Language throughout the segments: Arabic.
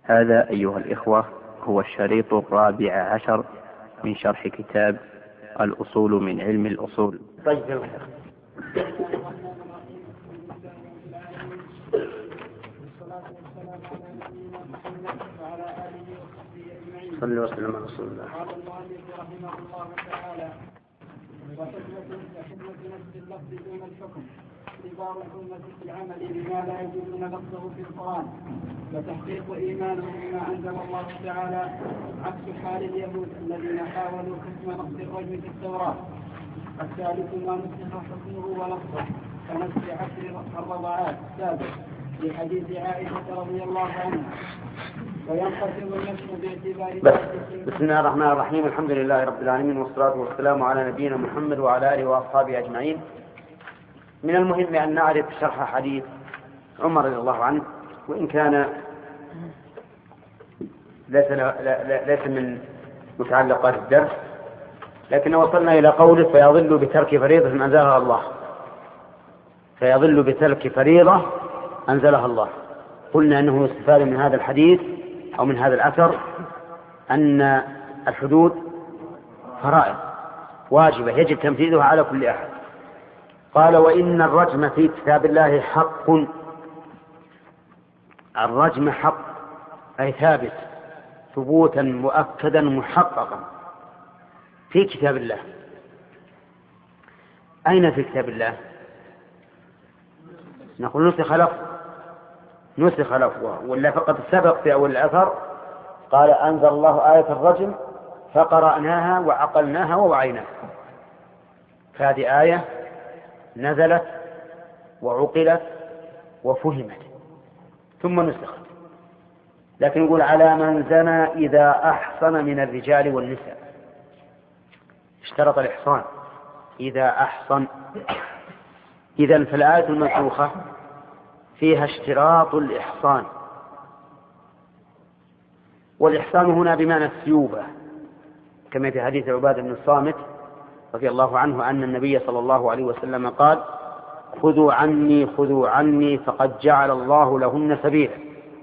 هذا أيها الإخوة هو الشريط 14 من شرح كتاب الأصول من علم الأصول. طيب صلى وسلم على رسول الله. قال المؤلف رحمه الله تعالى: وحكمة نفس اللفظ دون الحكم اختبار الأمة في العمل بما لا يجوزون لفظه في القرآن، وتحقيق إيمانهم بما أنزل الله تعالى، عكس حال اليهود الذين حاولوا كتم نص الرجم في التوراة. الثالث ما نسخ حكمه ولفظه كنسخ عشر الرضعات السابق في حديث عائشة رضي الله عنها. وينقسم النسخ باعتبار بسم الله الرحمن الرحيم. الحمد لله رب العالمين، والصلاة والسلام على نبينا محمد وعلى آله وأصحابه أجمعين. من المهم أن نعرف شرح حديث عمر رضي الله عنه، وإن كان ليس من متعلقات الدرس، لكن وصلنا إلى قوله: فيضل بترك فريضة أنزلها الله. فيضل بترك فريضة أنزلها الله. قلنا أنه يستفاد من هذا الحديث أو من هذا الأثر أن الحدود فرائض واجبة يجب تنفيذها على كل أحد. قال: وإن الرجم في كتاب الله حق. الرجم حق أي ثابت ثبوتا مؤكدا محققا في كتاب الله. أين في كتاب الله؟ نقول نسخ لفظه، ولا فقد سبق في أول الأثر قال: أنزل الله آية الرجم فقرأناها وعقلناها ووعيناها. فهذه آية نزلت وعقلت وفهمت ثم نسخت. لكن يقول: على من زنى إذا أحصن من الرجال والنساء. اشترط الإحصان إذا أحصن. إذن فالآية المنسوخة فيها اشتراط الإحصان، والإحصان هنا بمعنى الثيوبة، كما في حديث عبادة بن الصامت رضي الله عنه أن النبي صلى الله عليه وسلم قال: خذوا عني فقد جعل الله لهن سبيلا.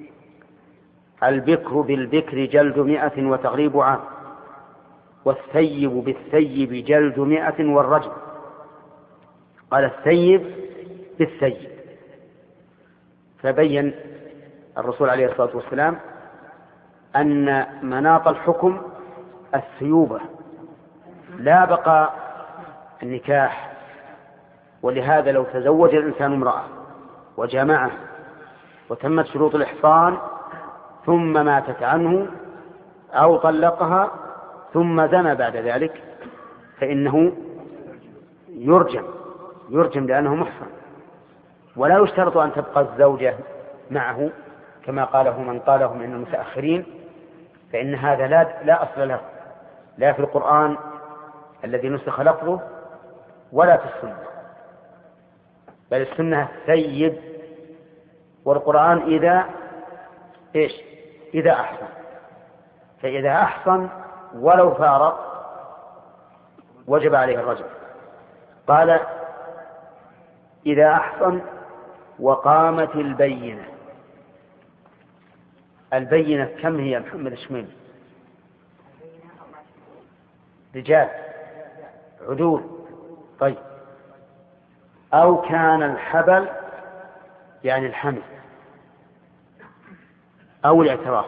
البكر بالبكر جلد 100 وتغريب عام، والثيب بالثيب جلد 100 والرجم. قال: الثيب بالثيب. فبين الرسول عليه الصلاة والسلام أن مناط الحكم الثيوبة لا بقى النكاح. ولهذا لو تزوج الإنسان امرأة وجامعه وتمت شروط الإحصان ثم ماتت عنه أو طلقها ثم زنى بعد ذلك فإنه يرجم لأنه محصن، ولا يشترط أن تبقى الزوجة معه كما قاله من قاله من المتأخرين، فإن هذا لا أصل له لا في القرآن الذي نسخ لفظه ولا في السنة، بل السنة الثيب، والقرآن إذا أحصن. فإذا أحصن ولو فارق وجب عليه الرجم. قال: إذا أحصن وقامت البينة. البينة كم هي محمد الشميل؟ رجال عدول. طيب، أو كان الحبل يعني الحمل أو الاعتراف.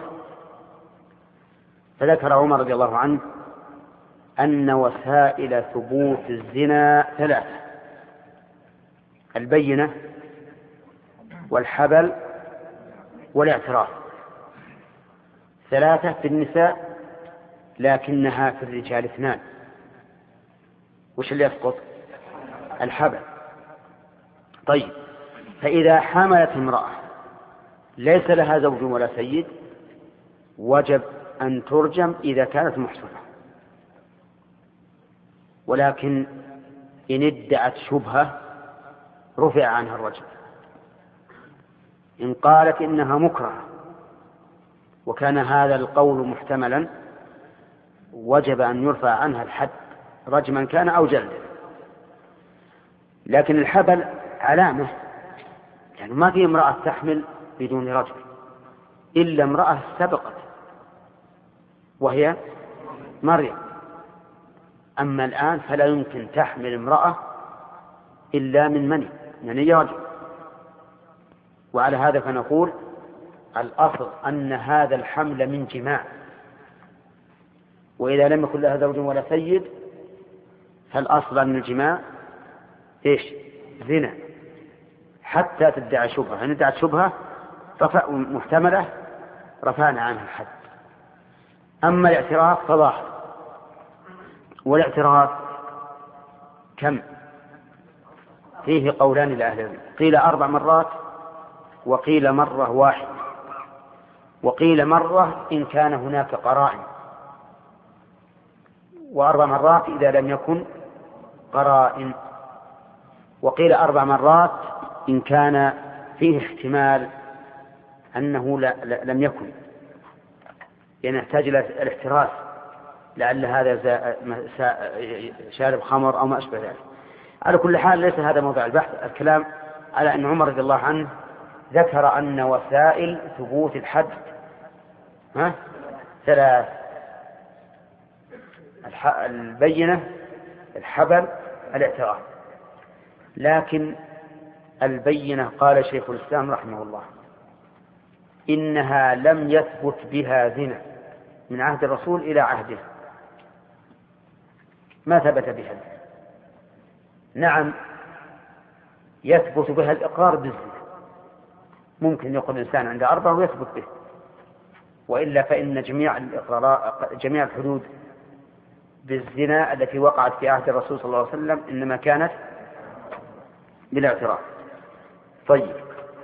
فذكر عمر رضي الله عنه أن وسائل ثبوت الزنا 3: البينة والحبل والاعتراف. 3 في النساء لكنها في الرجال 2. وش اللي يسقط؟ الحبل. طيب، فإذا حملت امرأة ليس لها زوج ولا سيد وجب أن ترجم إذا كانت محصنة، ولكن إن ادعت شبهة رفع عنها الرجم. إن قالت إنها مكرهة وكان هذا القول محتملا وجب أن يرفع عنها الحد رجما كان أو جلدا. لكن الحبل علامة، يعني ما في امرأة تحمل بدون رجل، إلا امرأة سبقت وهي مريم. أما الآن فلا يمكن تحمل امرأة إلا من مني رجل. وعلى هذا فنقول الأصل أن هذا الحمل من جماع، وإذا لم يكن لها زوج ولا سيد فالأصل أن الجماع زنا حتى تدعي شبهة. إن ادعت شبهة محتملة رفعنا عنها الحد. أما الاعتراف فظاهر، والاعتراف كم؟ فيه قولان لأهل العلم، قيل 4 مرات وقيل مرة واحدة، وقيل مرة إن كان هناك قرائن، و4 مرات إذا لم يكن قرائن، وقيل 4 مرات إن كان فيه احتمال أنه لم يكن، يعني يحتاج إلى الاحتراس، لعل هذا شارب خمر أو ما أشبه ذلك. على كل حال ليس هذا موضع البحث. الكلام على أن عمر رضي الله عنه ذكر أن وسائل ثبوت الحد 3: البينة، الحبل، الاعتراف. لكن البينة قال شيخ الإسلام رحمه الله إنها لم يثبت بها زنا من عهد الرسول إلى عهده، ما ثبت بها. نعم يثبت بها الإقرار بالزنا، ممكن يقول الإنسان عند 4 ويثبت به، وإلا فإن جميع الحدود بالزنا التي وقعت في عهد الرسول صلى الله عليه وسلم إنما كانت بالاعتراف. طيب،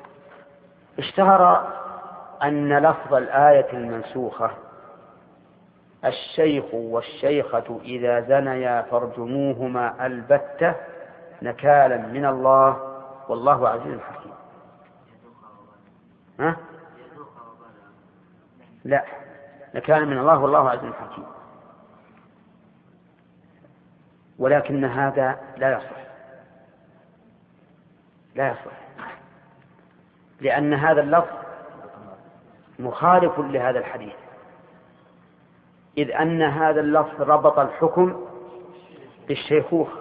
اشتهر أن لفظ الآية المنسوخة الشيخ والشيخة إذا زنيا فارجموهما البتة نكالا من الله والله عزيز حكيم. لا، نكالا من الله والله عزيز حكيم. ولكن هذا لا يصح، لأن هذا اللفظ مخالف لهذا الحديث، إذ أن هذا اللفظ ربط الحكم بالشيخوخة،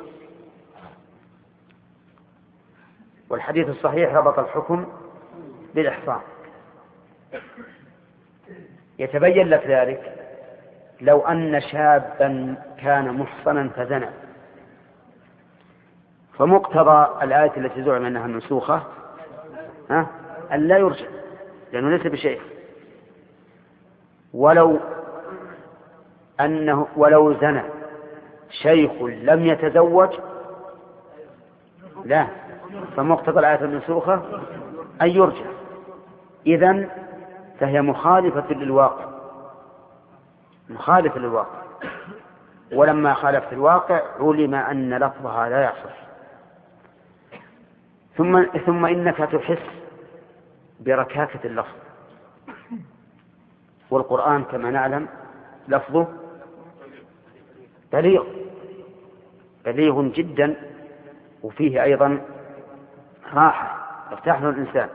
والحديث الصحيح ربط الحكم بالإحصان. يتبين لك ذلك لو أن شابا كان محصنا فزنى، فمقتضى الآية التي زعم أنها منسوخة أن لا يرجع لأنه ليس بشيء. ولو زنى شيخ لم يتزوج لا، فمقتضى الآية المنسوخة أن يرجع. إذن فهي مخالفة للواقع، ولما خالفت الواقع علم أن لفظها لا يصح. ثم إنك تحس بركاكة اللفظ، والقرآن كما نعلم لفظه بليغ جدا، وفيه أيضا راحة يرتاح له الإنسان.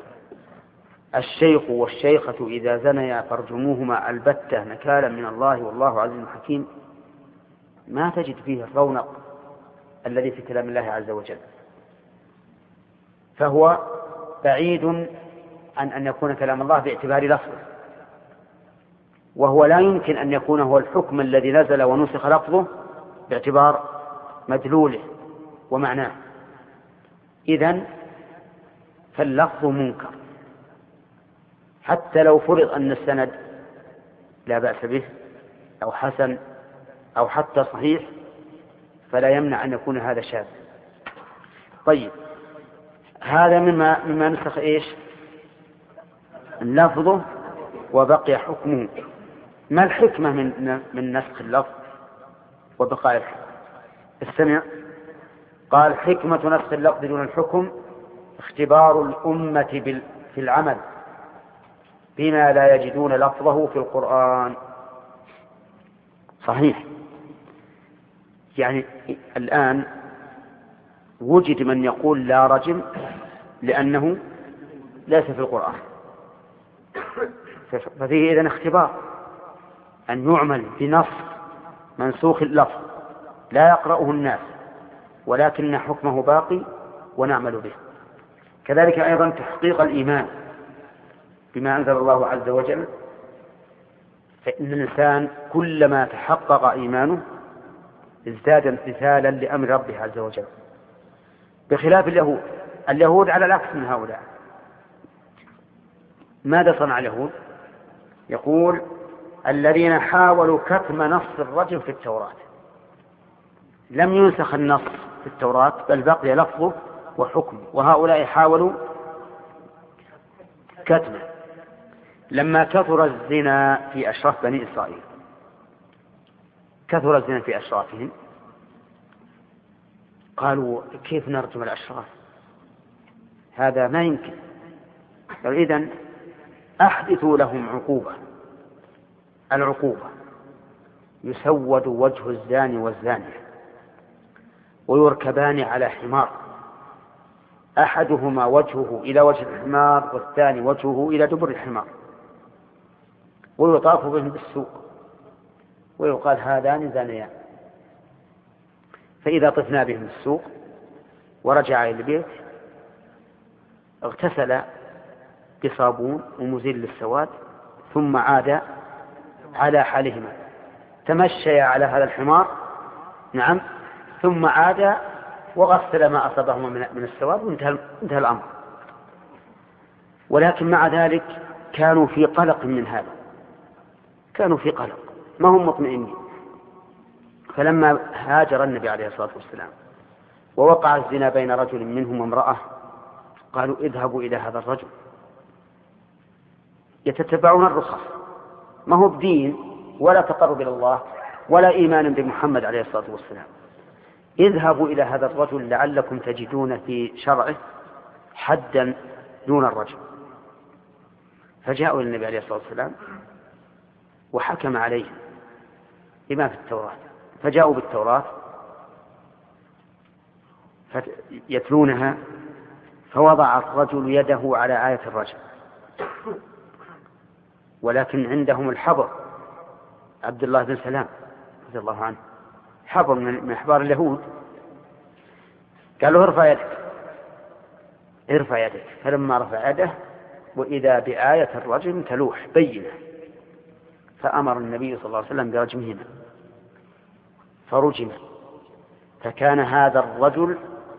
الشيخ والشيخة إذا زنيا فارجموهما البتة نكالا من الله والله عزيز حكيم، ما تجد فيه الرونق الذي في كلام الله عز وجل، فهو بعيد عن أن يكون كلام الله باعتبار لفظه، وهو لا يمكن أن يكون هو الحكم الذي نزل ونسخ لفظه باعتبار مدلوله ومعناه. إذن فاللفظ منكر، حتى لو فرض أن السند لا بأس به أو حسن أو حتى صحيح، فلا يمنع أن يكون هذا شاذ. طيب، هذا مما نسخ لفظه وبقي حكمه. ما الحكمة من نسخ اللفظ وبقاء الحكم؟ استمع. قال: حكمة نسخ اللفظ دون الحكم اختبار الأمة في العمل بما لا يجدون لفظه في القرآن. صحيح، يعني الآن وجد من يقول لا رجم لأنه ليس في القرآن، ففيه إذن اختبار أن يعمل بنص منسوخ اللفظ لا يقرأه الناس ولكن حكمه باقي ونعمل به. كذلك أيضا تحقيق الإيمان بما أنزل الله عز وجل، فإن الإنسان كلما تحقق إيمانه ازداد امتثالا لأمر ربه عز وجل، بخلاف اليهود على العكس من هؤلاء. ماذا صنع اليهود؟ يقول الذين حاولوا كتم نص الرجم في التوراة، لم ينسخ النص في التوراة بل بقي لفظه وحكمه، وهؤلاء حاولوا كتمه. لما كثر الزنا في أشراف بني إسرائيل، كثر الزنا في أشرافهم، قالوا كيف نرجم الأشراف؟ هذا ما يمكن. إذن أحدثوا لهم عقوبة. العقوبة يسود وجه الزاني والزانية ويركبان على حمار، أحدهما وجهه إلى وجه الحمار والثاني وجهه إلى دبر الحمار، ويطاف بهم بالسوق ويقال هذان زانيان. فإذا طفنا بهم السوق ورجع إلى البيت اغتسل بصابون ومزيل للسواد ثم عاد على حالهما، تمشي على هذا الحمار نعم، ثم عاد وغسل ما أصابهما من السواد وانتهى الأمر. ولكن مع ذلك كانوا في قلق من هذا، كانوا في قلق ما هم مطمئنين. فلما هاجر النبي عليه الصلاة والسلام ووقع الزنا بين رجل منهم وامرأة، قالوا اذهبوا إلى هذا الرجل. يتتبعون الرخص، ما هو بدين ولا تقرب إلى الله ولا إيمان بمحمد عليه الصلاة والسلام. اذهبوا إلى هذا الرجل لعلكم تجدون في شرعه حدا دون الرجل. فجاءوا إلى النبي عليه الصلاة والسلام وحكم عليهم بما في التوراة، فجاءوا بالتوراة يتلونها، فوضع الرجل يده على آية الرجل، ولكن عندهم الحبر عبد الله بن سلام رضي الله عنه، حبر من أحبار اليهود، قالوا ارفع يدك ارفع يدك. فلما رفع يده وإذا بآية الرجل تلوح بينة، فأمر النبي صلى الله عليه وسلم برجمهما فرجم. فكان هذا الرجل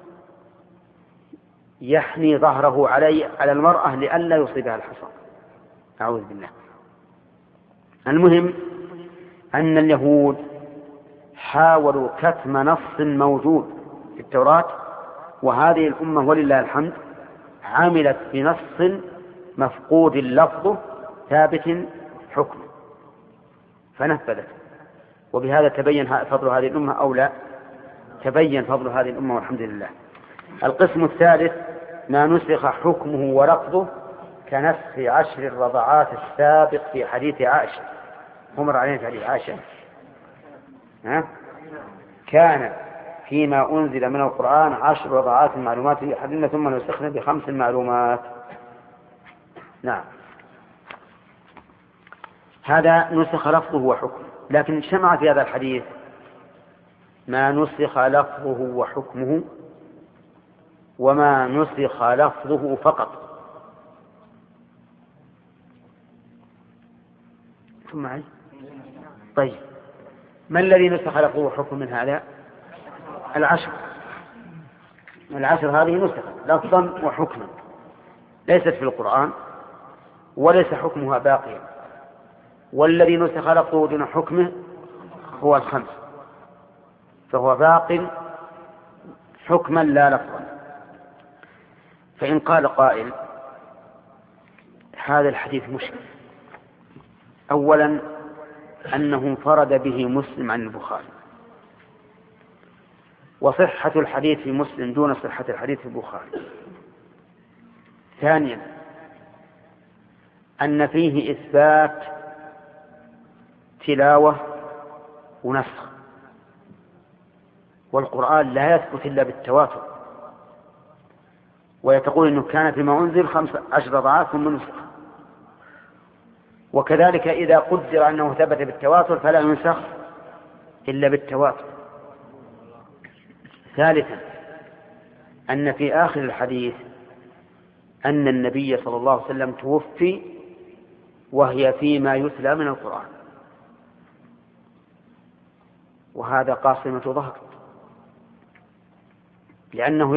يحني ظهره على المرأة لئلا يصيبها الحصى، أعوذ بالله. المهم أن اليهود حاولوا كتم نص موجود في التوراة، وهذه الأمة ولله الحمد عملت بنص مفقود لفظه ثابت حكمه فنفذت. وبهذا تبين فضل هذه الأمة أو لا؟ تبين فضل هذه الأمة والحمد لله. القسم الثالث ما نسخ حكمه ولفظه كنسخ 10 الرضعات السابق في حديث عائشة. مر علينا في حديث عائشة كان فيما أنزل من القرآن 10 رضعات معلومات لأحدنا ثم نسخنا ب5 معلومات. نعم، هذا نسخ لفظه وحكمه. لكن اجتمع في هذا الحديث ما نسخ لفظه وحكمه وما نسخ لفظه فقط. معي؟ طيب، ما الذي نسخ لفظه وحكمه من هذا؟ 10 هذه نسخ لفظا وحكما، ليست في القرآن وليس حكمها باقيا. والذي نسخ لفظه دون حكمه هو 5، فهو باق حكما لا لفظا. فإن قال قائل هذا الحديث مشكل، أولا أنه انفرد به مسلم عن البخاري، وصحة الحديث في مسلم دون صحة الحديث في البخاري. ثانيا أن فيه إثبات تلاوة ونسخ، والقرآن لا يثبت إلا بالتواتر. ويتقول إنه كان فيما أنزل 15 رضعات ثم نسخ. وكذلك إذا قدر أنه ثبت بالتواتر فلا ينسخ إلا بالتواتر. ثالثا أن في آخر الحديث أن النبي صلى الله عليه وسلم توفي وهي فيما يتلى من القرآن، وهذا قاصمة ظهر، لأنه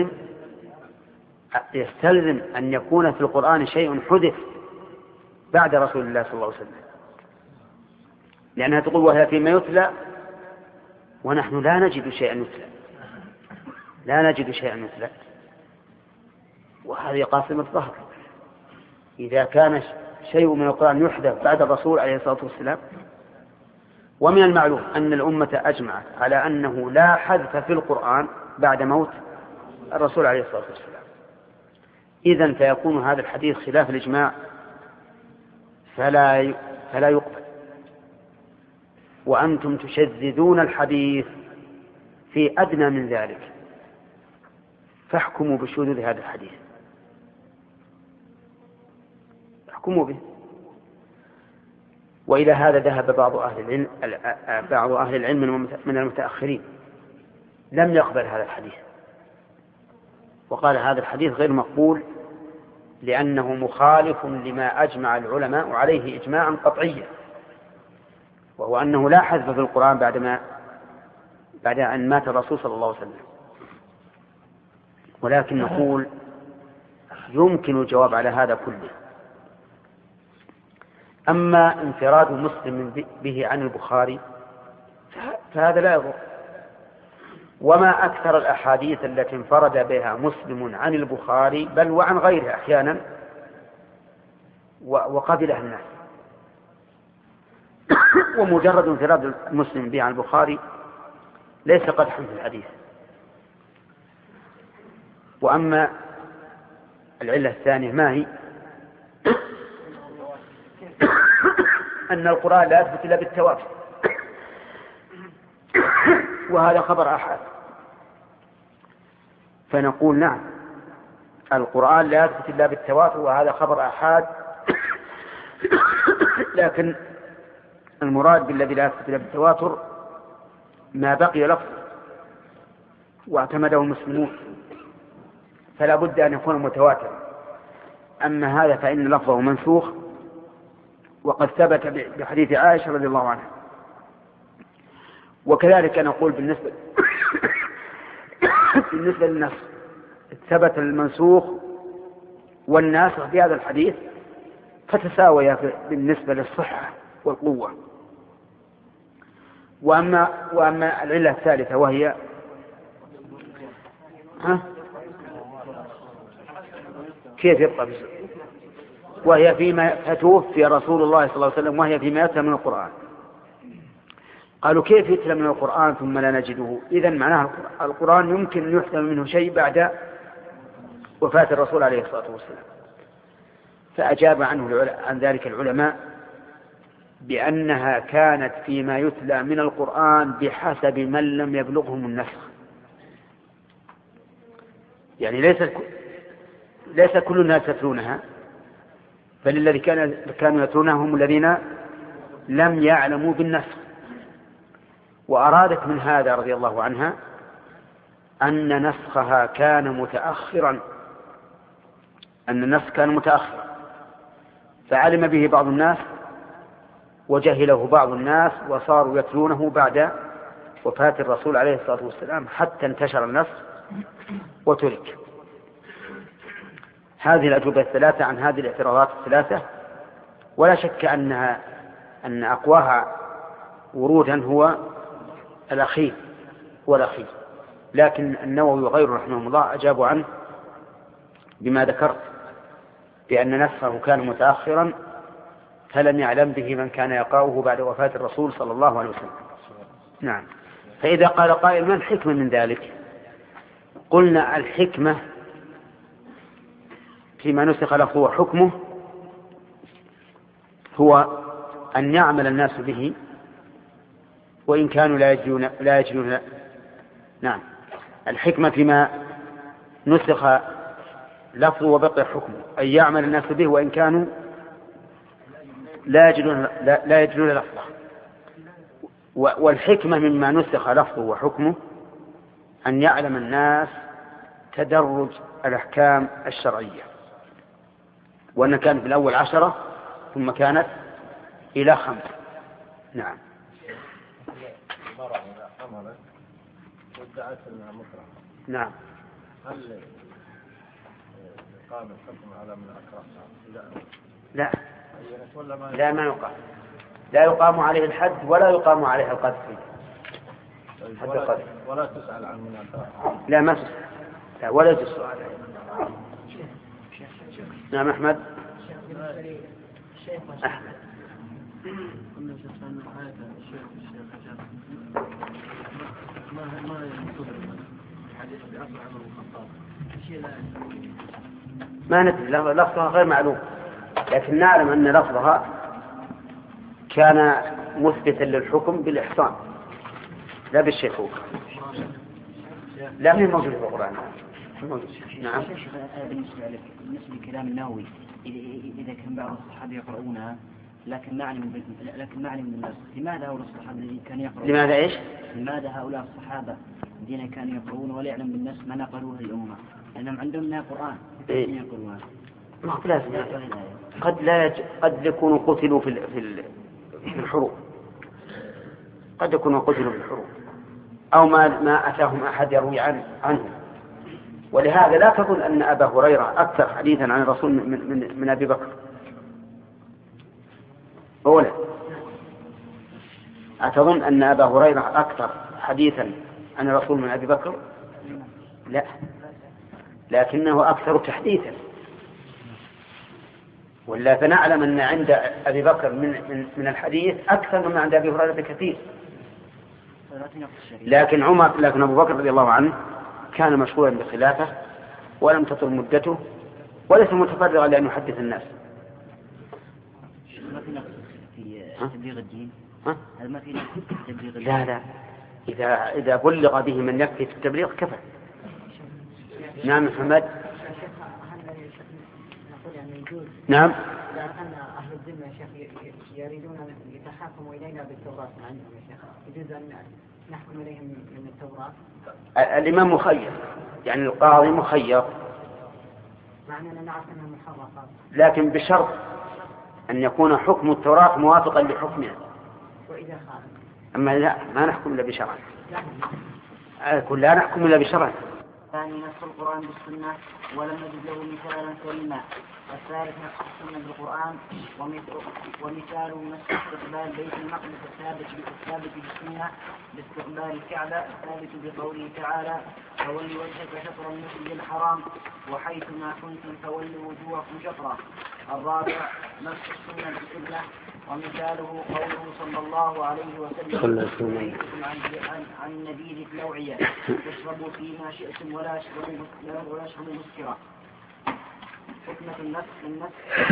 يستلزم أن يكون في القرآن شيء حدث بعد رسول الله صلى الله عليه وسلم، لأنها تقول وهي فيما يتلى ونحن لا نجد شيئا يتلى، وهذه قاصمة ظهر. إذا كان شيء من القرآن يحدث بعد الرسول عليه الصلاة والسلام، ومن المعلوم أن الأمة أجمعت على أنه لا حذف في القرآن بعد موت الرسول عليه الصلاة والسلام، إذن فيكون هذا الحديث خلاف الإجماع فلا يقبل، وأنتم تشذذون الحديث في أدنى من ذلك، فاحكموا بشذوذ هذا الحديث، احكموا به. وإلى هذا ذهب بعض أهل العلم من المتأخرين، لم يقبل هذا الحديث، وقال هذا الحديث غير مقبول لأنه مخالف لما أجمع العلماء عليه إجماعا قطعيا، وهو أنه لا حذف في القرآن بعد أن مات الرسول صلى الله عليه وسلم. ولكن نقول يمكن الجواب على هذا كله. أما انفراد مسلم به عن البخاري فهذا لا يضر، وما أكثر الأحاديث التي انفرد بها مسلم عن البخاري بل وعن غيره أحيانا وقبلها الناس، ومجرد انفراد المسلم به عن البخاري ليس قدحا في الحديث. وأما العلة الثانية ما هي؟ أن القرآن لا يثبت إلا بالتواتر، وهذا خبر أحد. فنقول نعم، القرآن لا يثبت إلا بالتواتر وهذا خبر أحد، لكن المراد بالذي لا يثبت إلا بالتواتر ما بقي لفظ واعتمده المسلمون، فلا بد أن يكون متواترا. أما هذا فإن لفظه منسوخ، وقد ثبت بحديث عائشة رضي الله عنها. وكذلك نقول بالنسبة للنسخ ثبت المنسوخ والناسخ بهذا الحديث فتساويا بالنسبة للصحة والقوة. وأما العلة الثالثة وهي كيف يبقى وهي فيما فتوفي رسول الله صلى الله عليه وسلم وهي فيما يتلى من القرآن. قالوا كيف يتلى من القرآن ثم لا نجده؟ إذن معناه القرآن يمكن أن يحتمل منه شيء بعد وفاة الرسول عليه الصلاة والسلام. فأجاب عن ذلك العلماء بأنها كانت فيما يتلى من القرآن بحسب من لم يبلغهم النسخ، يعني ليس كل الناس يتلونها، بل الذي كانوا يتلونها هم الذين لم يعلموا بالنسخ. وأرادت من هذا رضي الله عنها أن نسخها كان متأخرا، أن النسخ كان متأخرا فعلم به بعض الناس وجهله بعض الناس وصاروا يتلونه بعد وفاة الرسول عليه الصلاة والسلام حتى انتشر النسخ وترك. هذه الأجوبة الثلاثة عن هذه الاعتراضات الثلاثة، ولا شك أن أقواها ورودا هو الأخير، لكن النووي وغيره رحمه الله أجابوا عنه بما ذكرت، بأن نسخه كان متأخرا فلم يعلم به من كان يقرأه بعد وفاة الرسول صلى الله عليه وسلم. نعم. فإذا قال قائل ما الحكمة من ذلك؟ قلنا الحكمة فيما نسخ لفظه وحكمه هو أن يعمل الناس به وإن كانوا لا يجدون. نعم، الحكمة فيما نسخ لفظه وبقي حكمه أن يعمل الناس به وإن كانوا لا يجدون لفظه. والحكمة مما نسخ لفظه وحكمه أن يعلم الناس تدرج الأحكام الشرعية، وأن كانت في الأول 10 ثم كانت إلى 5. نعم. نعم. هل قام الحكم على من أكرهها؟ لا لا، ما يقام. لا يقام عليه الحد ولا يقام عليه القذف. ولا تسأل عن من أكرهها. لا، ما تسأل. لا، ولا يجوز السؤال. نعم أحمد. أحمد. ما ندري، لفظها غير معلوم، لكن نعلم أن لفظها كان مثبتا للحكم بالإحصان لا بالشيخوخة. لا، من موجود في القرآن. نعم. بالنسبة لكلام النووي، إذا كان بعض الصحابة يقرؤونها لكن نعلم بالناس، لماذا هؤلاء الصحابة الذين كانوا يقرؤون؟ لماذا إيش؟ لماذا هؤلاء الصحابة الذين كانوا يقرؤون ولا يعلم بالناس ما نقلوه الأمة؟ لأنهم عندهم من القرآن يقرؤون. ما لازم. قد يكونوا قتلوا في الحروب، قد يكونوا قتلوا في الحروب، أو ما أتاهم أحد يروي عنه. ولهذا لا تظن أن أبا هريرة أكثر حديثا عن الرسول من أبي بكر. أولا، أتظن أن أبا هريرة أكثر حديثا عن الرسول من أبي بكر؟ لا، لكنه أكثر تحديثا. ولا فنعلم أن عند أبي بكر من الحديث أكثر مما عند أبي هريرة بكثير. لكن أبو بكر رضي الله عنه كان مشغولا بخلافه ولم تطل مدته وليس متفرغا لأن يحدث الناس. ما في نقص في تبليغ الدين؟ هل ما في نقص في تبليغ الدين؟ لا، إذا بلغ به من يكفي في التبليغ كفى. نعم محمد. نعم. أن أهل الذمة يا شيخ يريدون أن يتحاكموا إلينا بالتوراة عندهم يا شيخ، يجوز أن نحكم إليهم من التوراة؟ الإمام مخير، يعني القاضي مخير، مع أننا نعرف أنها محرفة، لكن بشرط أن يكون حكم التوراة موافقا لحكمها. وإذا خالف؟ أما لا، ما نحكم إلا بشرع. لا نحكم إلا بشرع. الثاني نسخ القرآن بالسنة ولم نجد له مثالا سليما. الثالث نسخ السنة بالقرآن، ومثال نسخ استقبال بيت المقدس الثابت بالسنة باستقبال الكعبة الثابت بقوله تعالى: فولوا وجهك شطر المسجد الحرام وحيث ما كنتم فولوا وجوهكم شطره. الرابع نسخ السنة بالقبلة، ومثاله قوله صلى الله عليه وسلم: عن نبيذ الأوعية تشربوا فيما شئتم ولا تشربوا مسكرا. حكمة النفس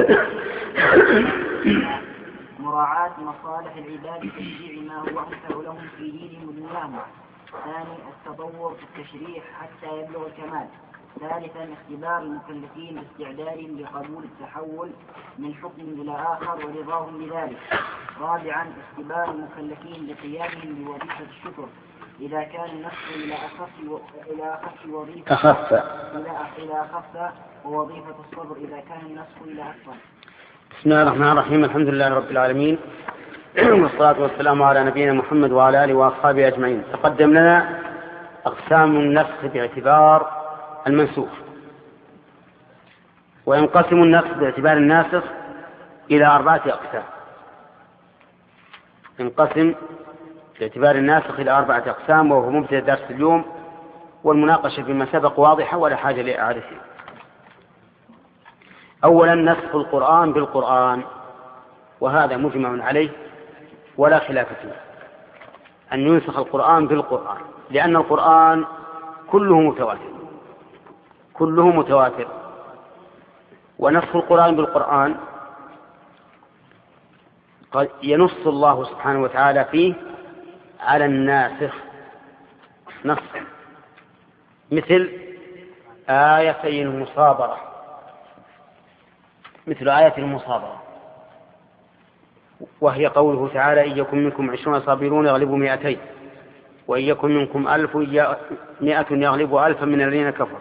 مراعاة مصالح العباد تشجيع ما هو أنفع لهم في دينهم ودنياهم. ثاني التطور في التشريع حتى يبلغ الكمال. ثالثا اختبار المكلفين باستعدادهم لقبول التحول من حكم إلى آخر ورضاهم بذلك. رابعا اختبار المكلفين لقيامهم بوظيفة الشكر إذا كان النص إلى أخف ووظيفة الصبر إذا كان النص إلى أكثر. بسم الله الرحمن الرحيم. الحمد لله رب العالمين، والصلاة والسلام على نبينا محمد وعلى آله وأصحابه أجمعين. تقدم لنا أقسام النسخ باعتبار المنسوخ. وينقسم النسخ باعتبار الناسخ إلى 4 أقسام. ينقسم باعتبار الناسخ إلى 4 أقسام، وهو مبتدأ درس اليوم، والمناقشة فيما سبق واضحة ولا حاجة لإعادته. أولا نسخ القرآن بالقرآن، وهذا مجمع عليه ولا خلاف فيه، أن ينسخ القرآن بالقرآن، لأن القرآن كله متواتر. ونسخ القرآن بالقرآن قد ينص الله سبحانه وتعالى فيه على الناسخ نص، مثل آية المصابرة، وهي قوله تعالى: إن يكن منكم 20 صابرون يغلبوا 200 وإن يكن منكم 100 يغلبوا 1000 من الذين كفروا.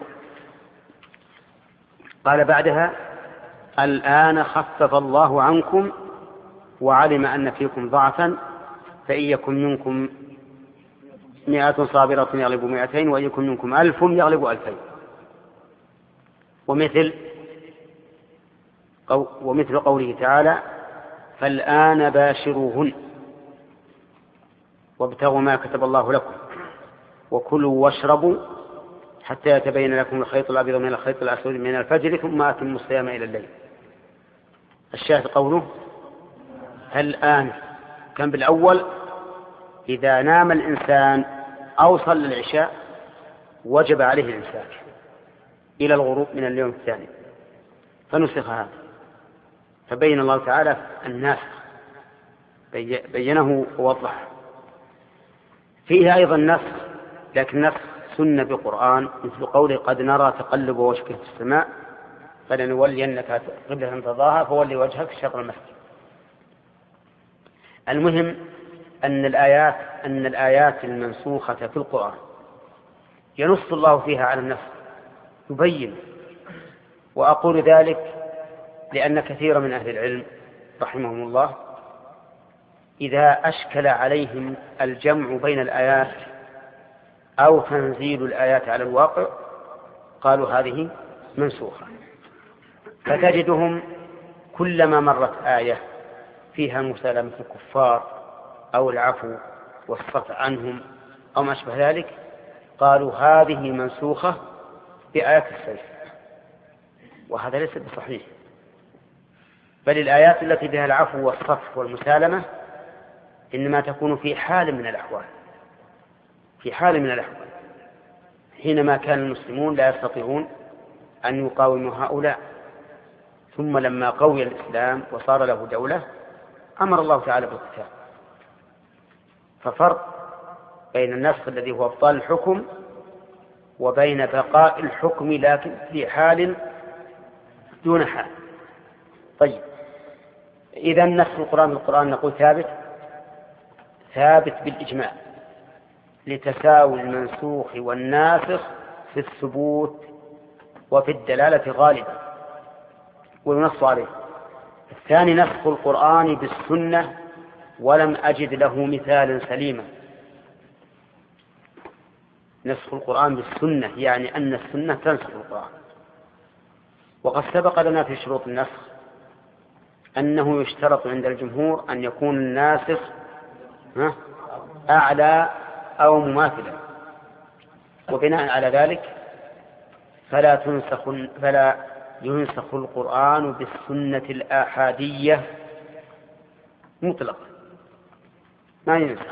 قال بعدها: الآن خفف الله عنكم وعلم أن فيكم ضعفا فإن يكن منكم 100 صابرة يغلبوا 200 وإن يكن منكم 1000 يغلبوا 2000. ومثل قوله تعالى: فالآن باشروهن وابتغوا ما كتب الله لكم وكلوا واشربوا حتى يتبين لكم الخيط الأبيض من الخيط الأسود من الفجر ثم أتموا الصيام إلى الليل. الشاهد قوله الآن، كان بالأول إذا نام الإنسان أو صلى العشاء وجب عليه الإمساك إلى الغروب من اليوم الثاني، فنسخ هذا، فبين الله تعالى الناسخ، بينه ووضحه. فيه أيضا نسخ، لكن نسخ سنة بقرآن، مثل قوله: قد نرى تقلب وجهك في السماء فلنولينك قبلة ترضاها فولي وجهك شطر المسجد. المهم أن الآيات المنسوخة في القرآن ينص الله فيها على النسخ، يبين. وأقول ذلك لأن كثير من أهل العلم رحمهم الله إذا أشكل عليهم الجمع بين الآيات أو تنزيل الآيات على الواقع قالوا هذه منسوخة، فتجدهم كلما مرت آية فيها مسالمة الكفار أو العفو والصفح عنهم أو ما أشبه ذلك قالوا هذه منسوخة بآيات السيف، وهذا ليس بصحيح، بل الآيات التي بها العفو والصفح والمسالمة إنما تكون في حال من الأحوال، حينما كان المسلمون لا يستطيعون أن يقاوموا هؤلاء، ثم لما قوي الإسلام وصار له دولة أمر الله تعالى بالقتال. ففرق بين النسخ الذي هو ابطال الحكم وبين بقاء الحكم لكن في حال دون حال. طيب، إذا نسخ القرآن بالقرآن نقول ثابت بالإجماع لتساوي المنسوخ والناسخ في الثبوت وفي الدلالة غالبا وينص عليه. الثاني نسخ القرآن بالسنة ولم أجد له مثالا سليما. نسخ القرآن بالسنة يعني أن السنة تنسخ القرآن. وقد سبق لنا في شروط النسخ أنه يشترط عند الجمهور أن يكون الناسخ أعلى أو مماثلا، وبناء على ذلك فلا ينسخ القرآن بالسنة الآحادية مطلقا، ما ينسخ.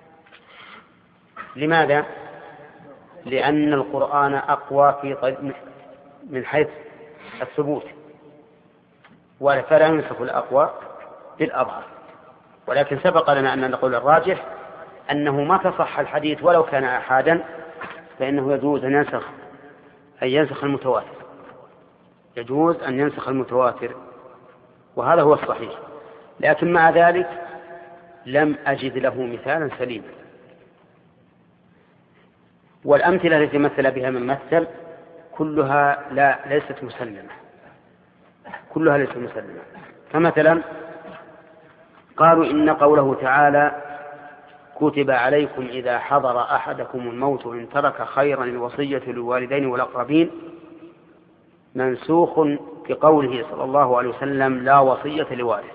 لماذا؟ لأن القرآن أقوى من حيث الثبوت، فلا ينسخ الأقوى بالأضعف. ولكن سبق لنا أن نقول الراجح أنه ما تصح الحديث ولو كان أحادا فإنه يجوز أن ينسخ المتواتر، يجوز أن ينسخ المتواتر، وهذا هو الصحيح. لكن مع ذلك لم أجد له مثالا سليما. والأمثلة التي مثل بها من مثل كلها ليست مسلمة، فمثلا قالوا إن قوله تعالى: كتب عليكم إذا حضر أحدكم الموت إن ترك خيرا الوصية للوالدين والأقربين، منسوخ بقوله صلى الله عليه وسلم: لا وصية لوارث.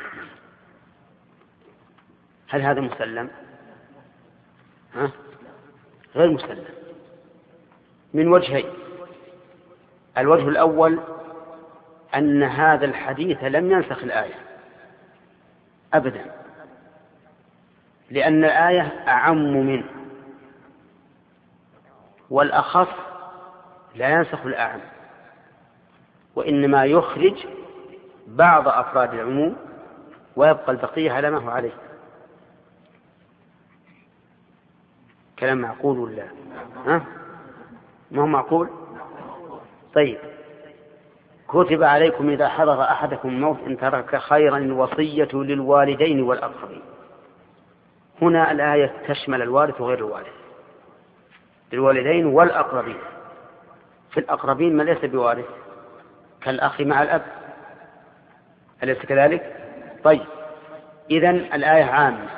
هل هذا مسلم؟ غير مسلم من وجهين. الوجه الأول أن هذا الحديث لم ينسخ الآية أبدا، لأن الآية أعم منه، والأخص لا ينسخ الأعم، وإنما يخرج بعض أفراد العموم ويبقى البقية على ما هو عليه. كلام معقول ولا ما هو معقول؟ طيب، كتب عليكم إذا حضر أحدكم الموت إن ترك خيرا الوصية للوالدين والأقربين. هنا الآية تشمل الوارث وغير الوارث، للوالدين والأقربين. في الأقربين ما ليس بوارث كالأخ مع الأب، أليس كذلك؟ طيب، إذن الآية عامة،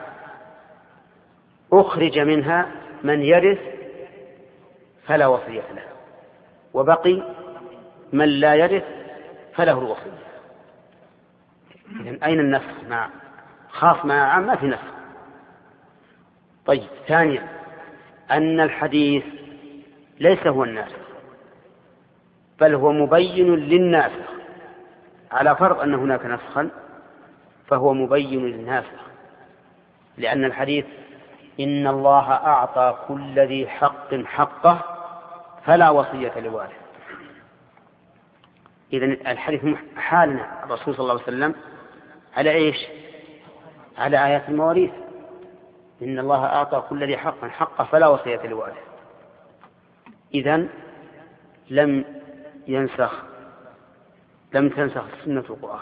أخرج منها من يرث فلا وصية له، وبقي من لا يرث فله الوصية. إذن أين النسخ؟ مع خاص مع عام ما في نسخ. طيب، ثانيا أن الحديث ليس هو الناسخ، بل هو مبين للناسخ، على فرض أن هناك نسخا فهو مبين للناسخ، لأن الحديث إن الله أعطى كل ذي حق حقه فلا وصية لوارث. إذن الحديث حالنا الرسول صلى الله عليه وسلم على إيش؟ على آيات المواريث، إن الله أعطى كل ذي حق حقه فلا وصية لوارث. إذن لم تنسخ السنة القرآن.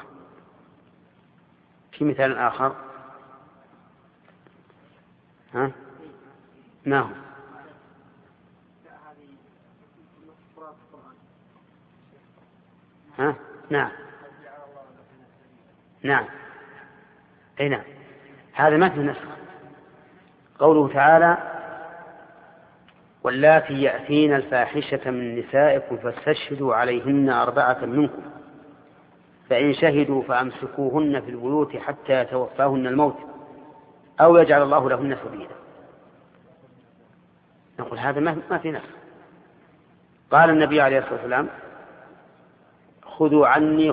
في مثال آخر، ما هو؟ نعم، أي نعم، هذا ما في نسخ. قوله تعالى واللاتي يأتين الفاحشة من نسائكم فاستشهدوا عليهن 4 منكم فإن شهدوا فأمسكوهن في البيوت حتى يتوفاهن الموت أو يجعل الله لهن سبيلا. نقول هذا ما في نسخ. قال النبي عليه الصلاة والسلام خذوا عني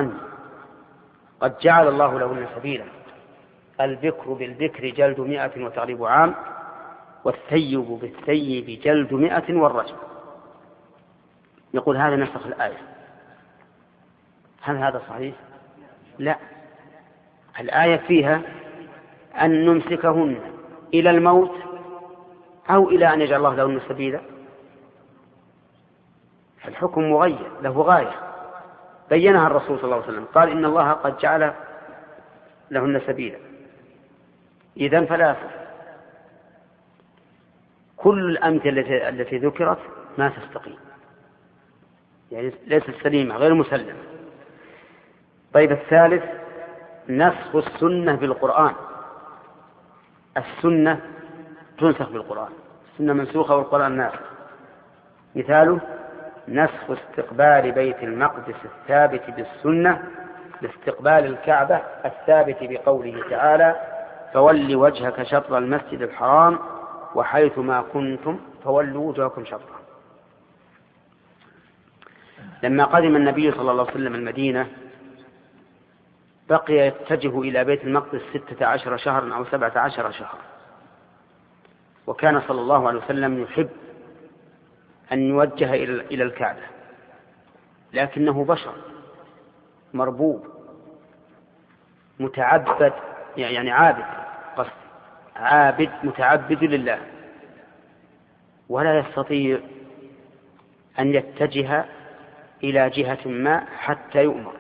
قد جعل الله لهن سبيلا، البكر بالبكر جلد 100 وتغريب عام، والثيب بالثيب جلد 100 والرجم. يقول هذا نسخ الآية. هل هذا صحيح؟ لا، الآية فيها أن نمسكهن إلى الموت أو إلى أن يجعل الله لهن سبيلا. الحكم مغير له غاية بينها الرسول صلى الله عليه وسلم، قال إن الله قد جعل لهن سبيلا. إذن فلا كل الأمثلة التي ذكرت ما تستقيم، يعني ليست سليمة، غير مسلمة. طيب، الثالث نسخ السنة بالقرآن. السنة تنسخ بالقرآن، السنة منسوخة والقرآن ناسخ. مثاله نسخ استقبال بيت المقدس الثابت بالسنة لاستقبال الكعبة الثابت بقوله تعالى فول وجهك شطر المسجد الحرام وحيث ما كنتم فولوا وجهكم شطره. لما قدم النبي صلى الله عليه وسلم المدينة بقي يتجه إلى بيت المقدس 16 شهرا أو 17 شهرا، وكان صلى الله عليه وسلم يحب أن يوجه إلى الكعبة، لكنه بشر مربوب متعبد، يعني عابد متعبد لله، ولا يستطيع أن يتجه إلى جهة ما حتى يؤمر،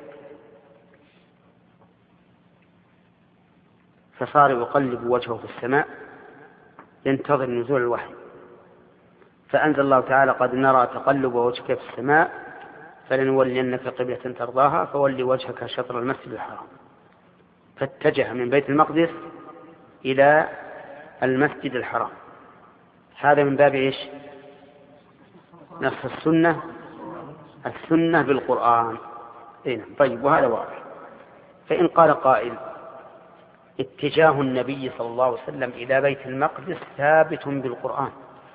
فصار يقلب وجهه في السماء ينتظر نزول الوحي، فأنزل الله تعالى قد نرى تقلب وجهك في السماء فلنولينك قبلة ترضاها فولي وجهك شطر المسجد الحرام، فاتجه من بيت المقدس إلى المسجد الحرام. هذا من باب إيش؟ نسخ السنة بالقرآن. طيب، وهذا واضح. فإن قال قائل اتجاه النبي صلى الله عليه وسلم إلى بيت المقدس ثابت بالقرآن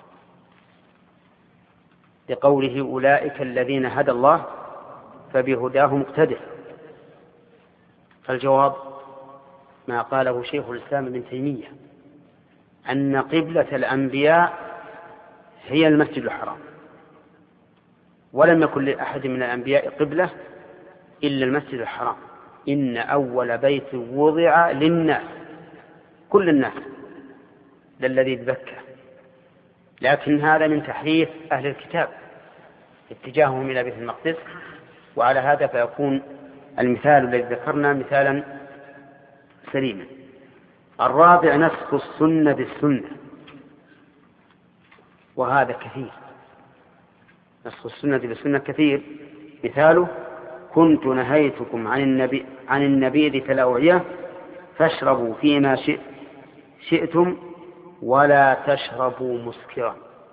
لقوله أولئك الذين هدى الله فبهداه مقتدى، فالجواب ما قاله شيخ الإسلام ابن تيمية أن قبلة الأنبياء هي المسجد الحرام، ولم يكن لأحد من الأنبياء قبلة إلا المسجد الحرام. إن أول بيت وضع للناس، كل الناس، للذي ببكة، لكن هذا من تحريف أهل الكتاب اتجاههم إلى بيت المقدس وعلى هذا فيكون المثال الذي ذكرنا مثالا سليما. الرابع نسخ السنة بالسنة، وهذا كثير. نسخ السنة بالسنة كثير. مثاله: كنت نهيتكم عن النبيذ في الأوعية فاشربوا فيما شئتم ولا تشربوا مسكرا.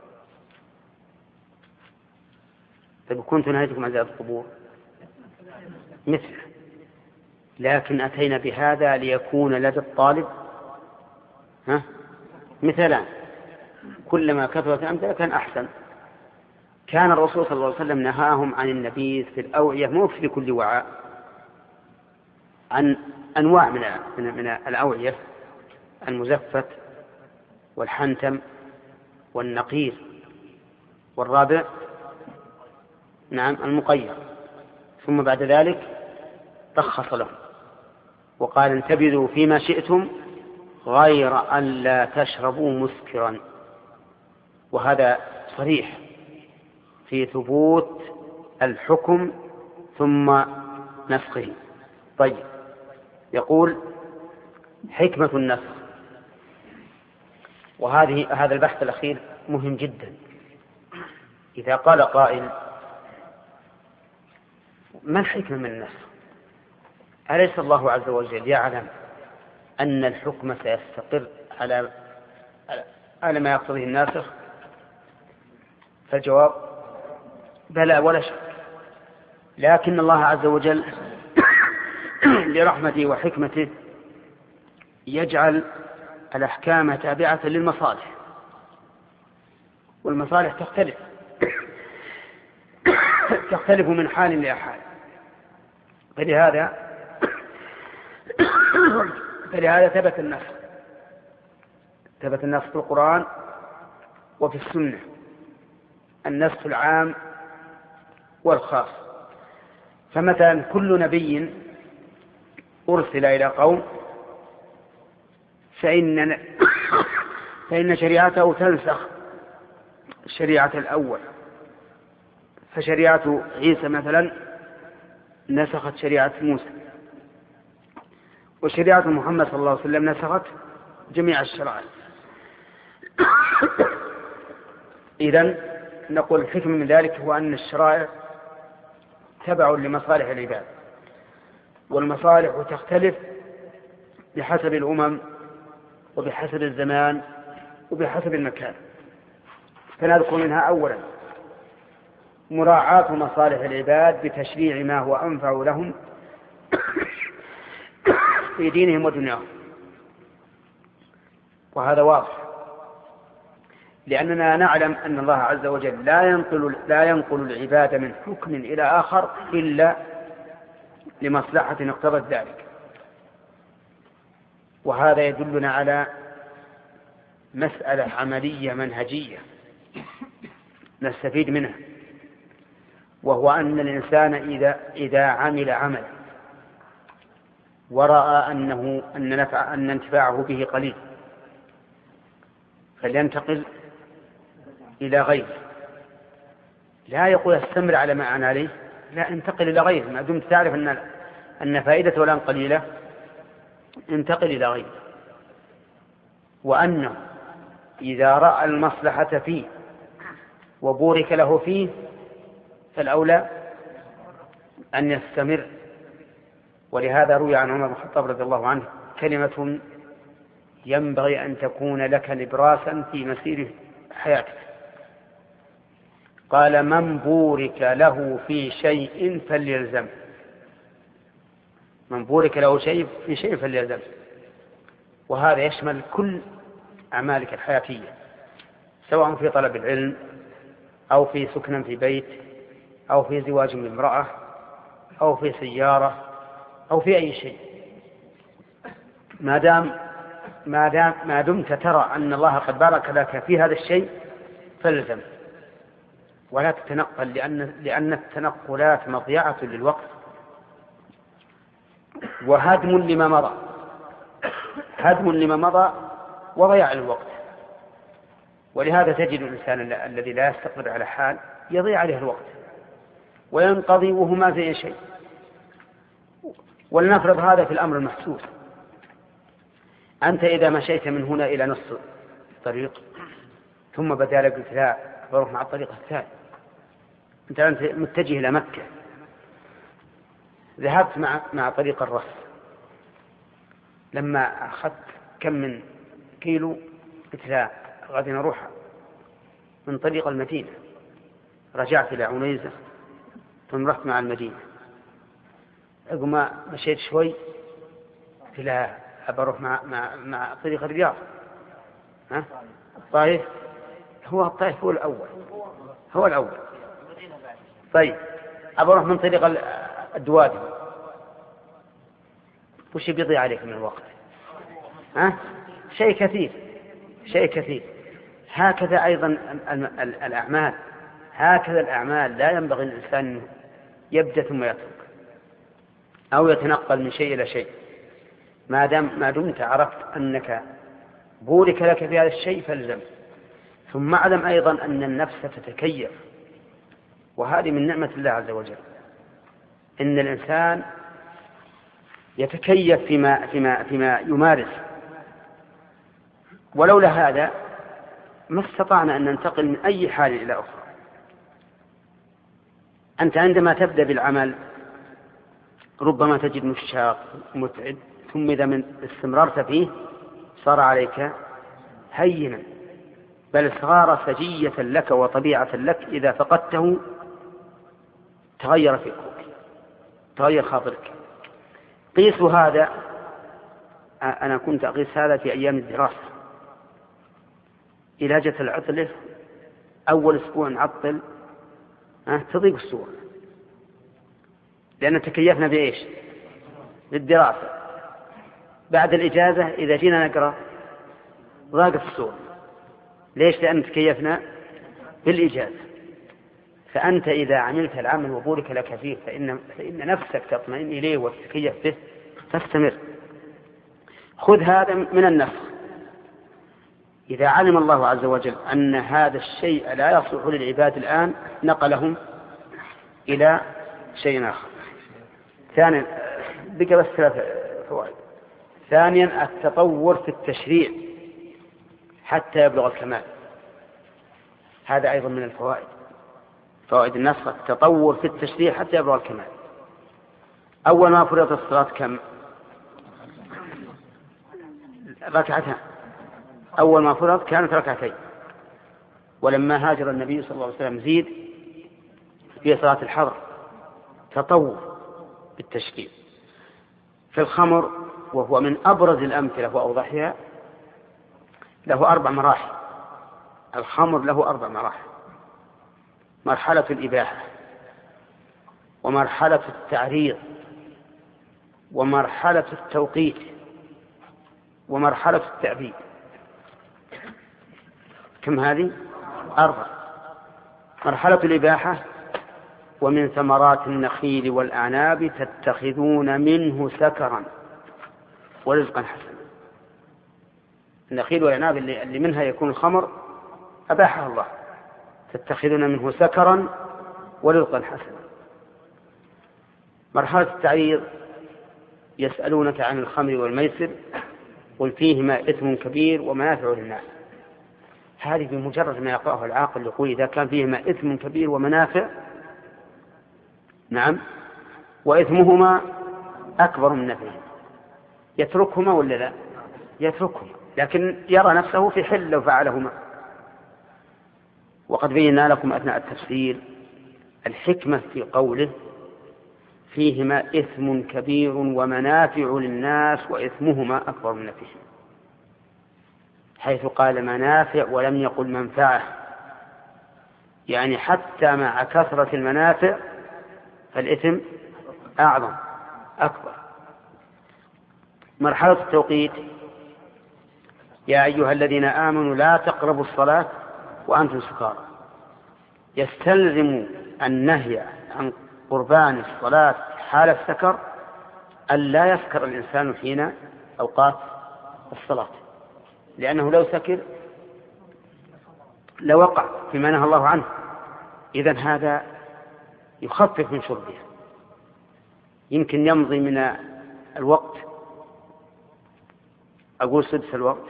طيب كنت نهيتكم عن زيارة القبور مثل، لكن أتينا بهذا ليكون لدى الطالب مثلان، كلما كثرت الأمثلة كان أحسن. كان الرسول صلى الله عليه وسلم نهاهم عن النبيذ في الأوعية، مو في كل وعاء، عن أنواع من الأوعية: المزفت والحنتم والنقير، والرابع المقير. ثم بعد ذلك رخص لهم وقال: انتبذوا فيما شئتم غير أن لا تشربوا مسكرا. وهذا صريح في ثبوت الحكم ثم نسخه. طيب، يقول: حكمة النسخ. هذا البحث الأخير مهم جدا. إذا قال قائل: ما الحكمة من النسخ؟ أليس الله عز وجل يعلم أن الحكم سيستقر على ما يقتضيه الناسخ؟ فالجواب: بلى ولا شك. لكن الله عز وجل لرحمته وحكمته يجعل الأحكام تابعة للمصالح، والمصالح تختلف من حال لحال. فلهذا ثبت النسخ في القرآن وفي السنة، النسخ العام والخاص. فمثلا كل نبي أرسل إلى قوم فإن شريعته تنسخ الشريعة الأول. فشريعة عيسى مثلا نسخت شريعة موسى، وشريعة محمد صلى الله عليه وسلم نسخت جميع الشرائع. إذن نقول الحكم من ذلك هو أن الشرائع تبع لمصالح العباد، والمصالح تختلف بحسب الأمم وبحسب الزمان وبحسب المكان. فنذكر منها أولا مراعاة مصالح العباد بتشريع ما هو أنفع لهم في دينهم ودنياهم، وهذا واضح، لأننا نعلم أن الله عز وجل لا ينقل العباد من حكم إلى آخر إلا لمصلحة اقتضت ذلك. وهذا يدلنا على مسألة عملية منهجية نستفيد منها، وهو أن الإنسان إذا عمل عمل ورأى أن انتفاعه به قليل فلينتقل إلى غيره. لا يقول استمر على ما أنا عليه، لا، انتقل إلى غيره. ما دمت تعرف أن فائدته الآن قليلة انتقل إلى غيره. وأنه إذا رأى المصلحة فيه وبورك له فيه فالأولى أن يستمر. ولهذا روي عن عمر بن الخطاب رضي الله عنه كلمة ينبغي أن تكون لك نبراسا في مسير حياتك. قال: من بورك له في شيء فليلزم. من بورك له في شيء فليلزم. وهذا يشمل كل أعمالك الحياتية، سواء في طلب العلم أو في سكن في بيت أو في زواج من امرأة أو في سيارة أو في أي شيء، ما دمت ترى أن الله قد بارك لك في هذا الشيء فالزم ولا تتنقل، لأن التنقلات مضيعة للوقت وهدم لما مضى وضياع للوقت. ولهذا تجد الإنسان الذي لا يستقر على حال يضيع عليه الوقت، وينقضي وهو ما في شيء. ولنفرض هذا في الأمر المحسوس. أنت إذا مشيت من هنا إلى نص الطريق ثم بدا لك قلت لا بروح مع الطريق الثاني، أنت متجه إلى مكة، ذهبت مع طريق الرص، لما أخذت كم من كيلو قلت لا غادي نروح من طريق المدينة، رجعت إلى عنيزة ثم رحت مع المدينة، عقب ما مشيت شوي قلت لا أروح مع طريق الرياض. الطائف هو الطائف هو الأول. طيب أروح من طريق الدوادي، وش بيضيع عليك من الوقت؟ شيء كثير. هكذا أيضا الأعمال، لا ينبغي الإنسان يبدأ ثم يترك أو يتنقل من شيء إلى شيء. ما دمت عرفت أنك بورك لك في هذا الشيء فالزم. ثم اعلم أيضا أن النفس تتكيف، وهذه من نعمة الله عز وجل، إن الإنسان يتكيف فيما يمارس. ولولا هذا ما استطعنا أن ننتقل من أي حال إلى أخرى. أنت عندما تبدأ بالعمل ربما تجد مشاق متعب، ثم إذا استمررت فيه صار عليك هينا، بل صار سجية لك وطبيعة لك. إذا فقدته تغير فكرك، تغير خاطرك. قيس هذا، أنا كنت أقيس هذا في أيام الدراسة. إذا جت العطلة أول أسبوع نعطل تضيق الصور، لأن تكيفنا بإيش؟ بالدراسة. بعد الإجازة إذا جينا نقرأ ضاقت الصور. ليش؟ لأن تكيفنا بالإجازة. فأنت إذا عملت العمل وبورك لك فيه فإن نفسك تطمئن إليه وتتكيف به، فاستمر. خذ هذا من النفس. إذا علم الله عز وجل أن هذا الشيء لا يصلح للعباد الآن نقلهم إلى شيء آخر. ثانيا، بقى بس 3 فوائد. ثانيا، التطور في التشريع حتى يبلغ الكمال، هذا أيضا من الفوائد، فوائد النسخ. التطور في التشريع حتى يبلغ الكمال. أول ما فرضت الصلاة كم؟ ركعتان. أول ما فرض كانت ركعتين، ولما هاجر النبي صلى الله عليه وسلم زيد في صلاة الحضر. تطور بالتشريع. في الخمر، وهو من أبرز الأمثلة وأوضحها، له 4 مراحل. الخمر له 4 مراحل: مرحلة الإباحة، ومرحلة التعريض، ومرحلة التوقيت، ومرحلة التعبيد. كم هذه؟ 4. مرحلة الإباحة: ومن ثمرات النخيل والأعناب تتخذون منه سكرا ورزقا حسنا. النخيل والأعناب اللي منها يكون الخمر أباحها الله، تتخذون منه سكرا ورزقا حسنا. مرحلة التعريض: يسألونك عن الخمر والميسر قل فيهما إثم كبير ومنافع للناس. هذه بمجرد ما يقرأه العاقل يقول إذا كان فيهما إثم كبير ومنافع، نعم، وإثمهما أكبر من نفعهما، يتركهما ولا لا؟ يتركهما، لكن يرى نفسه في حل لو فعلهما. وقد بينا لكم أثناء التفسير الحكمة في قوله فيهما إثم كبير ومنافع للناس وإثمهما أكبر من نفعهما، حيث قال منافع ولم يقل منفعة، يعني حتى مع كثرة المنافع فالإثم أعظم أكبر. مرحلة التوقيت: يا أيها الذين آمنوا لا تقربوا الصلاة وأنتم سكارى. يستلزم النهي عن قربان الصلاة حال السكر ألا يسكر الإنسان حين أوقات الصلاة، لأنه لو سكر لوقع فيما نهى الله عنه. إذن هذا يخفف من شربها. يمكن يمضي من الوقت، أقول سدس الوقت،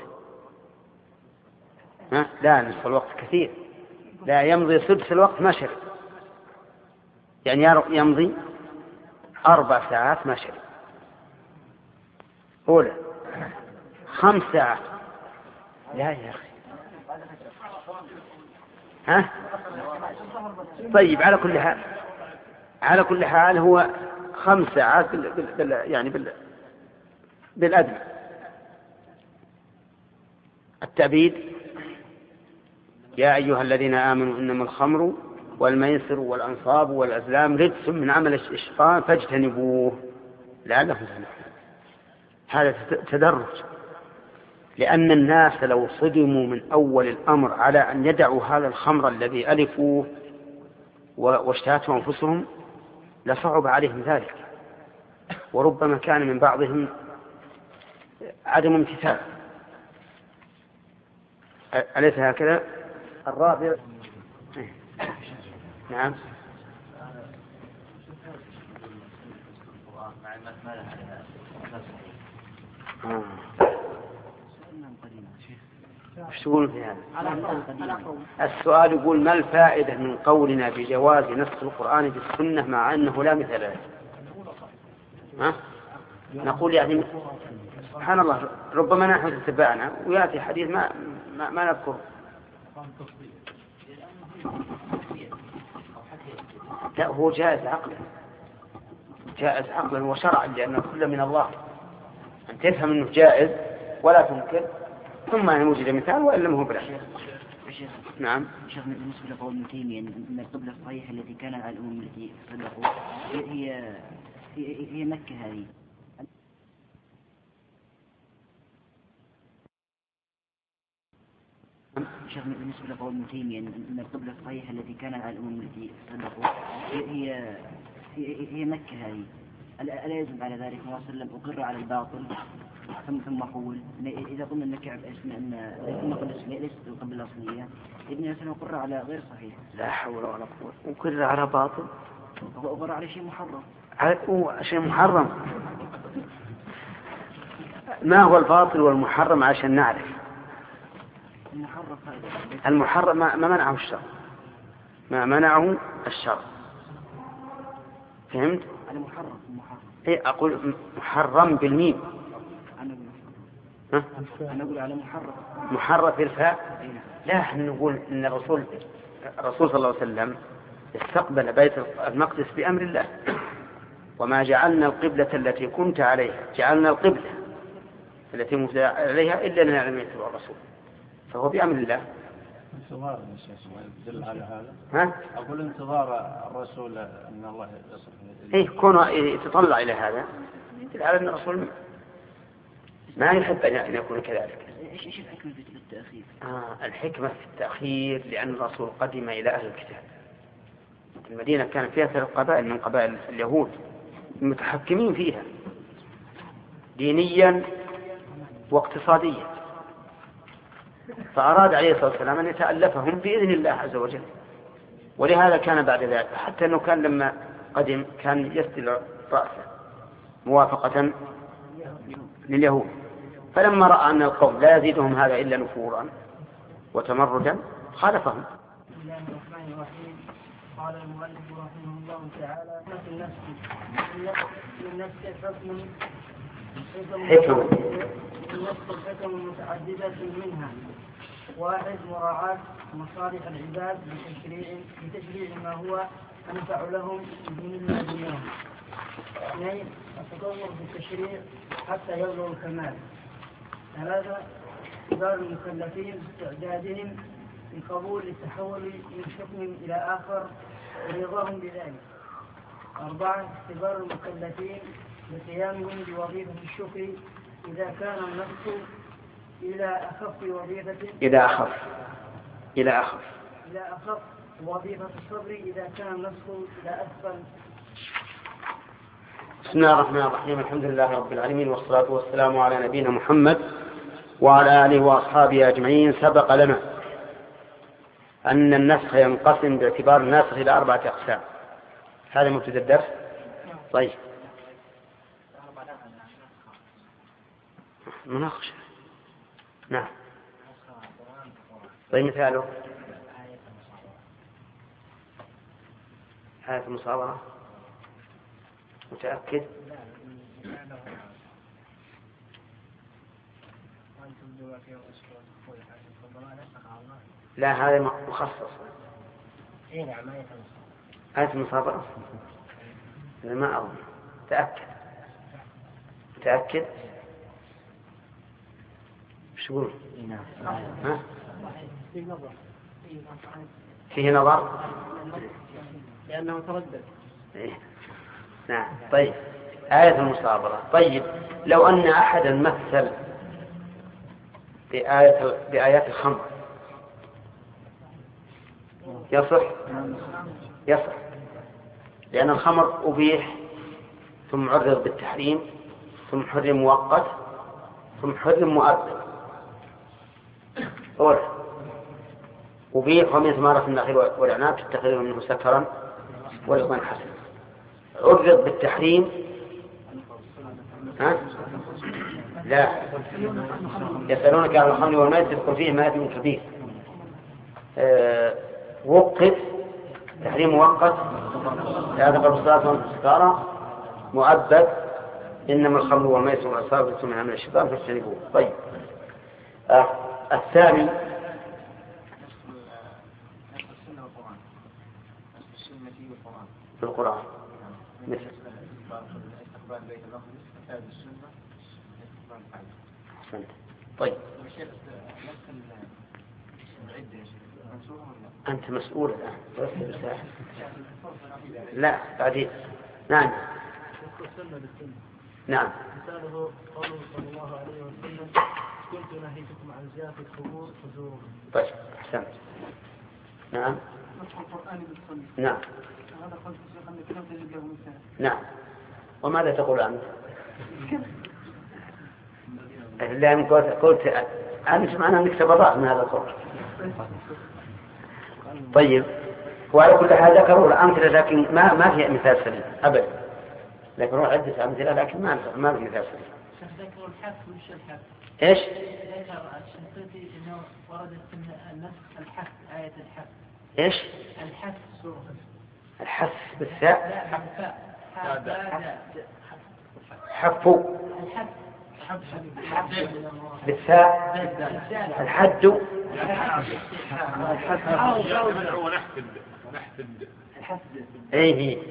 لا نصف الوقت كثير، لا يمضي سدس الوقت ما شرب، يعني يمضي 4 ساعات ما شرب، أولى 5 ساعات، لا يا أخي طيب على كل حال هو 5 ساعات يعني بالأدنى. التأبيد: يا أيها الذين آمنوا إنما الخمر والميسر والأنصاب والأزلام رجس من عمل الشيطان فاجتنبوه لعلكم تفلحون. هذا تدرج، لأن الناس لو صدموا من أول الأمر على أن يدعوا هذا الخمر الذي ألفوه واشتهته أنفسهم لصعب عليهم ذلك، وربما كان من بعضهم عدم امتثال. أليس هكذا؟ الرابع نعم ايش تقول في هذا؟ السؤال يقول: ما الفائدة من قولنا بجواز نسخ القرآن بالسنة مع أنه لا مثل له؟ نقول يعني سبحان الله، ربما نحن اتبعنا ويأتي حديث ما نذكر. لا، هو جائز عقلا وشرعا، لأنه كله من الله. أن تفهم أنه جائز ولا تنكر، ثم أن وجد مثال وإلا ما هو بلا. نعم. شيخ، بالنسبة لقول ابن تيمية أن القبلة الصحيحة التي كان على الأمم التي صدقوا هي مكة هذه. شيخ، بالنسبة لقول ابن تيمية أن القبلة الصحيحة التي كان على الأمم التي صدقوا هي مكة هذه. ألا يجب على ذلك صلى الله عليه وسلم أقر على الباطل ثم أقول إذا قلنا أن كعب أن ليست القبلة الأصلية، ابن مثلا أقر على غير صحيح؟ لا حول ولا قوة. أقر على باطل، أقر على شيء محرم. شيء محرم. ما هو الباطل والمحرم عشان نعرف؟ المحرم ما منعه الشر، فهمت؟ المحرم إيه، أقول محرم بالميم. أنا أقول على محرم بالفاء. لا، احنا نقول إن الرسول صلى الله عليه وسلم استقبل بيت المقدس بأمر الله، وما جعلنا القبلة التي كنت عليها، جعلنا القبلة التي كنت عليها إلا أن نعلم يتبع الرسول، فهو بأمر الله. انتظار يدل على هذا. أقول انتظار الرسول أن الله يصرف إيه، كونه يتطلع إلى هذا يدل على أن الرسول ما يحب أن يكون كذلك. إيش الحكمة في التأخير؟ الحكمة في التأخير لأن الرسول قدم إلى أهل الكتاب. المدينة كانت فيها 3 قبائل من قبائل اليهود المتحكمين فيها دينيا واقتصاديا، فأراد عليه الصلاة والسلام أن يتألفهم بإذن الله عز وجل، ولهذا كان بعد ذلك، حتى أنه كان لما قدم كان يسدل رأسه موافقة لليهود، فلما رأى أن القوم لا يزيدهم هذا إلا نفورا وتمردا خالفهم. بسم الله الرحمن الرحيم. قال المؤلف رحمه الله تعالى: في النفس حكم متعددة منها: 1. مراعاة مصالح العباد بتشريع ما هو أنفع لهم من الله دنياهم. 2. التطور بالتشريع حتى يبلغ الكمال. 3. إجبار المكلفين باستعدادهم لقبول التحول من حكم إلى آخر ورضاهم بذلك. 4. اختبار المكلفين بقيامهم بوظيفة الشكر إذا كان النفس إلى أخف وظيفة وظيفة الصبر إذا كان النفس إلى أسفل. بسم الله الرحمن الرحيم. الحمد لله رب العالمين، والصلاة والسلام على نبينا محمد وعلى آله وأصحابه أجمعين. سبق لنا أن النسخ ينقسم باعتبار الناسخ إلى 4 أقسام: هذا مبتدأ الدرس. طيب مناقشة. نعم. طيب مثاله آية المصابرة. متأكد؟ لا هذا مخصص. آية المصابرة ما أظن. متأكد؟ شو يقول؟ ها؟ فيه نظر لأنه تردد. نعم. طيب آية المصابرة. طيب لو أن أحدا مثل بآيات الخمر يصح؟ لأن الخمر أبيح ثم عرض بالتحريم ثم حرم مؤقت ثم حرم مؤبد. أبيح ومن ثمرة النخيل والعناب تتخذون منه سكرا ورزقا حسنا. عرض بالتحريم. ها؟ لا يسألونك عن الخمر والميسر قل فيهما إثم كبير. وقف تحريم مؤقت لا تقربوا الصلاة وأنتم سكارى. مؤبد إنما الخمر والميسر والأنصاب رجس من عمل الشيطان فاجتنبوه. طيب الثاني في القرآن مثل طيب أنت مسؤول الآن. لا بعدين. نعم. نعم. مثاله قوله صلى الله عليه وسلم كنت نهيتكم عن زيارة القبور فزوروها. طيب أحسنت. نعم. نصح القرآن بالسنة. نعم. هذا قلت الشيخ أنك لم تجد له مثال. نعم. وماذا تقول أنت؟ لا قلت أنت معنا أنك تبرأت من هذا القول. طيب وعلى كل حال ذكروا الأمثلة لكن ما في مثال سليم أبدا. ذكروا عدة أمثلة لكن ما في مثال سليم. ذكروا الحث وش الحث؟ إيش؟ ذكر الشنقيطي أنه وردت النسخ الحث آية الحث. إيش؟ الحث سورة. الحث بالثاء. لا بالثاء. حفوا. الحث بالثاء. الحد. ايه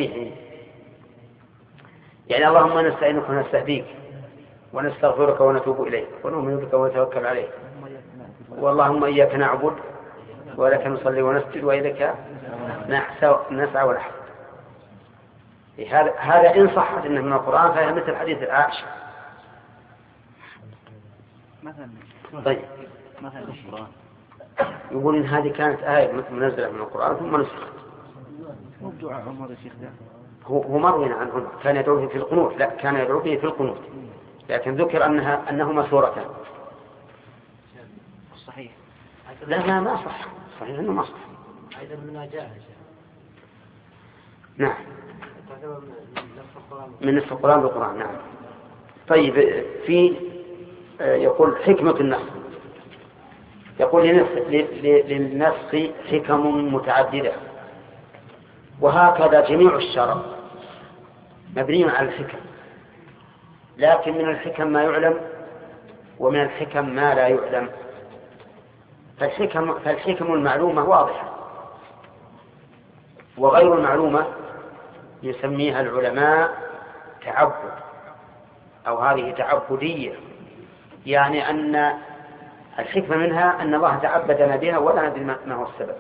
يعني اللهم نستعينك ونستهديك ونستغفرك ونتوب اليك ونؤمن بك ونتوكل عليك واللهم اياك نعبد ولك نصلي ونسجد واليك نسعى ونحفظ. هذا ان صحت انه من القران فهي مثل حديث عائشه. طيب يقول إن هذه كانت آية منزلة من القرآن ثم نسخت. هو مروي عنه كان يدعو في القنوت. لا كان يدعو في القنوت لكن ذكر أنهما سورتان. صحيح. لا ما صح. صحيح أنه ما صح. أيضا مناجاة. نعم. من نصف القرآن بالقرآن. نعم. طيب في يقول حكمة النسخ. يقول للنسخ حكم متعددة وهكذا جميع الشرع مبني على الحكم لكن من الحكم ما يعلم ومن الحكم ما لا يعلم. فالحكم المعلومة واضحة وغير المعلومة يسميها العلماء تعبد أو هذه تعبدية يعني أن الحكمة منها أن الله تعبدنا بها ولا ندري ما هو السبب.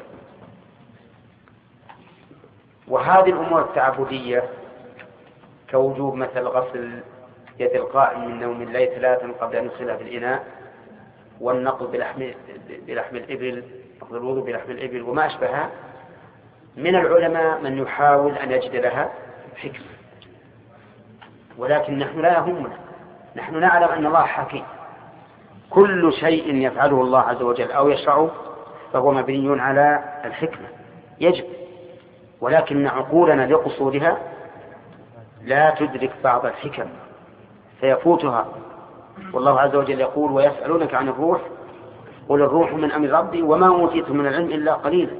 وهذه الأمور التعبدية كوجوب مثل غسل يد القائم من نوم الليل 3 قبل أن يدخلها في الإناء والنقض بلحم الإبل نقض الوضوء بلحم الإبل وما أشبهها من العلماء من يحاول أن يجد لها حكمة ولكن نحن لا يهمنا. نحن نعلم أن الله حكيم. كل شيء يفعله الله عز وجل أو يشرعه فهو مبني على الحكمة. يجب ولكن عقولنا لقصورها لا تدرك بعض الحكم فيفوتها. والله عز وجل يقول ويسألونك عن الروح قل الروح من أمر ربي وما أوتيتم من العلم إلا قليلا.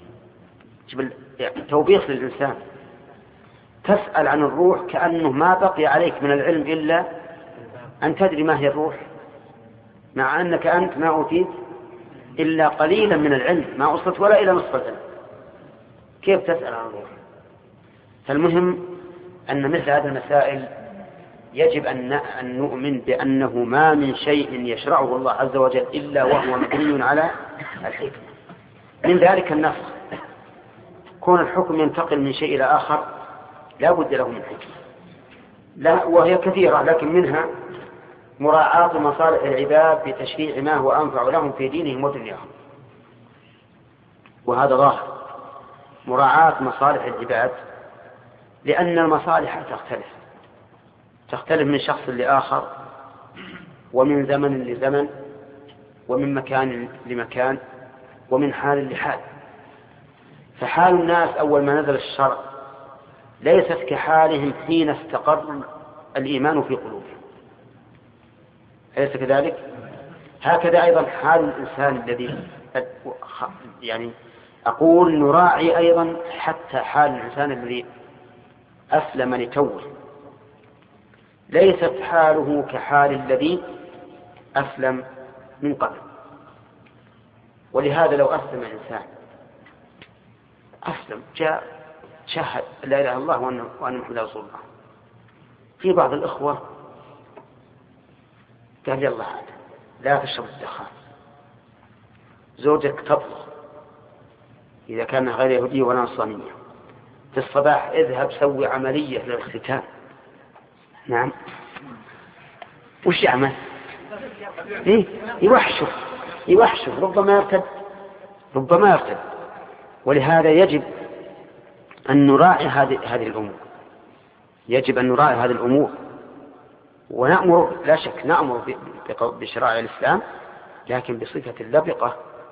توبيخ للإنسان، تسأل عن الروح كأنه ما بقي عليك من العلم إلا أن تدري ما هي الروح، مع أنك أنت ما أوتيت إلا قليلا من العلم، ما وصلت ولا إلى نصف العلم، كيف تسأل عن الروح؟ فالمهم أن مثل هذه المسائل يجب أن نؤمن بأنه ما من شيء يشرعه الله عز وجل إلا وهو مبني على الحكمة. من ذلك النسخ، كون الحكم ينتقل من شيء إلى آخر لا بد له من حكمة، لا وهي كثيرة، لكن منها مراعاة مصالح العباد بتشريع ما هو أنفع لهم في دينهم ودنياهم، وهذا ظاهر مراعاة مصالح العباد، لأن المصالح تختلف من شخص لآخر، ومن زمن لزمن، ومن مكان لمكان، ومن حال لحال. فحال الناس أول ما نزل الشرع ليست كحالهم حين استقر الإيمان في قلوبهم، أليس كذلك؟ هكذا أيضا حال الإنسان الذي يعني أقول نراعي أيضا حتى حال الإنسان الذي أسلم لتوه، ليست حاله كحال الذي أسلم من قبل. ولهذا لو أسلم الإنسان جاء شهد لا إله إلا الله وأن محمد رسول الله، في بعض الإخوة قال يلا لا تشرب الدخان، زوجك تطلق إذا كان غير يهودي ولا نصرانية، في الصباح اذهب سوي عملية للختان. نعم، وش يعمل؟ يوحشه ربما يرتد. ولهذا يجب أن نراعي هذه الأمور، ونأمر لا شك نأمر بشرائع الإسلام، لكن بصفة لبقة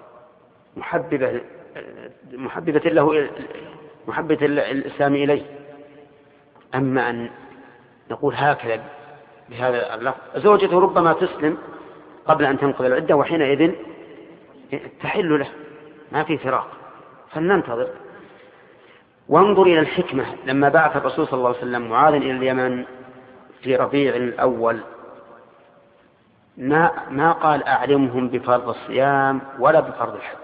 محبة الإسلام إليه. أما أن نقول هكذا بهذا اللفظ، زوجته ربما تسلم قبل أن تنقضي العدة، وحينئذ تحل له، ما في فراق، فلننتظر. وانظر إلى الحكمة لما بعث الرسول صلى الله عليه وسلم معاذا إلى اليمن في ربيع الأول، ما قال أعلمهم بفرض الصيام ولا بفرض الحج،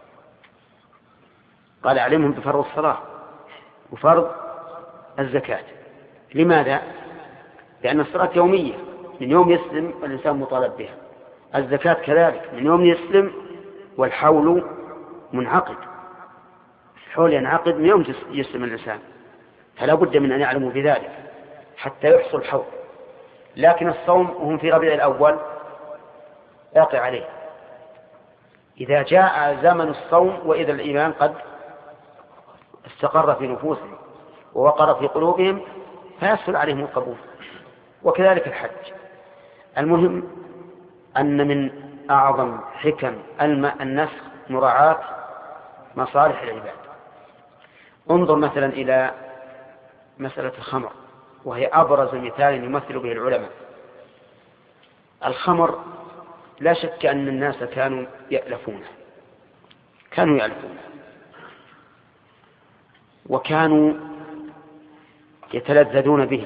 قال أعلمهم بفرض الصلاة وفرض الزكاة. لماذا؟ لأن الصلاة يومية، من يوم يسلم الإنسان مطالب بها، الزكاة كذلك من يوم يسلم، والحول منعقد، الحول ينعقد من يوم يسلم الإنسان، فلا بد من أن يعلموا بذلك حتى يحصل الحول. لكن الصوم وهم في ربيع الأول باقي عليه، إذا جاء زمن الصوم وإذا الإيمان قد استقر في نفوسهم ووقر في قلوبهم فيسهل عليهم القبول، وكذلك الحج. المهم أن من أعظم حكم النسخ مراعاة مصالح العباد. انظر مثلا إلى مسألة الخمر، وهي أبرز مثال يمثل به العلماء. الخمر لا شك أن الناس كانوا يألفونه وكانوا يتلذذون به،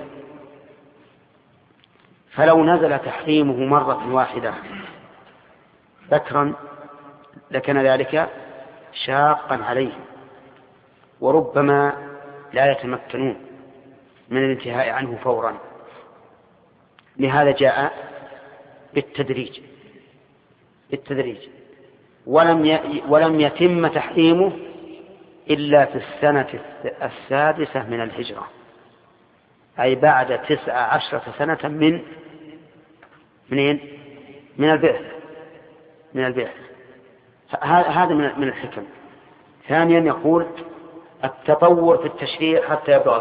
فلو نزل تحريمه مرة واحدة بكرا لكان ذلك شاقا عليهم، وربما لا يتمكنون من الانتهاء عنه فورا. لهذا جاء بالتدريج ولم يتم تحريمه إلا في السنة 6 من الهجرة، أي بعد 19 سنة من البعث. هذا من الحكم. ثانيا يقول التطور في التشريع حتى يبلغ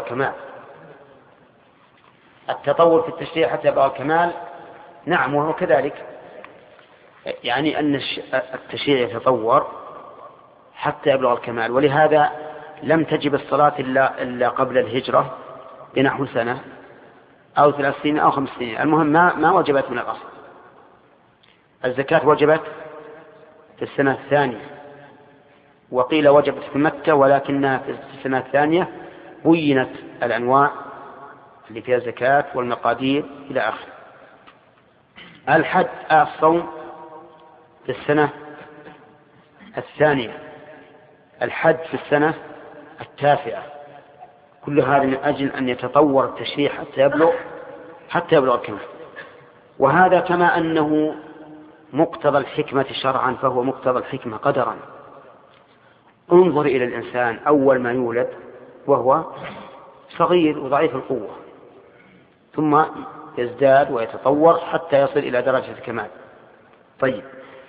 الكمال. نعم، وهو كذلك، يعني أن التشريع يتطور حتى يبلغ الكمال. ولهذا لم تجب الصلاة إلا قبل الهجرة بنحو سنة أو 3 سنين أو 5 سنين، المهم ما وجبت من الأصل. الزكاة وجبت في السنة الثانية، وقيل وجبت في مكة ولكنها في السنة الثانية بينت الأنواع اللي فيها الزكاة والمقادير إلى آخره. الصوم في السنة الثانية، الحج في السنة التاسعة. كل هذا من أجل أن يتطور التشريع حتى يبلغ الكمال. وهذا كما أنه مقتضى الحكمة شرعا فهو مقتضى الحكمة قدرا. انظر إلى الإنسان أول ما يولد وهو صغير وضعيف القوة، ثم يزداد ويتطور حتى يصل إلى درجة الكمال. طيب،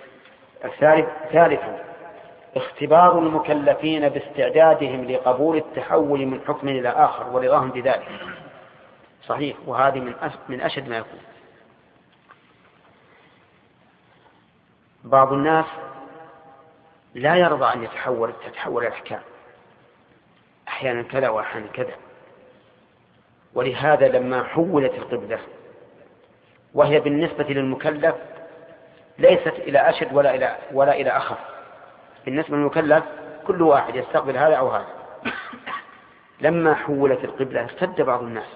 ثالثا اختبار المكلفين باستعدادهم لقبول التحول من حكم إلى آخر ورضاهم بذلك. صحيح، وهذه من أشد ما يكون. بعض الناس لا يرضى أن تتحول الأحكام، أحيانا كذا وأحيانا كذا. ولهذا لما حولت القبلة وهي بالنسبة للمكلف ليست إلى أشد ولا إلى أخف، بالنسبة للمكلف كل واحد يستقبل هذا أو هذا. لما حولت القبلة ارتد بعض الناس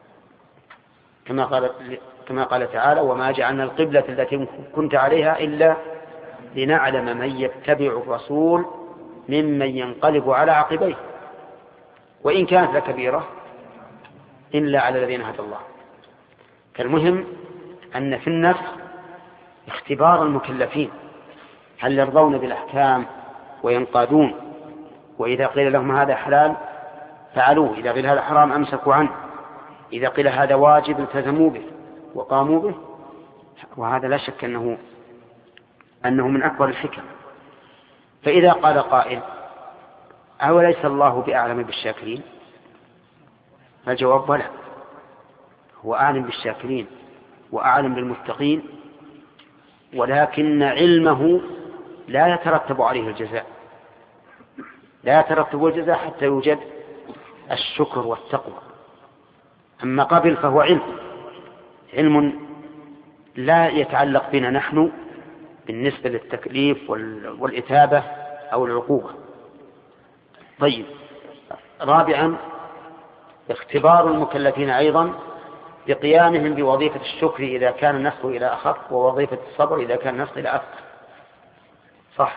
كما قال تعالى: وما جعلنا القبلة التي كنت عليها إلا لنعلم من يتبع الرسول ممن ينقلب على عقبيه وإن كانت لكبيرة إلا على الذين هدى الله. فالمهم أن في النفس اختبار المكلفين، هل يرضون بالأحكام وينقادون، وإذا قيل لهم هذا حلال فعلوه، إذا قيل هذا حرام أمسكوا عنه، إذا قيل هذا واجب التزموا به وقاموا به. وهذا لا شك أنه من أكبر الحكم. فإذا قال قائل: أوليس الله بأعلم بالشاكرين؟ فالجواب: بلى، هو أعلم بالشاكرين وأعلم بالمتقين، ولكن علمه لا يترتب عليه الجزاء، لا يترتب الجزاء حتى يوجد الشكر والتقوى. أما قبل فهو علم لا يتعلق بنا نحن بالنسبة للتكليف والإتابة أو العقوبة. طيب، رابعا اختبار المكلفين أيضا بقيامهم بوظيفة الشكر إذا كان النسخ إلى أخف، ووظيفة الصبر إذا كان النسخ إلى أثقل. صح،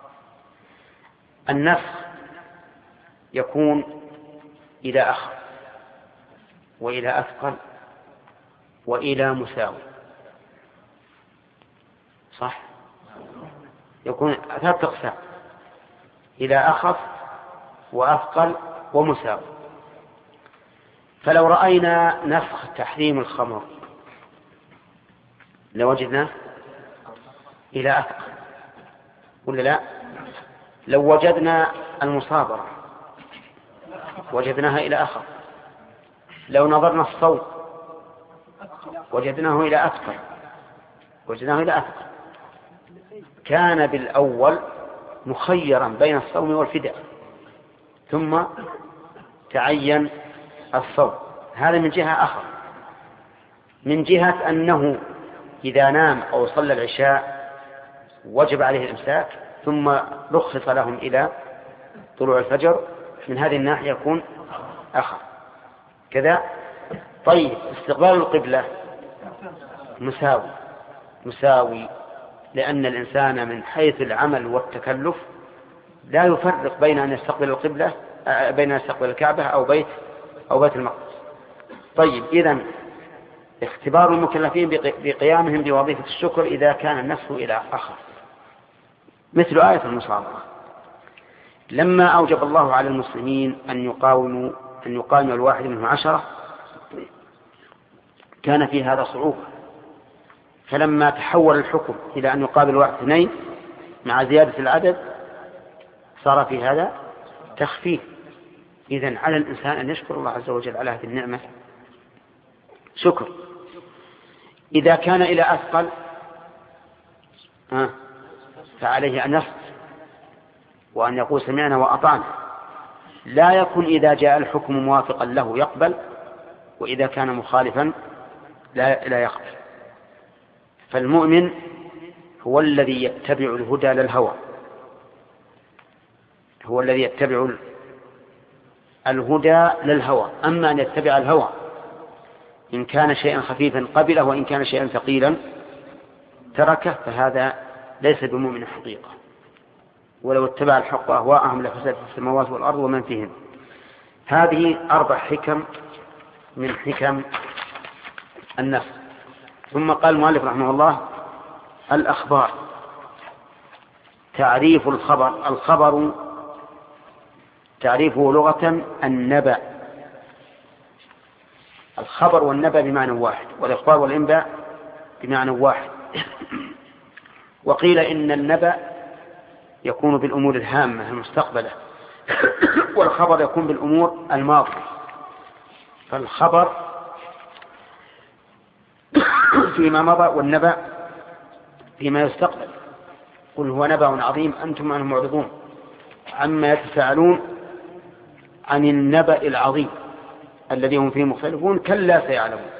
النسخ يكون إلى أخف وإلى أثقل وإلى مساوي. صح، يكون 3 أقسام: إلى أخف وأثقل ومساوي. فلو رأينا نسخ تحريم الخمر لوجدناه إلى أثقل ولا لا؟ لو وجدنا المصابرة وجدناها إلى أخف. لو نظرنا الصوت وجدناه إلى أثقل كان بالأول مخيرا بين الصوم والفداء، ثم تعين الصوم. هذا من جهة أخرى، من جهة أنه إذا نام أو صلى العشاء وجب عليه الإمساك، ثم رخص لهم إلى طلوع الفجر، من هذه الناحية يكون أخر كذا. طيب، استقبال القبلة مساوي، لأن الإنسان من حيث العمل والتكلف لا يفرق بين أن يستقبل القبلة بين أن يستقبل الكعبة أو بيت المقدس. طيب، إذن اختبار المكلفين بقيامهم بوظيفة الشكر إذا كان النفس إلى آخر، مثل آية المصابرة. لما أوجب الله على المسلمين أن يقاوموا الواحد منهم 10 كان في هذا صعوبة، فلما تحول الحكم إلى أن يقابل 1 2 مع زيادة العدد صار في هذا تخفيف. إذن على الإنسان أن يشكر الله عز وجل على هذه النعمة شكر. إذا كان إلى أثقل فعليه أن يصبر وأن يقول سمعنا وأطعنا، لا يكون إذا جاء الحكم موافقا له يقبل، وإذا كان مخالفا لا يقبل. فالمؤمن هو الذي يتبع الهدى للهوى، هو الذي يتبع الهدى للهوى. أما أن يتبع الهوى إن كان شيئا خفيفا قبله، وإن كان شيئا ثقيلا تركه، فهذا ليس بمؤمن حقيقة. ولو اتبع الحق أهواءهم لفسدت السماوات والأرض ومن فيهن. هذه 4 حكم من حكم النص. ثم قال المؤلف رحمه الله: الأخبار. تعريف الخبر. الخبر تعريفه لغة النبأ. الخبر والنبأ بمعنى واحد، والإخبار والإنباء بمعنى واحد. وقيل إن النبأ يكون بالأمور الهامة المستقبلة، والخبر يكون بالأمور الماضية. فالخبر فيما مضى، والنبأ فيما يستقبل. قل هو نبأ عظيم أنتم عنه معرضون عما يتساءلون عن النبأ العظيم الذي هم فيه مختلفون كلا سيعلمون.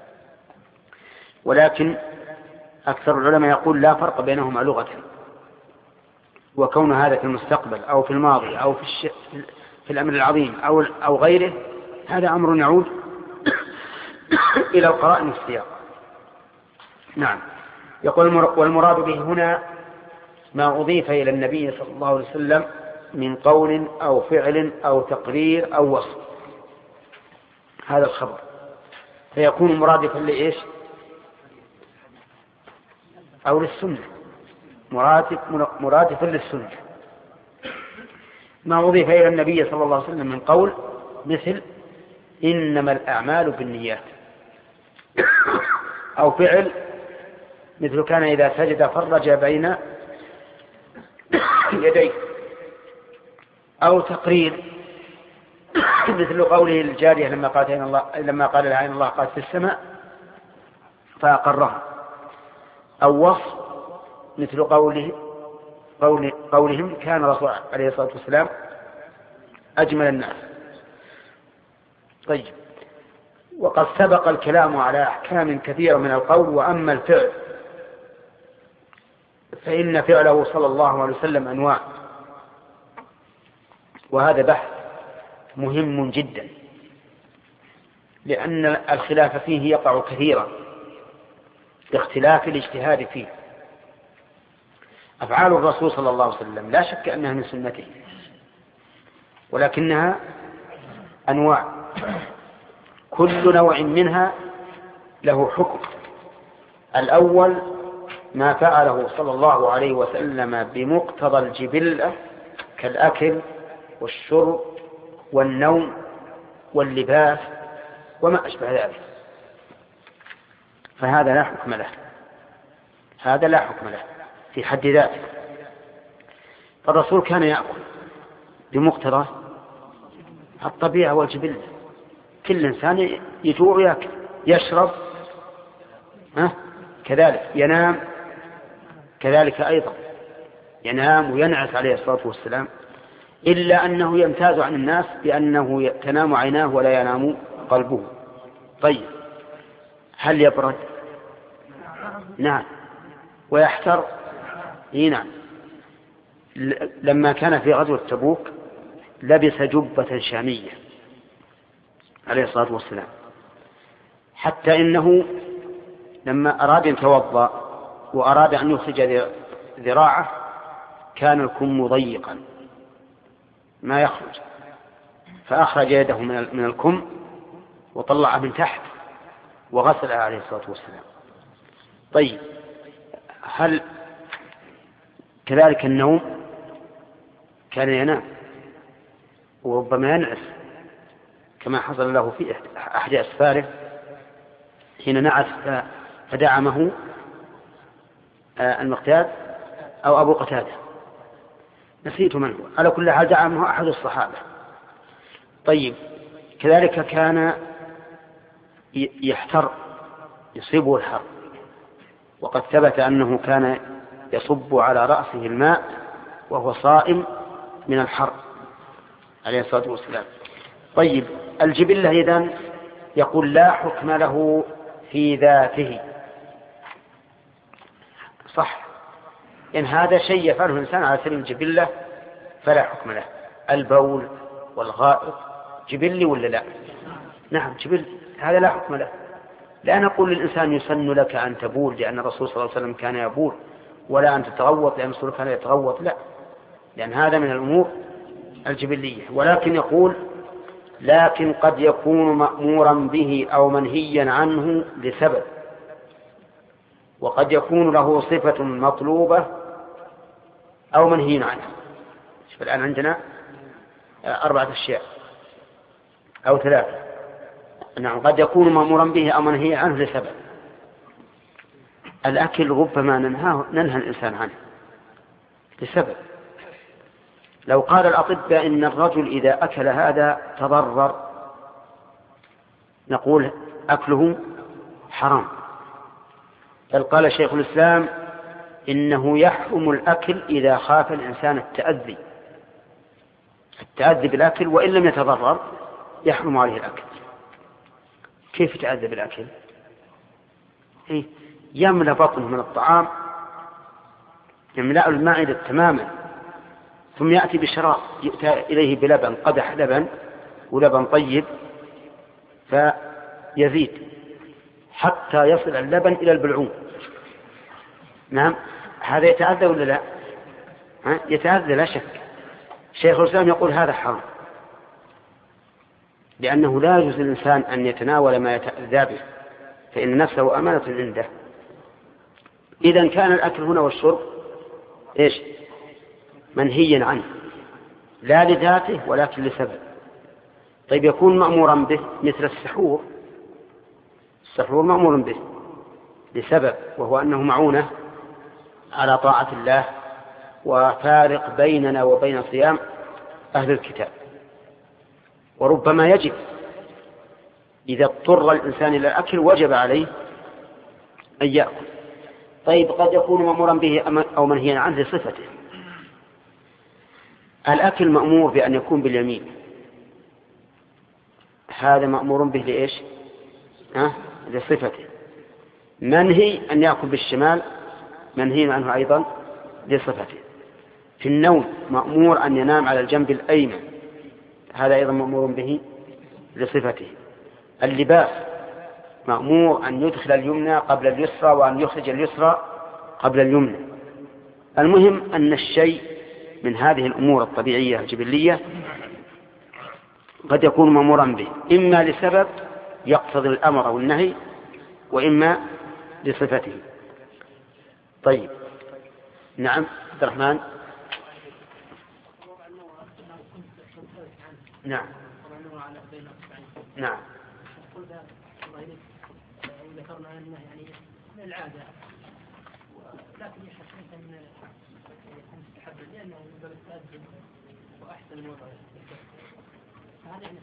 ولكن أكثر العلماء يقول لا فرق بينهما لغة، وكون هذا في المستقبل أو في الماضي أو في الأمر العظيم أو غيره، هذا أمر يعود إلى القرائن والسياق. نعم. يقول: والمراد به هنا ما أضيف إلى النبي صلى الله عليه وسلم من قول أو فعل أو تقرير أو وصف، هذا الخبر، فيكون مرادفا لإيش؟ أو للسنة، مرادفا للسنة. ما أضيف إلى النبي صلى الله عليه وسلم من قول، مثل إنما الأعمال بالنيات، أو فعل مثل كان إذا سجد فرج بين يديه، أو تقرير مثل قوله الجارية لما قال لها إن الله قال في السماء فأقرها، أو وصف مثل قولهم كان الرسول عليه الصلاة والسلام أجمل الناس. طيب. وقد سبق الكلام على أحكام كثيرة من القول. وأما الفعل فإن فعله صلى الله عليه وسلم أنواع، وهذا بحث مهم جدا، لأن الخلاف فيه يقع كثيرا باختلاف الاجتهاد فيه. أفعال الرسول صلى الله عليه وسلم لا شك أنها من سنته، ولكنها أنواع، كل نوع منها له حكم. الأول ما فعله صلى الله عليه وسلم بمقتضى الجبلة كالأكل والشرب والنوم واللباس وما أشبه ذلك، فهذا لا حكم له، هذا لا حكم له في حد ذاته. فالرسول كان يأكل بمقتضى الطبيعة والجبلة، كل إنسان يجوع يأكل، يشرب كذلك، ينام كذلك أيضا، ينام وينعس عليه الصلاة والسلام، إلا أنه يمتاز عن الناس بأنه تنام عيناه ولا ينام قلبه. طيب، هل يبرد؟ نعم. ويحتر؟ نعم. لما كان في غزوة تبوك لبس جبة شامية عليه الصلاة والسلام، حتى إنه لما أراد أن يتوضأ وأراد أن يخرج ذراعه كان الكم ضيقا ما يخرج، فأخرج يده من الكم وطلعه من تحت وغسلها عليه الصلاة والسلام. طيب، هل كذلك النوم؟ كان ينام وربما ينعس، كما حصل له في أحد أسفاره حين نعس فدعمه المقداد أو أبو قتادة، نسيت من هو، على كل حال دعمه أحد الصحابة. طيب، كذلك كان يحتر، يصيبه الحر، وقد ثبت أنه كان يصب على رأسه الماء وهو صائم من الحر. عليه الصلاة والسلام. طيب الجبلة إذن يقول لا حكم له في ذاته، صح، إن هذا شيء يفعله الإنسان على سبيل الجبلة فلا حكم له. البول والغائط جبلي ولا لا؟ نعم جبلي، هذا لا حكم له. لا نقول للإنسان يسن لك أن تبول لأن الرسول صلى الله عليه وسلم كان يبول، ولا أن تتغوط لأن الرسول كان يتغوط، لا، لأن هذا من الأمور الجبلية. ولكن يقول لكن قد يكون مأمورا به أو منهيا عنه لسبب، وقد يكون له صفة مطلوبة أو منهي عنها. الآن عندنا 4 أشياء أو 3. نعم، قد يكون مأمورا به أو منهي عنه لسبب. الأكل ربما ننهى الإنسان عنه لسبب. لو قال الأطباء إن الرجل إذا أكل هذا تضرر، نقول أكله حرام. بل قال شيخ الإسلام إنه يحرم الأكل إذا خاف الإنسان التأذي بالأكل، وإن لم يتضرر يحرم عليه الأكل. كيف يتأذى بالأكل؟ يملأ بطنه من الطعام، يملأ المعدة تماما، ثم يأتي بشراب، يؤتى إليه بلبن، قدح لبن ولبن طيب، فيزيد حتى يصل اللبن إلى البلعوم. نعم، هذا يتأذى ولا لا؟ يتأذى لا شك. شيخ الإسلام يقول هذا حرام، لأنه لا يجوز للإنسان أن يتناول ما يتأذى به، فإن نفسه أمانة عنده. إذن كان الأكل هنا والشرب منهيا عنه، لا لذاته ولكن لسبب. طيب يكون مأمورا به مثل السحور مأمور به لسبب، وهو أنه معونة على طاعة الله وفارق بيننا وبين صيام أهل الكتاب. وربما يجب إذا اضطر الإنسان إلى الأكل وجب عليه أن يأكل. طيب قد يكون مأمورا به أو منهيا عنه لصفته. الأكل مأمور بأن يكون باليمين، هذا مأمور به لإيش؟ لصفته. منهي أن يأكل بالشمال، منهي عنه أيضا لصفته. في النوم مأمور أن ينام على الجنب الأيمن، هذا أيضا مأمور به لصفته. اللباس مأمور أن يدخل اليمنى قبل اليسرى وأن يخرج اليسرى قبل اليمنى. المهم أن الشيء من هذه الأمور الطبيعية الجبلية قد يكون مأمورا به إما لسبب يقتضي الأمر أو النهي، وإما لصفته. طيب نعم عبد الرحمن. نعم نعم. ذكرنا أنه يعني من العادة، لكن يحسن أن يكون مستحب لأنه من باب التأدب وأحسن الوضع. فهذا يعني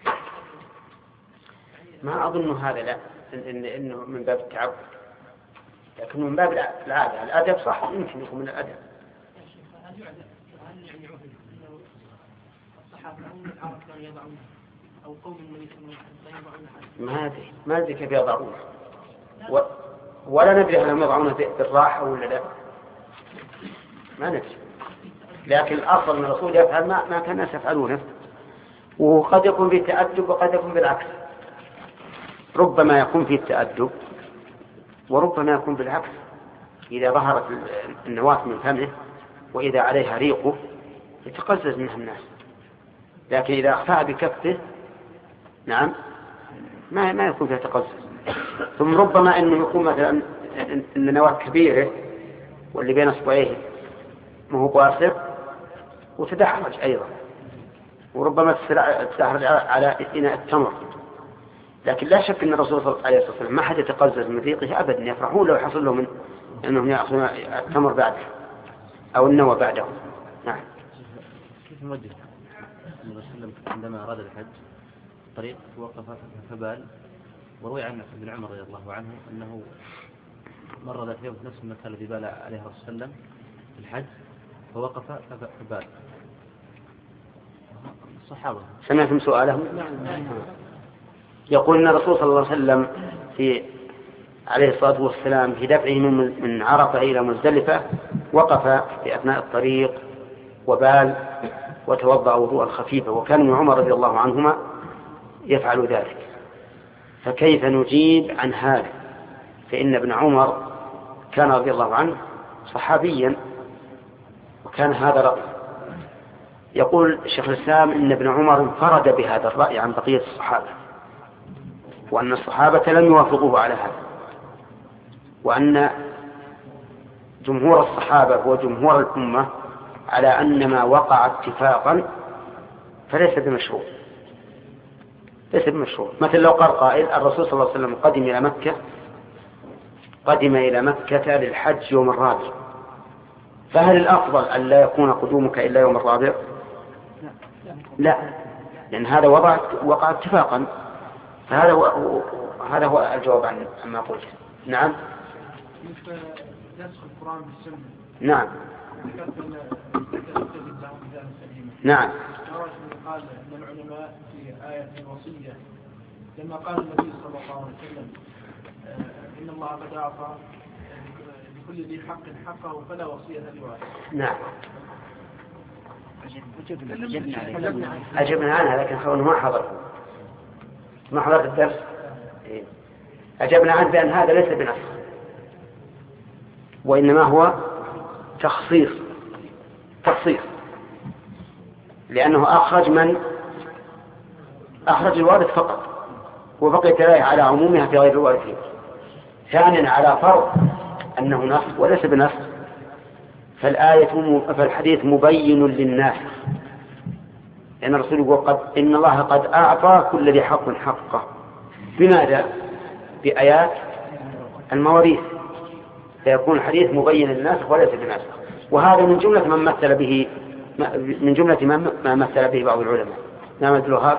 ما أظن هذا، لا، إنه من باب التعب، لكن من باب العادة. الأدب صح، يمكن يكون من الأدب. هل يعني عهد أنه الصحابة هم العرب كانوا يضعون أو قوم من يضعون ما أدري كيف يضعون، ولا ندري هل هم يضعونه بالراحة ولا لا، ما ندري. لكن الأصل من الرسول يفعل ما كان الناس يفعلونه، وقد يكون فيه تأدب وقد يكون بالعكس. ربما يكون فيه التأدب وربما يكون بالعكس، إذا ظهرت النواة من فمه وإذا عليها ريقه يتقزز منها الناس، لكن إذا أخفاها بكفه نعم ما يكون فيها تقزز. ثم ربما أنه يكون مثلا أن النواة كبيرة واللي بين أصبعيه ما هو قاصر وتدحرج أيضا، وربما تدحرج على إناء التمر. لكن لا شك أن الرسول صلى الله عليه وسلم ما حد يتقزز من ريقه أبدا، يفرحون لو حصل لهم أنهم يأخذون التمر بعده أو النوى بعده. نعم. كيف نوجه النبي صلى الله عليه وسلم عندما أراد الحج طريق وقف فبال، وروي عن ابن عمر رضي الله عنه أنه مر ذات يوم في نفس المكان الذي بال عليه الرسول صلى الله عليه وسلم في الحج فوقف فبال. سمعتم سؤاله؟ يقول أن الرسول صلى الله عليه وسلم عليه الصلاة والسلام في دفعه من عرفة إلى مزدلفة وقف في أثناء الطريق وبال وتوضأ وضوءا خفيفا، وكان ابن عمر رضي الله عنهما يفعل ذلك، فكيف نجيب عن هذا؟ فإن ابن عمر كان رضي الله عنه صحابيا وكان هذا رأي. يقول شيخ الإسلام إن ابن عمر انفرد بهذا الرأي عن بقية الصحابة، وأن الصحابة لم يوافقوه على هذا، وأن جمهور الصحابة وجمهور الأمة على أن ما وقع اتفاقا فليس بمشروع، ليس بمشروع. مثل لو قال قائل الرسول صلى الله عليه وسلم قدم إلى مكة للحج يوم الرابع، فهل الأفضل أن لا يكون قدومك إلا يوم الرابع؟ لا، لأن هذا وقع اتفاقا، فهذا هو الجواب عما قلت. نعم. نسخ القرآن بالسنة. نعم. نعم. قال أن العلماء في آية الوصية لما قال النبي صلى الله عليه وسلم إن الله قد أعطى لكل ذي حق حقه فلا وصية لواحد. نعم. أجبنا عنها لكن خلونا ما حضرت الدرس. أجبنا عنه بأن هذا ليس بنص، وإنما هو تخصيص، لأنه أخرج الوارث فقط، وبقيت الآية على عمومها في غير الوارثين. ثانيا على فرض أنه نص وليس بنص، فالحديث مبين للناس، لأن الرسول يقول إن الله قد أعطى كل ذي حق حقه. بماذا؟ بآيات المواريث، فيكون الحديث مبين للناس وليس بنص. وهذا من جملة ما مثل به بعض العلماء. نعم عبد الوهاب.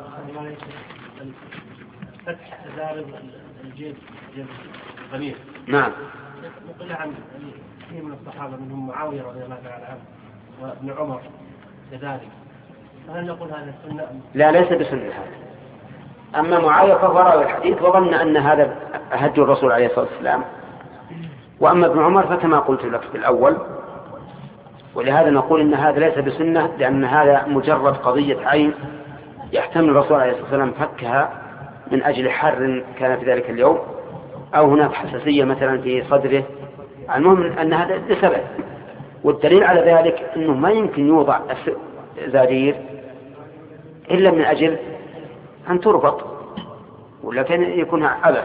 فتح زارب الجيب غمير. نعم. نقل عن كثير من الصحابة منهم معاوية رضي الله تعالى عنه وابن عمر كذلك، فهل نقول هذا السنة؟ لا، ليس بسنة هذا. أما معاوية فهو راوي الحديث وظن أن هذا هدي الرسول عليه الصلاة والسلام، وأما ابن عمر فكما قلت لك في الأول. ولهذا نقول إن هذا ليس بسنة، لأن هذا مجرد قضية عين يحتمل الرسول عليه الصلاة والسلام فكها من أجل حر كان في ذلك اليوم، أو هناك حساسية مثلا في صدره. المهم أن هذا لسبب، والدليل على ذلك أنه ما يمكن يوضع زرير إلا من أجل أن تربط، ولكن يكون عبث.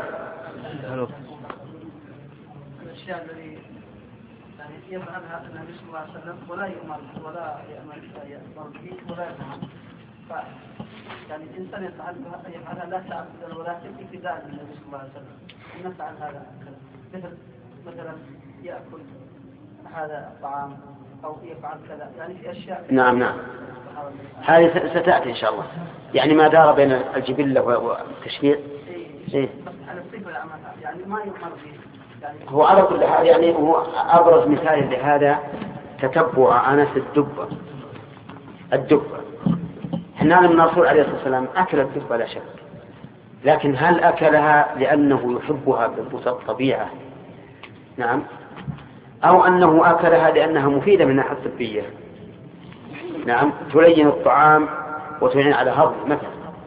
الأشياء التي يفعلها النبي صلى الله عليه وسلم ولا يؤمر ولا يأمر به ولا يفعل، يعني الإنسان يفعلها لا تعبد ولا ابتداء للنبي صلى الله عليه وسلم. نفعل هذا مثلا يأكل هذا الطعام أو يفعل كذا، يعني في أشياء. نعم. هذه ستأتي إن شاء الله، يعني ما دار بين الجبلة والتشريع. إيه. على الصفة يعني ما يؤمر به. يعني هو على كل حال يعني هو أبرز مثال لهذا تتبع أنس الدبة. احنا من الرسول عليه الصلاة والسلام أكل الدبة لا شك، لكن هل أكلها لأنه يحبها بالطبيعة؟ نعم. أو أنه أكلها لأنها مفيدة من الناحية الطبية؟ نعم، تلين الطعام وتعين على هضمه مثلا،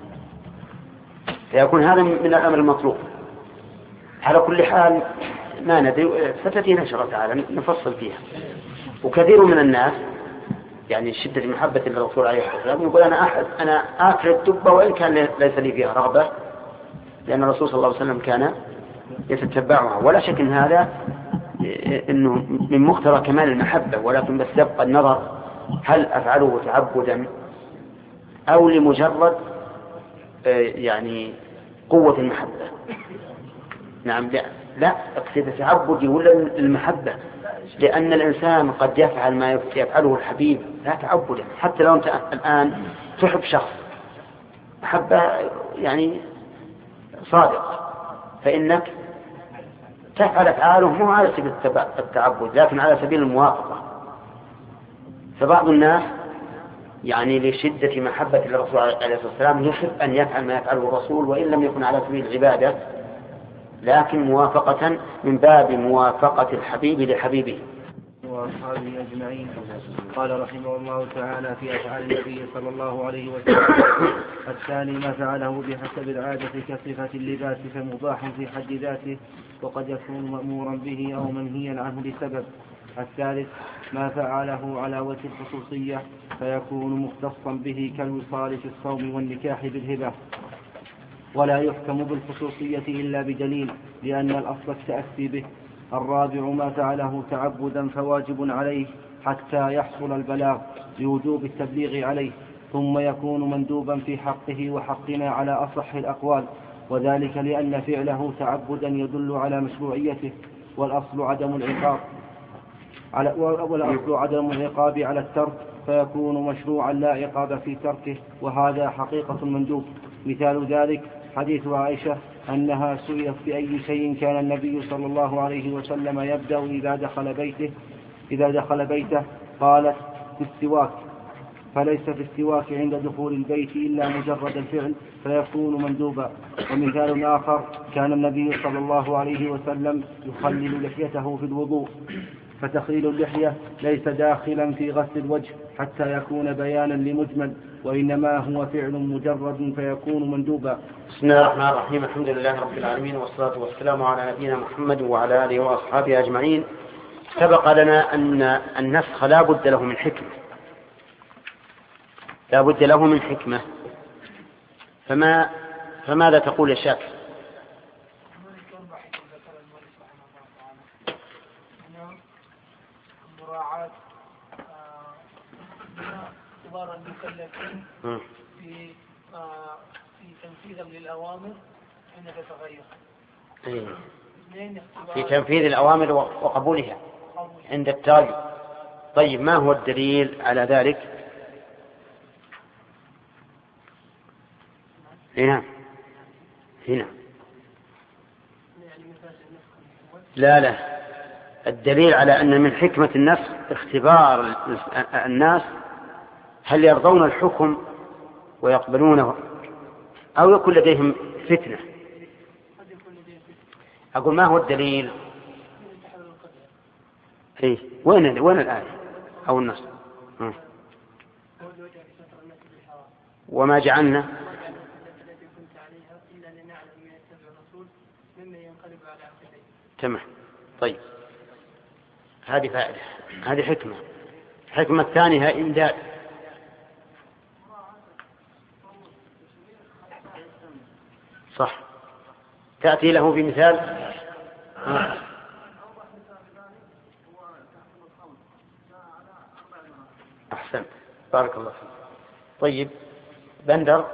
فيكون هذا من الأمر المطلوب. على كل حال ما ندري، ستأتينا إن شاء الله تعالى نفصل فيها. وكثير من الناس يعني شدة محبة للرسول عليه الصلاة والسلام يقول أنا آكل الدبة وإن كان ليس لي فيها رغبة، لأن الرسول صلى الله عليه وسلم كان يتتبعها. ولا شك إن هذا إنه من مقتضى كمال المحبة، ولكن بس يبقى النظر هل أفعله تعبدا أو لمجرد يعني قوة المحبة. نعم. لا أقصد تعبدي ولا المحبة، لأن الإنسان قد يفعل ما يفعله الحبيب لا تعبدا. حتى لو أنت الآن تحب شخص محبة يعني صادق، فإنك تفعل أفعاله مو على سبيل التعبد لكن على سبيل الموافقة. فبعض الناس يعني لشدة محبة الرسول عليه الصلاة والسلام يحب أن يفعل ما يفعله الرسول وإن لم يكن على سبيل العبادة، لكن موافقة من باب موافقة الحبيب لحبيبه. وأصحابه أجمعين. قال رحمه الله تعالى في أفعال النبي صلى الله عليه وسلم: الثاني ما فعله بحسب العادة كصفة اللباس فمباح في حد ذاته وقد يكون مأمورا به أو منهيا عنه لسبب. الثالث ما فعله على وجه الخصوصية فيكون مختصا به كالوصال في الصوم والنكاح بالهبة، ولا يحكم بالخصوصية إلا بدليل لأن الأصل التأسي به. الرابع ما فعله تعبدا فواجب عليه حتى يحصل البلاغ لوجوب التبليغ عليه، ثم يكون مندوبا في حقه وحقنا على أصح الأقوال، وذلك لأن فعله تعبدا يدل على مشروعيته، والأصل عدم العقاب على الترك، فيكون مشروعا لا عقاب في تركه، وهذا حقيقة المندوب. مثال ذلك حديث عائشة أنها سئلت بأي شيء كان النبي صلى الله عليه وسلم يبدأ إذا دخل بيته، قالت في السواك، فليس في السواك عند دخول البيت إلا مجرد الفعل فيكون مندوبا. ومثال آخر كان النبي صلى الله عليه وسلم يخلل لحيته في الوضوء، فتخليل اللحية ليس داخلا في غسل الوجه حتى يكون بيانا لمجمل، وإنما هو فعل مجرد فيكون مندوبا. بسم الله الرحمن الرحيم. الحمد لله رب العالمين، والصلاة والسلام على نبينا محمد وعلى آله وأصحابه أجمعين. سبق لنا أن النسخ لا بد له من حكمة، لا بد له من حكمة. فماذا تقول يا شاكر؟ مراعاة كبار المكلفين في تنفيذ للأوامر عند التغير، في تنفيذ الأوامر وقبولها عند التغير. طيب ما هو الدليل على ذلك؟ هنا لا الدليل على أن من حكمة النسخ اختبار الناس هل يرضون الحكم ويقبلونه أو يكون لديهم فتنة. أقول ما هو الدليل؟ وين الآية أو النص؟ وما جعلنا تمام. طيب هذه فائدة، هذه حكمة. الحكمة الثانية إمداد. صح، تأتي له بمثال. أحسن، بارك الله فيك. طيب بندر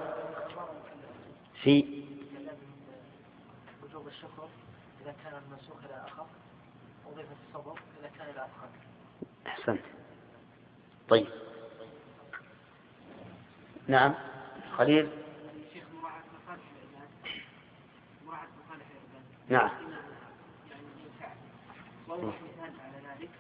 في وجوب الشكر إذا كان المنسوخ إلى أخف، وضيفة الصبر إذا كان إلى أفخر. أحسن. طيب نعم خليل. شيخ مراعاة مصالح العباد. نعم. يعني ينفع. وأوضح مثال على ذلك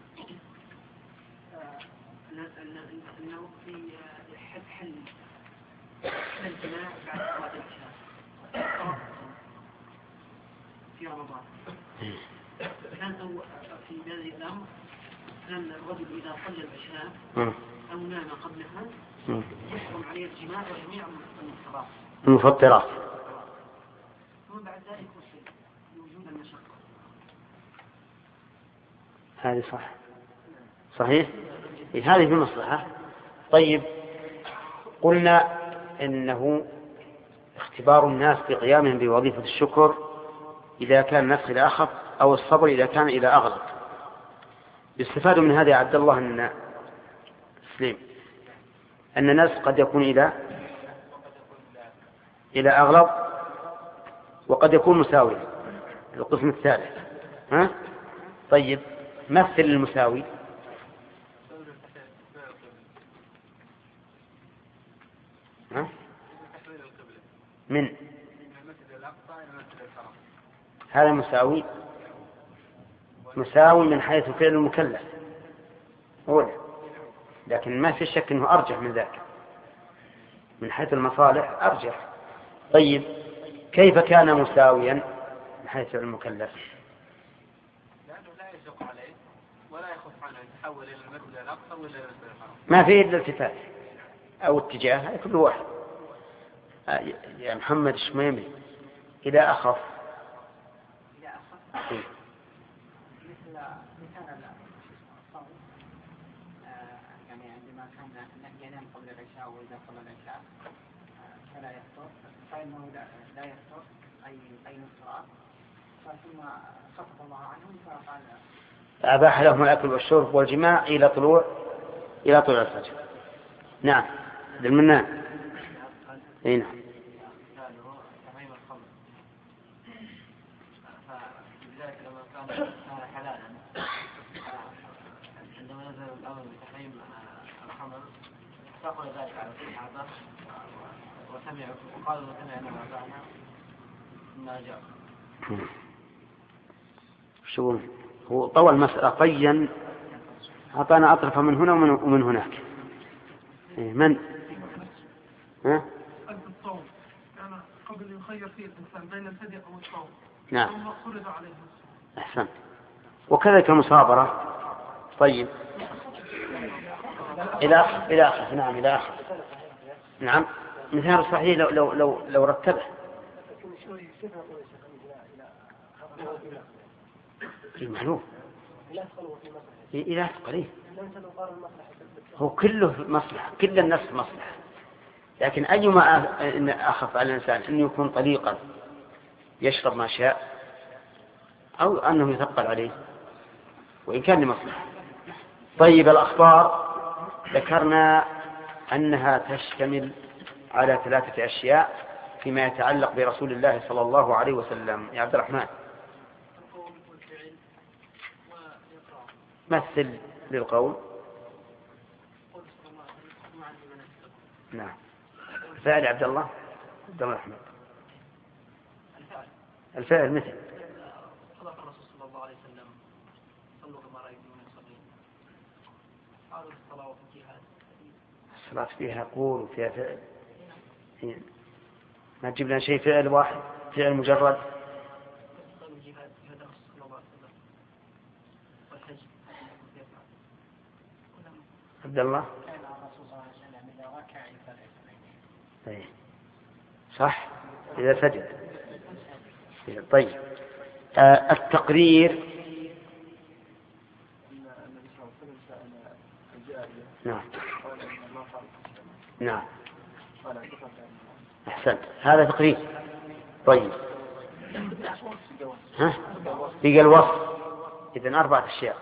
أنه في حل الجماع بعد صلاة العشاء في رمضان، كان في هذا الأمر أن الرجل إذا صلى العشاء أو نام قبلها يحرم عليه الجماع وجميع المفطرات، ثم بعد ذلك وصل لوجود المشقة. هذه صحيح. هذه في مصلحة. طيب قلنا إنه اختبار الناس بقيامهم بوظيفة الشكر إذا كان النسخ إلى أخف أو الصبر إذا كان إلى أغلب. يستفاد من هذا يا عبد الله أن سليم أن الناس قد يكون إلى أغلب وقد يكون مساوي. القسم الثالث طيب مثل المساوي. من هذا مساوي من حيث فعل المكلف. لكن ما في شك أنه أرجح من ذاك، من حيث المصالح أرجح. طيب كيف كان مساويا من حيث المكلف؟ لأنه لا يشق عليه ولا يخف عنه يتحول إلى المسجد الأقصى ولا المسجد الحرام. ما فيه إلا التفات أو اتجاه، هذا كل واحد. يا محمد الشميمي إذا أخف مثل مثال الصوم، يعني عندما كان ينام قبل العشاء وإذا صلى العشاء فلا يفطر، فإنه لا يفطر أي نصرات، ثم خفف الله عنهم فقال أباح لهم الأكل والشرب والجماع إلى طلوع الفجر. نعم للمنان. أي نعم. فلذلك لما كان حلالا عندما نزل الأمر بتحريم الخمر فأخذ ذلك على الصحابة وسمعوا وقالوا سمعنا وأطعنا ثم أجابوا. شو هو طوى المسألة طيا، أعطانا أطرفة من هنا ومن هناك. من؟ ها؟ الصوم يعني قبل يخير فيه الإنسان بين الفدية أو الصوم. نعم. ثم فرض عليه. أحسن. وكذلك المصابرة. طيب إلى آخر. نعم إلى آخر. نعم مثال صحيح لو رتبه. معلوم. إلى قليل. هو كله مصلحة، كل الناس مصلحة، لكن أيما أخف على الإنسان أن يكون طليقا يشرب ما شاء أو أنه يثقل عليه وإن كان لمصلحة. طيب الأخبار ذكرنا أنها تشتمل على 3 أشياء فيما يتعلق برسول الله صلى الله عليه وسلم. يا عبد الرحمن مثل للقول. نعم الفعل عبد الله أحمد. الفعل مثل خلق الرسول صلى الله عليه وسلم صلوا كما رأيتموني أصلي. قالوا الصلاة وفي الجهاد. الصلاة فيها قول وفيها فعل. ما تجيب لنا شيء فعل واحد، فعل مجرد. قالوا الجهاد الرسول صلى الله عليه وسلم والحج. عبد الله كان الرسول صلى الله عليه وسلم إذا ركع يفرق. أيه. صح إذا سجد. طيب التقرير. نعم أحسنت هذا تقرير. طيب ها بقى الوصف. إذن 4 أشياء.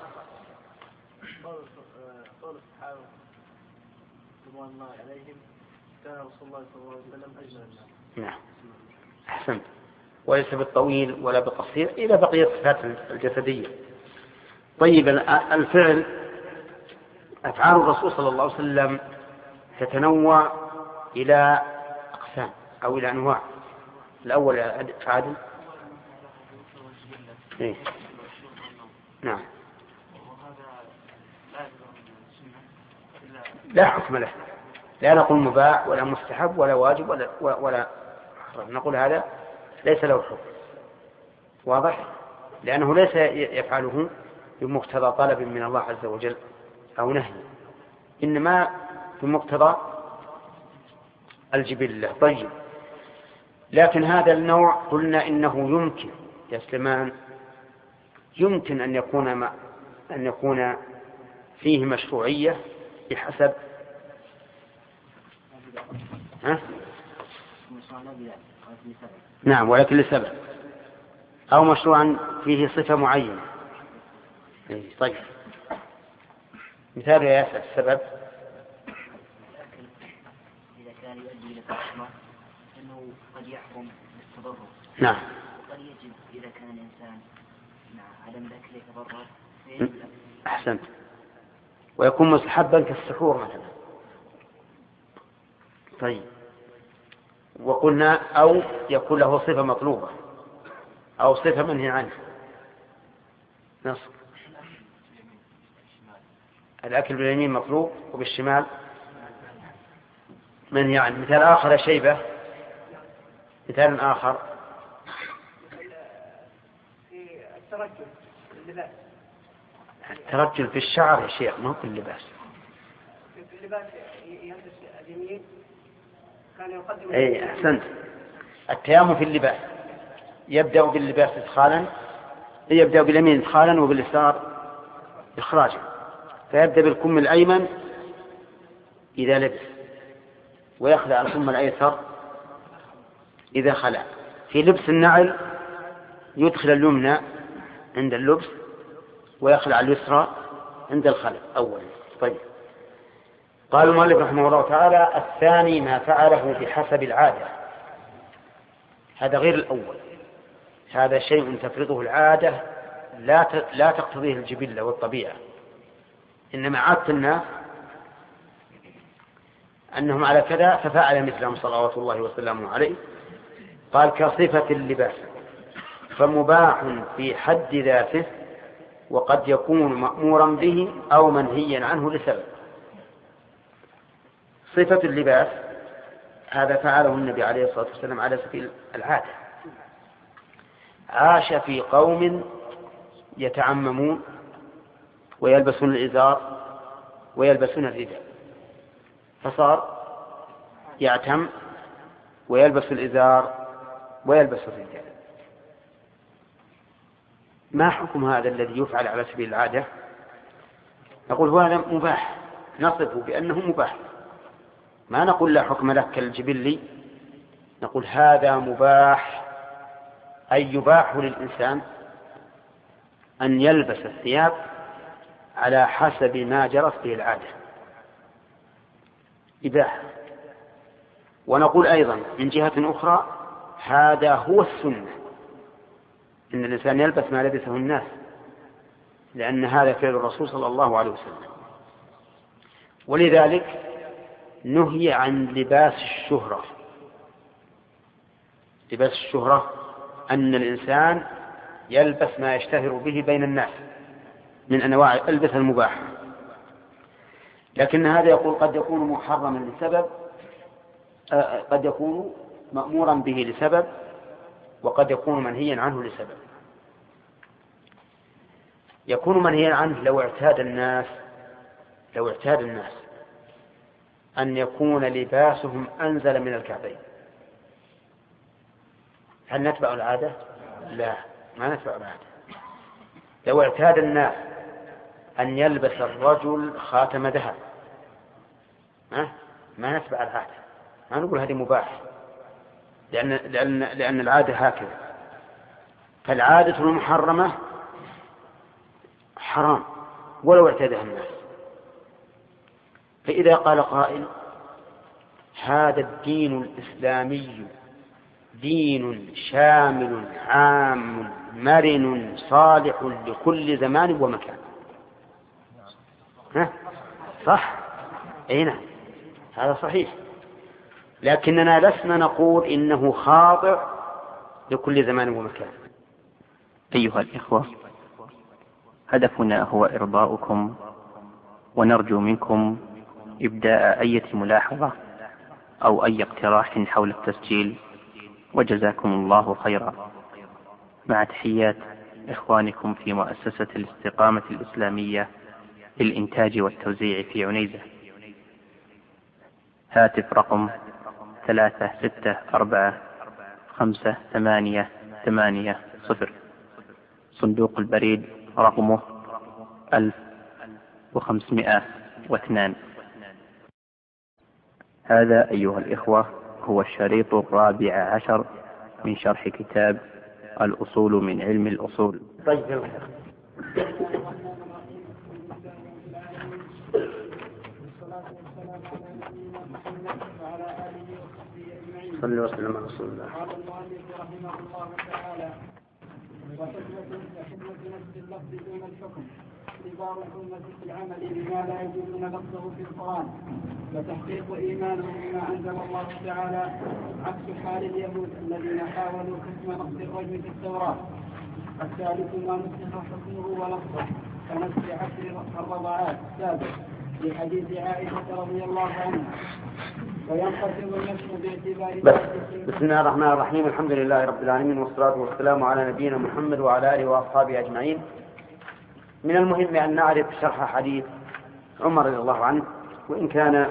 قال الصحابة رضوان الله عليهم كان رسول الله صلى الله عليه وسلم أجمل الناس. نعم أحسنت. وليس بالطويل ولا بالقصير إلى بقية الصفات الجسدية. طيب الفعل، أفعال الرسول صلى الله عليه وسلم تتنوع إلى أقسام أو إلى أنواع. الأول عادل. إيه؟ نعم لا حكم له، لا نقول مباح ولا مستحب ولا واجب ولا حرام، نقول هذا ليس له حكم. واضح؟ لأنه ليس يفعله بمقتضى طلب من الله عز وجل أو نهي، إنما بمقتضى الجبلة. طيب لكن هذا النوع قلنا إنه يمكن يا سليمان يمكن أن يكون فيه مشروعية بحسب نعم ولكن لسبب أو مشروعا فيه صفة معينة. طيب مثال يا ياسر السبب. إذا كان يؤدي إلى التحريم أنه قد يحرم بالتضرر. نعم وقد يجب إذا كان الإنسان مع عدم الأكل يتضرر. أحسنت. ويكون مستحبا كالسحور مثلا. طيب وقلنا أو يكون له صفة مطلوبة أو صفة منهي عنها. نص الأكل باليمين مطلوب وبالشمال من يعني. مثال آخر شيبة، مثال آخر في الترجل اللباس. الترجل في الشعر يا شيخ، ما هو في اللباس. في اللباس يلبس اليمين كان يقدم. أي أحسنت. التيامن في اللباس يبدأ باللباس إدخالا، يبدأ باليمين إدخالا وباليسار إخراجا، فيبدأ بالكم الأيمن إذا لبس، ويخلع الكم الأيسر إذا خلع. في لبس النعل يدخل اليمنى عند اللبس ويخلع اليسرى عند الخلع أولا. طيب، قال المؤلف رحمه الله تعالى: الثاني ما فعله بحسب العادة. هذا غير الأول، هذا شيء تفرضه العادة لا تقتضيه الجبلة والطبيعة، إنما عادة الناس أنهم على كذا ففعل مثلهم صلوات الله وسلامه عليه. قال: كصفة اللباس، فمباح في حد ذاته، وقد يكون مأمورا به أو منهيا عنه لسبب. صفة اللباس هذا فعله النبي عليه الصلاة والسلام على سبيل العادة. عاش في قوم يتعممون ويلبسون الإزار ويلبسون الرداء، فصار يعتم ويلبس الإزار ويلبس الرداء. ما حكم هذا الذي يفعل على سبيل العادة؟ نقول هو هذا مباح، نصفه بأنه مباح، ما نقول لا حكم له كالجبلي، نقول هذا مباح، أي يباح للإنسان أن يلبس الثياب على حسب ما جرت به العادة، إباحة. ونقول أيضا من جهة أخرى هذا هو السنة، إن الإنسان يلبس ما لبسه الناس، لأن هذا فعل الرسول صلى الله عليه وسلم. ولذلك نهي عن لباس الشهرة. لباس الشهرة أن الإنسان يلبس ما يشتهر به بين الناس من أنواع الألبسة المباحة، لكن هذا يقول قد يكون محرما لسبب، قد يكون مأمورا به لسبب، وقد يكون منهيا عنه لسبب. يكون منهيا عنه لو اعتاد الناس أن يكون لباسهم أنزل من الكعبين. هل نتبع العادة؟ لا، ما نتبع العادة. لو اعتاد الناس أن يلبس الرجل خاتم ذهب، ما نتبع العادة، ما نقول هذه مباح، لأن العادة هكذا. فالعادة المحرمة حرام ولو اعتادها الناس. فإذا قال قائل: هذا الدين الإسلامي دين شامل عام مرن صالح لكل زمان ومكان، صح؟ أي نعم، هذا صحيح، لكننا لسنا نقول إنه خاضع لكل زمان ومكان. أيها الإخوة، هدفنا هو إرضاؤكم، ونرجو منكم إبداء أي ملاحظة أو أي اقتراح حول التسجيل، وجزاكم الله خيرا. مع تحيات إخوانكم في مؤسسة الاستقامة الإسلامية للإنتاج والتوزيع في عنيزة. هاتف رقم 36455880. صندوق البريد رقمه 1502. هذا أيها الإخوة هو الشريط 14 من شرح كتاب الأصول من علم الأصول. طيب، صلى وسلم على رسول الله. قال المؤلف رحمه الله تعالى: وحكمة نفس اللفظ دون الحكم إخبار الأمة في العمل بما لا يجوزون لفظه في القرآن، وتحقيق إيمانهم بما أنزل الله تعالى، عكس حال اليهود الذين حاولوا حكم نص الرجم في التوراة. الثالث ما نسخ حكمه ولفظه كنسخ عشر الرضعات السابق في حديث عائشة رضي الله عنها. وينقسم النسخ باعتبار بسم الله الرحمن الرحيم. الحمد لله رب العالمين، والصلاة والسلام على نبينا محمد وعلى آله وأصحابه أجمعين. من المهم أن نعرف شرح حديث عمر رضي الله عنه، وإن كان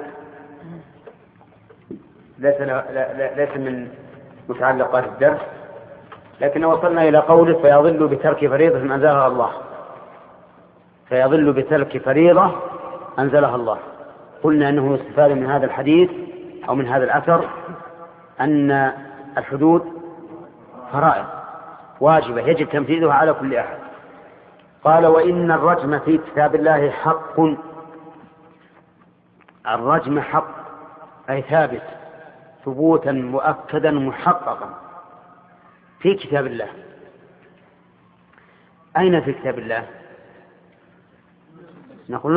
ليس من متعلقات الدرس، لكن وصلنا إلى قوله فيضل بترك فريضة أنزلها الله. فيضل بترك فريضة أنزلها الله. قلنا أنه يستفاد من هذا الحديث أو من هذا الأثر أن الحدود فرائض واجبة يجب تنفيذها على كل أحد. قال وإن الرجم في كتاب الله حق. الرجم حق أي ثابت ثبوتا مؤكدا محققا في كتاب الله. أين في كتاب الله؟ نقول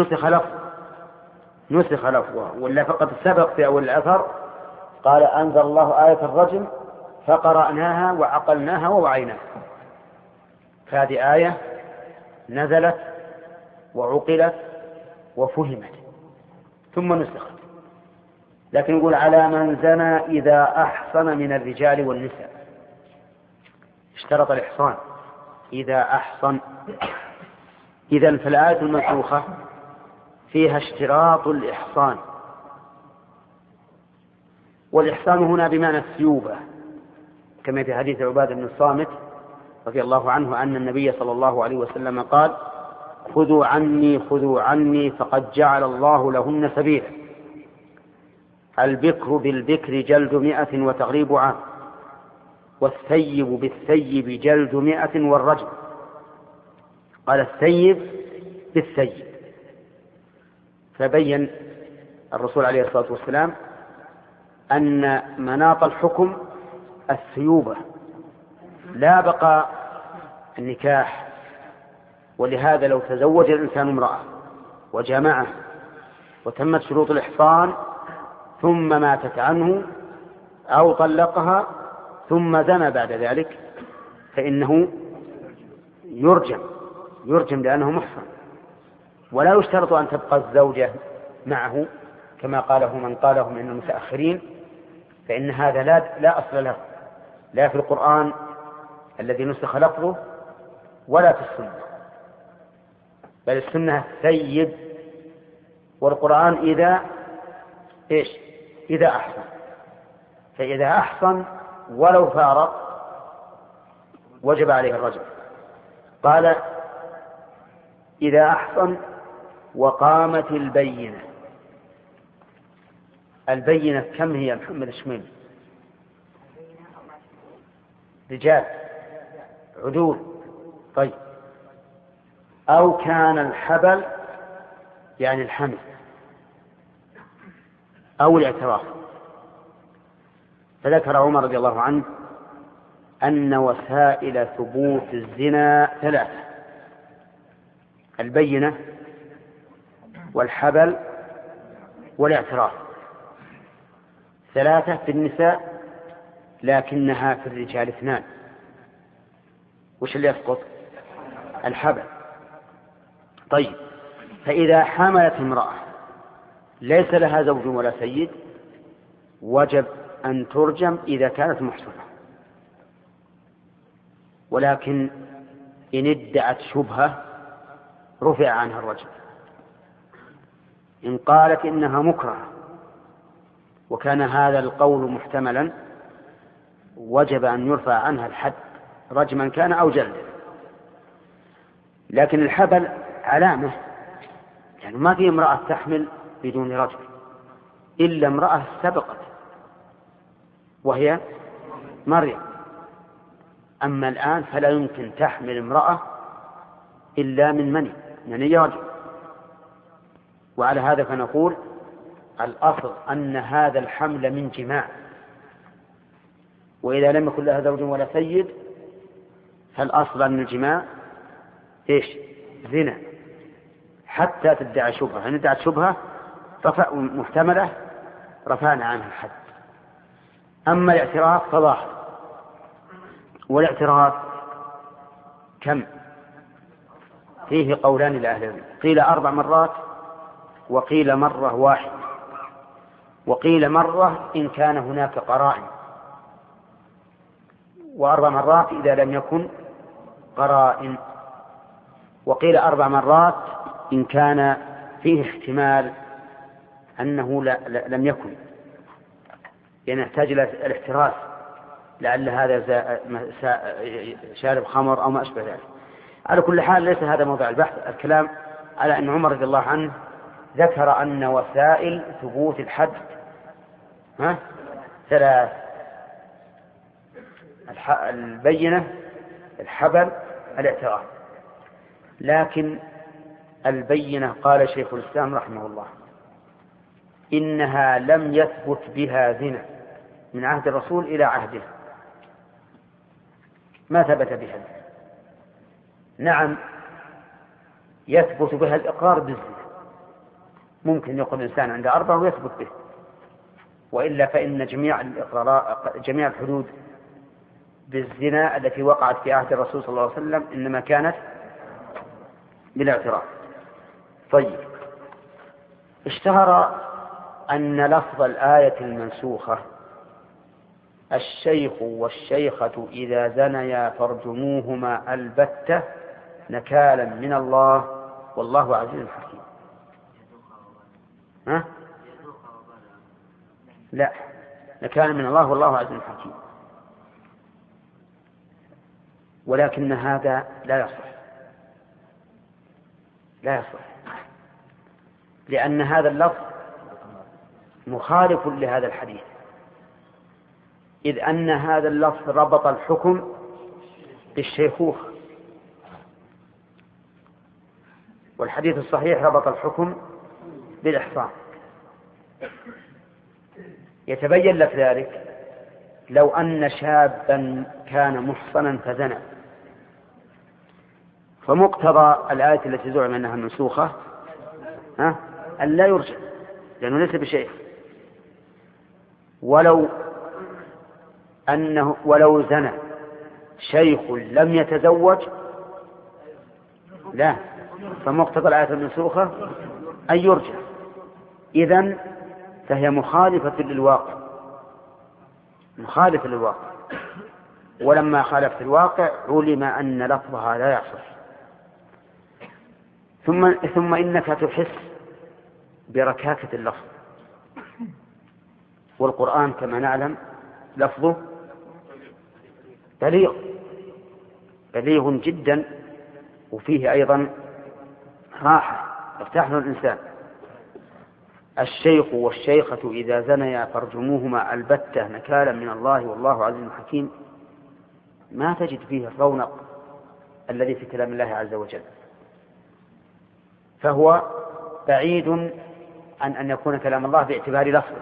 نسخ لفظه، ولا فقط سبق في أول الأثر قال أنزل الله آية الرجم فقرأناها وعقلناها ووعيناها. فهذه آية نزلت وعقلت وفهمت ثم نسخت. لكن يقول على من زنى إذا أحصن من الرجال والنساء. اشترط الإحصان إذا أحصن. إذن فالآية المنسوخة فيها اشتراط الإحصان، والإحصان هنا بمعنى الثيوبة، كما في حديث عبادة بن الصامت رضي الله عنه أن النبي صلى الله عليه وسلم قال خذوا عني فقد جعل الله لهن سبيلا. البكر بالبكر جلد 100 وتغريب عام، والثيب بالثيب جلد 100 والرجم. قال الثيب بالثيب. فبين الرسول عليه الصلاة والسلام أن مناط الحكم الثيوبة لا بقى النكاح. ولهذا لو تزوج الإنسان امرأة وجامعه وتمت شروط الإحصان ثم ماتت عنه أو طلقها ثم زنى بعد ذلك فإنه يرجم لأنه محصن، ولا يشترط أن تبقى الزوجة معه كما قاله من قاله من المتأخرين، فإن هذا لا أصل له لا في القرآن الذي نسخ لفظه ولا في السنة، بل السنة الثيب، والقرآن إذا أحصن. فإذا أحصن ولو فارق وجب عليه الرجم. قال إذا أحصن وقامت البينة. البينة كم هي محمد الشميل؟ رجال عدول. طيب أو كان الحبل يعني الحمل أو الاعتراف. فذكر عمر رضي الله عنه أن وسائل ثبوت الزنا 3: البينة والحبل والاعتراف. 3 في النساء لكنها في الرجال 2. وش اللي يسقط؟ الحبل. طيب فإذا حملت امرأة ليس لها زوج ولا سيد وجب أن ترجم إذا كانت محصنة، ولكن إن ادعت شبهة رفع عنها الرجم. إن قالت إنها مكرهة وكان هذا القول محتملا وجب أن يرفع عنها الحد رجما كان أو جلدا. لكن الحبل علامة، يعني ما في امرأة تحمل بدون رجل إلا امرأة سبقت وهي مريم. أما الآن فلا يمكن تحمل امرأة إلا من مني يعني رجل. وعلى هذا فنقول الأصل أن هذا الحمل من جماع، وإذا لم يكن لها زوج ولا سيد فالأصل أن الجماع زنا حتى تدعي شبهة. إن ادعت شبهة محتملة رفعنا عنها الحد. أما الاعتراف فظاهر، والاعتراف كم؟ فيه قولان لأهل العلم، قيل 4 مرات وقيل مرة واحدة، وقيل مرة إن كان هناك قرائن، و4 مرات إذا لم يكن قرائن، وقيل 4 مرات إن كان فيه احتمال أنه لم يكن، يعني يحتاج إلى الاحتراس، لعل هذا شارب خمر أو ما أشبه ذلك. على كل حال ليس هذا موضوع البحث، الكلام على أن عمر رضي الله عنه ذكر أن وسائل ثبوت الحد 3: البينة، الحبل، الاعتراف. لكن البينة قال شيخ الإسلام رحمه الله إنها لم يثبت بها زنا من عهد الرسول إلى عهده، ما ثبت بها. نعم يثبت بها الإقرار بالزنا، ممكن يقول الإنسان عند 4 ويثبت به، وإلا فإن جميع الحدود بالزنا التي وقعت في عهد الرسول صلى الله عليه وسلم إنما كانت بالاعتراف. طيب، اشتهر أن لفظ الآية المنسوخة الشيخ والشيخة إذا زنيا فارجموهما البتة نكالا من الله والله عزيز حكيم. لا، نكالا من الله والله عزيز حكيم. ولكن هذا لا يصح، لأن هذا اللفظ مخالف لهذا الحديث، إذ أن هذا اللفظ ربط الحكم بالشيخوخة، والحديث الصحيح ربط الحكم بالإحصان. يتبين لك ذلك لو أن شابا كان محصنا فزنى، فمقتضى الآية التي زعم أنها منسوخة أن لا يرجع، لأنه ليس بشيء. ولو زنى شيخ لم يتزوج لا، فمقتضى الآية المنسوخة أن يرجع. إذن فهي مخالفة للواقع، ولما خالفت الواقع علم أن لفظها لا يصح. ثم إنك تحس بركاكة اللفظ، والقرآن كما نعلم لفظه بليغ جدا، وفيه أيضا راحة يرتاح له الإنسان. الشيخ والشيخة إذا زنيا فارجموهما البتة نكالا من الله والله عزيز حكيم، ما تجد فيه الرونق الذي في كلام الله عز وجل، فهو بعيد عن أن يكون كلام الله باعتبار لفظه،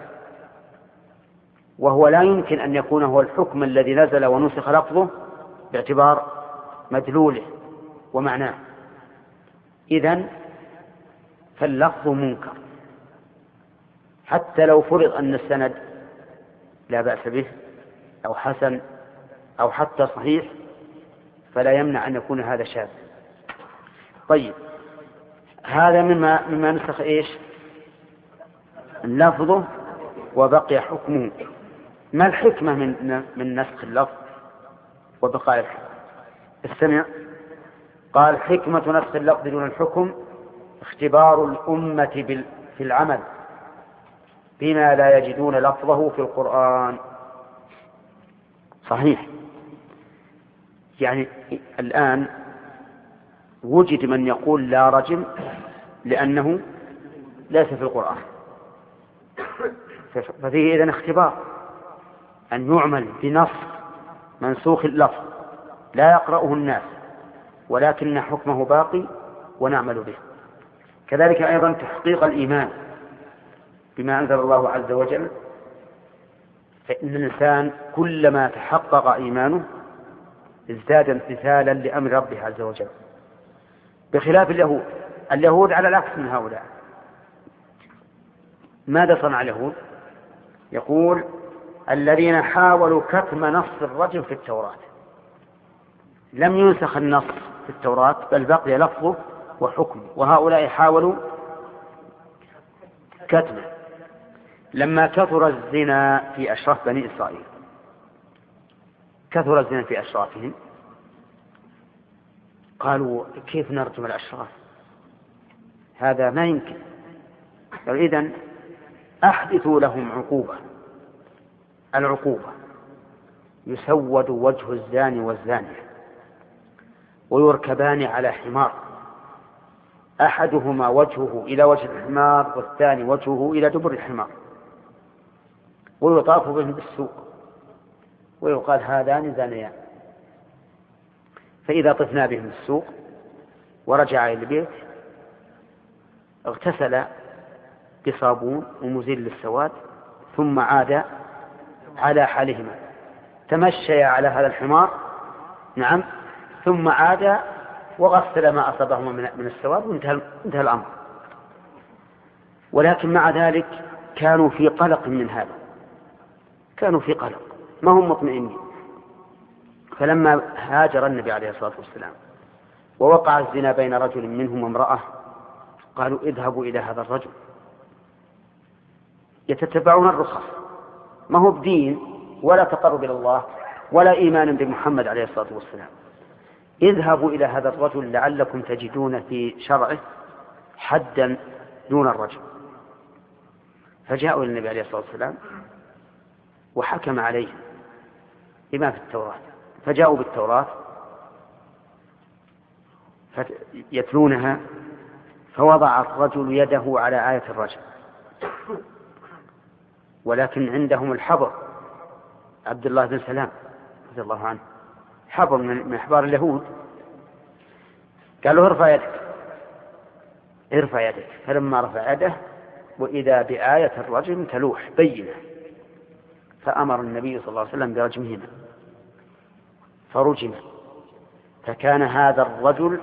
وهو لا يمكن أن يكون هو الحكم الذي نزل ونسخ لفظه باعتبار مدلوله ومعناه. إذن فاللفظ منكر، حتى لو فرض أن السند لا بأس به أو حسن أو حتى صحيح، فلا يمنع أن يكون هذا شاذ. طيب، هذا مما نسخ لفظه وبقي حكمه. ما الحكمة من نسخ اللفظ وبقاء الحكم؟ استمع. قال: حكمة نسخ اللفظ دون الحكم اختبار الأمة في العمل بما لا يجدون لفظه في القرآن. صحيح، يعني الآن وجد من يقول لا رجم لأنه ليس في القرآن، ففيه إذن اختبار أن يعمل بنص منسوخ اللفظ لا يقرأه الناس ولكن حكمه باقي ونعمل به. كذلك أيضا تحقيق الإيمان بما أنزل الله عز وجل، فإن الإنسان كلما تحقق إيمانه ازداد امتثالا لأمر ربه عز وجل، بخلاف اليهود على العكس من هؤلاء. ماذا صنع اليهود؟ يقول: الذين حاولوا كتم نص الرجم في التوراة، لم ينسخ النص في التوراة بل بقي لفظه وحكمه، وهؤلاء حاولوا كتمه. لما كثر الزنا في أشراف بني إسرائيل، كثر الزنا في أشرافهم، قالوا كيف نرجم الأشراف؟ هذا ما يمكن. إذن أحدثوا لهم عقوبة. العقوبة يسود وجه الزاني والزانية ويركبان على حمار، أحدهما وجهه إلى وجه الحمار والثاني وجهه إلى دبر الحمار، ويطاف بهم بالسوق ويقال هذان زانيان. فإذا طفنا بهم بالسوق ورجع إلى البيت اغتسل بصابون ومزيل للسواد ثم عاد على حالهما، تمشي على هذا الحمار، نعم، ثم عاد وغسل ما أصابهما من السواد وانتهى الأمر. ولكن مع ذلك كانوا في قلق من هذا، كانوا في قلق، ما هم مطمئنين. فلما هاجر النبي عليه الصلاة والسلام ووقع الزنا بين رجل منهم وامرأة، قالوا اذهبوا إلى هذا الرجل. يتتبعون الرخص، ما هو بدين ولا تقرب إلى الله ولا إيمان بمحمد عليه الصلاة والسلام. اذهبوا إلى هذا الرجل لعلكم تجدون في شرعه حدا دون الرجل. فجاءوا للنبي عليه الصلاة والسلام وحكم عليهم بما في التوراة. فجاءوا بالتوراة يتلونها، فوضع الرجل يده على آية الرجل، ولكن عندهم الحبر، عبد الله بن سلام رضي الله عنه، حبر من أحبار اليهود، قالوا ارفع يدك، ارفع يدك. فلما رفع يده وإذا بآية الرجل تلوح بينة، فأمر النبي صلى الله عليه وسلم برجمهما فرجم. فكان هذا الرجل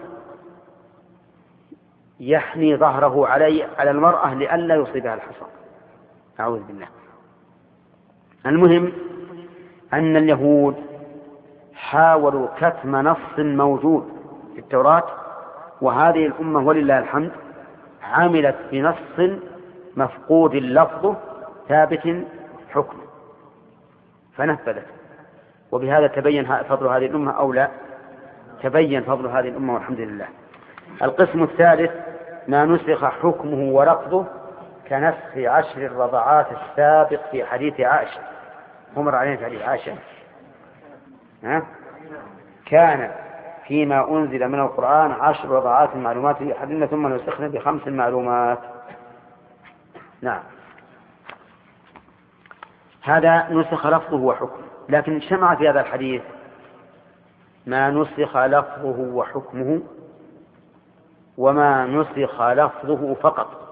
يحني ظهره على المرأة لئلا يصيبها الحصى، أعوذ بالله. المهم أن اليهود حاولوا كتم نص موجود في التوراة، وهذه الأمة ولله الحمد عملت بنص مفقود لفظه ثابت حكمه فنفذت. وبهذا تبين فضل هذه الأمة أو لا؟ تبين فضل هذه الأمة والحمد لله. القسم الثالث ما نسخ حكمه ولفظه كنسخ 10 الرضعات السابق في حديث عائشة. مر علينا في حديث عائشة كان فيما أنزل من القرآن 10 رضعات معلومات في أحدنا ثم نسخنا ب5 معلومات. نعم، هذا نسخ لفظه وحكمه. لكن اجتمع في هذا الحديث ما نسخ لفظه وحكمه وما نسخ لفظه فقط.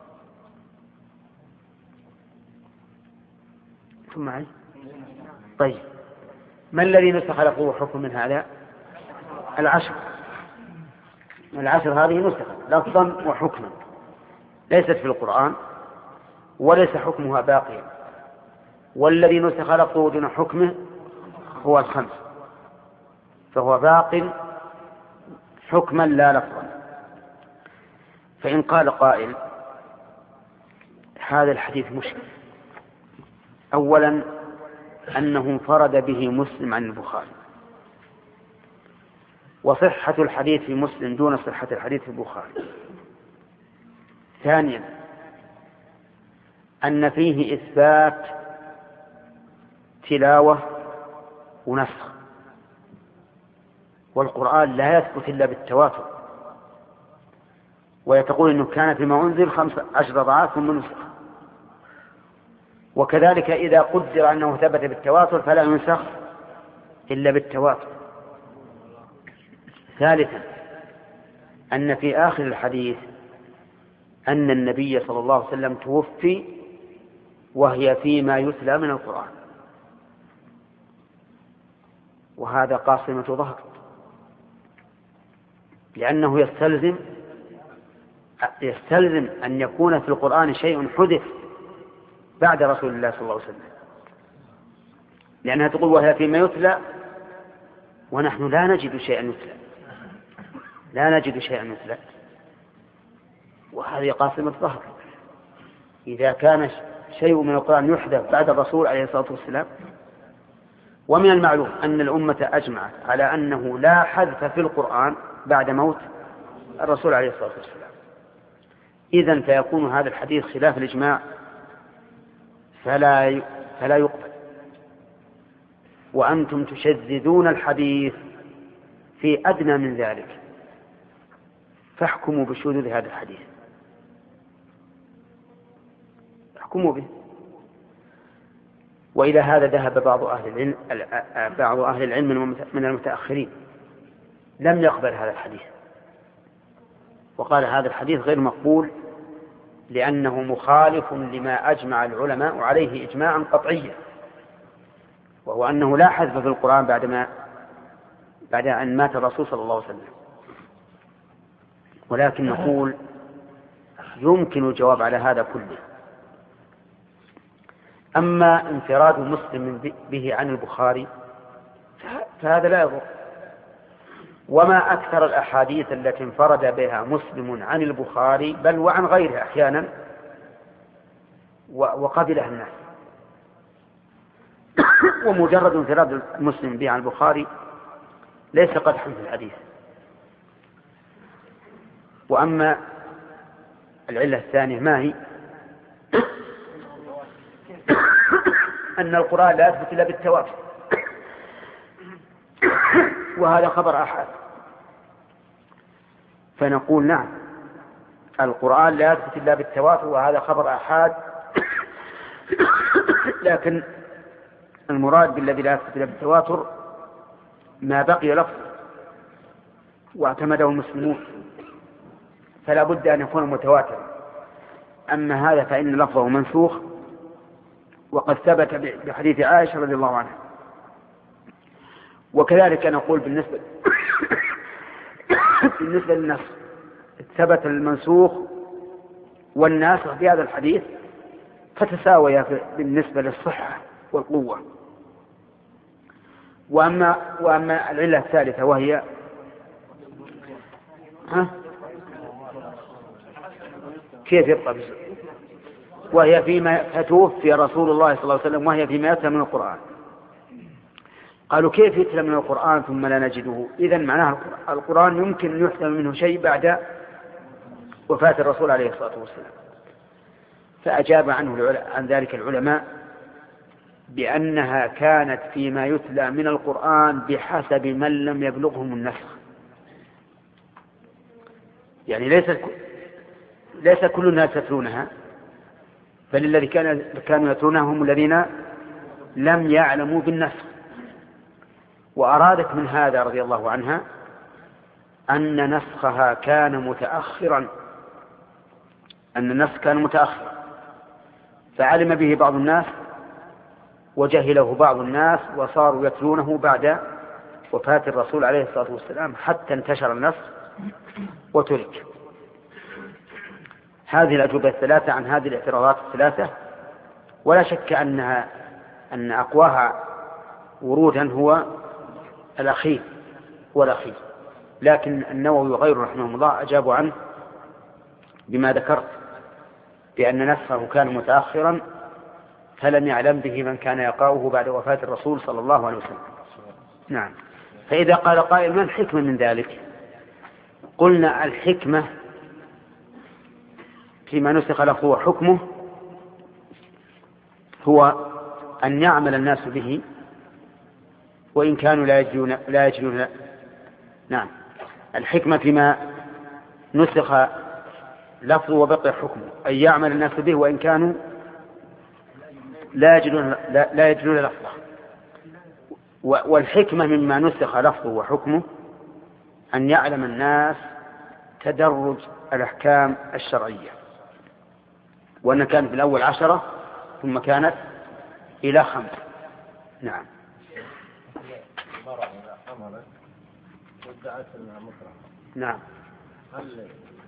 ثم معي؟ طيب، ما الذي نسخ لفظه وحكمه من هذا؟ 10. 10 هذه نسخت لفظا وحكما، ليست في القرآن وليس حكمها باقيا. والذي نسخ لفظه دون حكمه هو 5، فهو باق حكما لا لفظا. فإن قال قائل هذا الحديث مشكل، أولا أنه انفرد به مسلم عن البخاري، وصحة الحديث في مسلم دون صحة الحديث في البخاري. ثانيا أن فيه إثبات تلاوة ونسخ، والقرآن لا يثبت إلا بالتواتر. ويتقول إنه كان فيما أنزل 15 رضعات ثم نسخ. وكذلك إذا قدر أنه ثبت بالتواتر فلا ينسخ إلا بالتواتر. ثالثا أن في آخر الحديث أن النبي صلى الله عليه وسلم توفي وهي فيما يتلى من القرآن، وهذا قاصمة ظهر، لأنه يستلزم أن يكون في القرآن شيء حدث بعد رسول الله صلى الله عليه وسلم، لأنها تقول وهي فيما يتلى ونحن لا نجد شيئا يتلى، لا نجد شيئا يتلى. وهذه قاسمة الظهر. إذا كان شيء من القرآن يحدث بعد الرسول عليه الصلاة والسلام، ومن المعلوم أن الأمة أجمعت على أنه لا حذف في القرآن بعد موت الرسول عليه الصلاة والسلام، إذن فيكون هذا الحديث خلاف الإجماع فلا يقبل. وأنتم تشذذون الحديث في أدنى من ذلك، فاحكموا بشذوذ هذا الحديث، احكموا به. وإلى هذا ذهب بعض أهل العلم من المتأخرين، لم يقبل هذا الحديث، وقال هذا الحديث غير مقبول لأنه مخالف لما أجمع العلماء عليه إجماعا قطعيا، وهو أنه لا حذف في القرآن بعد أن مات الرسول صلى الله عليه وسلم. ولكن نقول يمكن الجواب على هذا كله. أما انفراد مسلم به عن البخاري فهذا لا يضر، وما أكثر الأحاديث التي انفرد بها مسلم عن البخاري بل وعن غيره أحيانا وقبلها الناس. ومجرد انفراد المسلم به عن البخاري ليس قدحا في الحديث. وأما العلة الثانية ما هي؟ أن القرآن لا يثبت إلا بالتواتر، وهذا خبر أحد. فنقول نعم، القرآن لا يثبت إلا بالتواتر وهذا خبر أحد، لكن المراد بالذي لا يثبت إلا بالتواتر ما بقي لفظ واعتمده المسلمون، فلا بد أن يكون متواترا. أما هذا فإن لفظه منسوخ، وقد ثبت بحديث عائشة رضي الله عنها. وكذلك نقول بالنسبة للنسخ ثبت المنسوخ والناسخ في هذا الحديث فتساويا بالنسبة للصحة والقوة. وأما العلة الثالثة وهي كيف يبقى وهي فيما فتوفي رسول الله صلى الله عليه وسلم وهي فيما يتلى من القرآن. قالوا كيف يتلى من القرآن ثم لا نجده؟ إذن معناها القرآن يمكن أن يحتمل منه شيء بعد وفاة الرسول عليه الصلاة والسلام. فأجاب عن ذلك العلماء بأنها كانت فيما يتلى من القرآن بحسب من لم يبلغهم النسخ. يعني ليس كل الناس يتلونها، بل الذي كانوا يتلونها هم الذين لم يعلموا بالنسخ. وأرادت من هذا رضي الله عنها أن نسخها كان متأخرا، أن النسخ كان متأخرا، فعلم به بعض الناس وجهله بعض الناس وصاروا يتلونه بعد وفاة الرسول عليه الصلاة والسلام حتى انتشر النسخ وترك. هذه الأجوبة الثلاثة عن هذه الاعتراضات الثلاثة، ولا شك أن أقواها ورودا هو الأخير، لكن النووي وغيره رحمه الله أجابوا عنه بما ذكرت، بأن نسخه كان متأخرا فلم يعلم به من كان يقرأه بعد وفاة الرسول صلى الله عليه وسلم. نعم. فإذا قال قائل ما الحكمة من ذلك؟ قلنا الحكمة فيما نسخ لفظه وحكمه هو أن يعمل الناس به وإن كانوا لا يجدون. نعم، الحكمة فيما نسخ لفظه وبقي حكمه أن يعمل الناس به وإن كانوا لا يجدون لفظه. والحكمة مما نسخ لفظه وحكمه أن يعلم الناس تدرج الأحكام الشرعية، وأن كانت في الأول 10 ثم كانت إلى 5. نعم. نعم. هل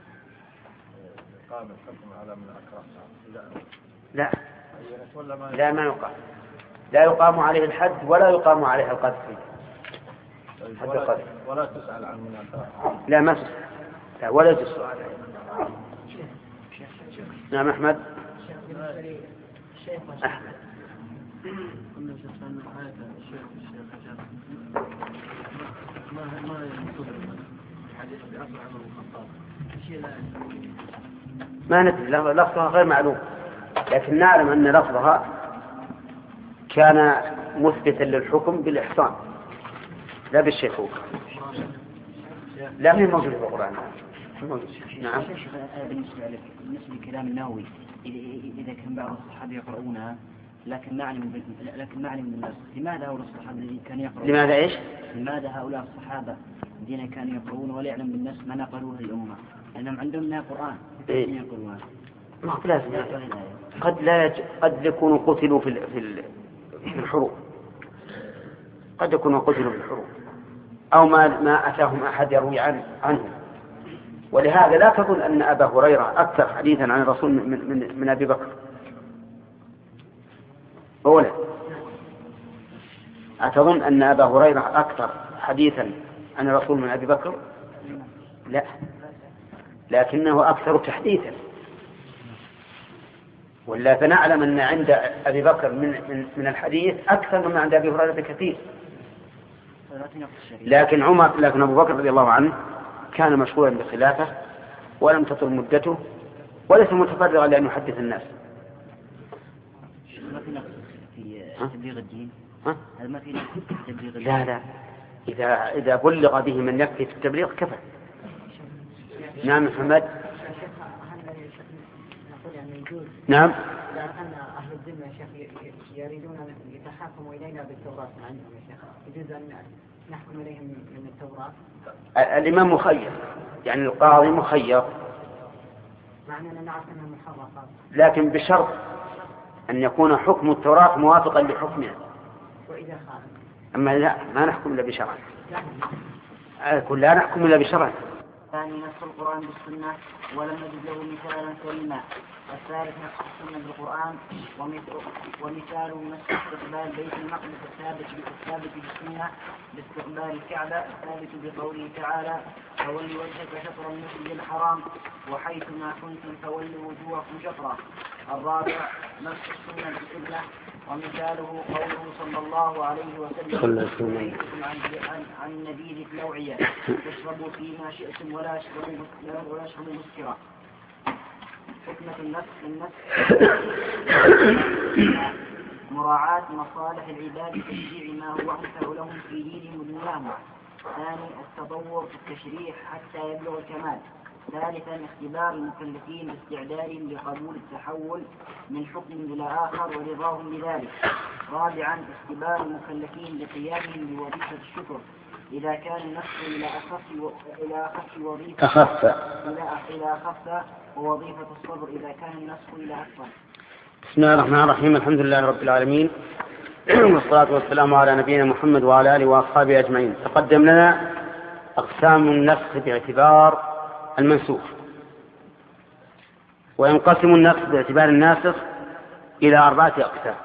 قام الحكم على من أكرهها؟ لا، ما يقام. لا يقام عليه الحد ولا يقام عليه القذف. ولا تسأل عن من أكرهها. لا، ما تسأل، ولا تسأل. نعم أحمد. ما ندري لفظها غير معلوم، لكن نعلم أن لفظها كان مثبتا للحكم بالإحصان لا بالشيخوخة، لا من موجود في القرآن. نعم. بالنسبة لكلام النووي إذا كان بعض الصحابة يقرؤونها لكن نعلم بالناس، لماذا هؤلاء الصحابة كانوا يقرؤون؟ لماذا إيش؟ لماذا هؤلاء الصحابة الذين كانوا يقرؤون ولا يعلم بالناس ما نقلوه الأمة؟ لأنهم عندهم قرآن يقرؤون. ما لازم. قد يكونوا قتلوا في الحروب، قد يكونوا قتلوا في الحروب، أو ما أتاهم أحد يروي عنه. ولهذا لا تظن أن أبا هريرة أكثر حديثا عن الرسول من أبي بكر. أولا أتظن أن أبا هريرة أكثر حديثا عن الرسول من أبي بكر؟ لا، لكنه أكثر تحديثا. ولا فنعلم أن عند أبي بكر من الحديث أكثر مما عند أبي هريرة بكثير. لكن أبو بكر رضي الله عنه كان مشغولا بخلافه ولم تطل مدته وليس متفرغا لأن يحدث الناس. ما في نقص في تبليغ الدين؟ هل ما في نقص في تبليغ الدين؟ لا، إذا بلغ به من يكفي في التبليغ كفى. نعم محمد. نعم. أن أهل الذمة يا شيخ يريدون أن يتحاكموا إلينا بالتوراة عندهم يا شيخ، يجوز أن نحكم إليهم من التوراة؟ الإمام مخير، يعني القاضي مخير، مع أننا نعرف أنها محرفة، لكن بشرط أن يكون حكم التوراة موافقا لحكمها. وإذا خالف؟ أما لا، ما نحكم إلا بشرع. لا نحكم إلا بشرع. الثاني نسخ القرآن بالسنة ولم نجد له مثالا سليما. الثالث نسخ السنة بالقرآن ومثاله نسخ استقبال بيت المقدس الثابت بالسنة باستقبال الكعبة الثابت بقوله تعالى فول وجهك شطر المسجد الحرام وحيث ما كنتم فولوا وجوهكم شطرا. الرابع نسخ السنة بالقبلة ومثاله قوله صلى الله عليه وسلم عن النبيذ في الأوعية تشربوا فيما شئتم ولا تشربوا مسكرا. حكمة النسخ مراعاة مصالح العباد تشريع ما هو أنفع لهم في دينهم ودنياهم. ثاني التطور في التشريع حتى يبلغ الكمال. ثالثا اختبار المكلفين باستعدادهم لقبول التحول من حكم إلى آخر ورضاهم بذلك. رابعا اختبار المكلفين لقيامهم بوظيفة الشكر إذا كان النسخ إلى أخف ووظيفة الصبر إذا كان النسخ إلى أكثر. بسم الله الرحمن الرحيم. الحمد لله رب العالمين والصلاة والسلام على نبينا محمد وعلى آله وأصحابه أجمعين. تقدم لنا أقسام النسخ باعتبار المنسوخ. وينقسم النسخ باعتبار الناسخ إلى 4 أقسام.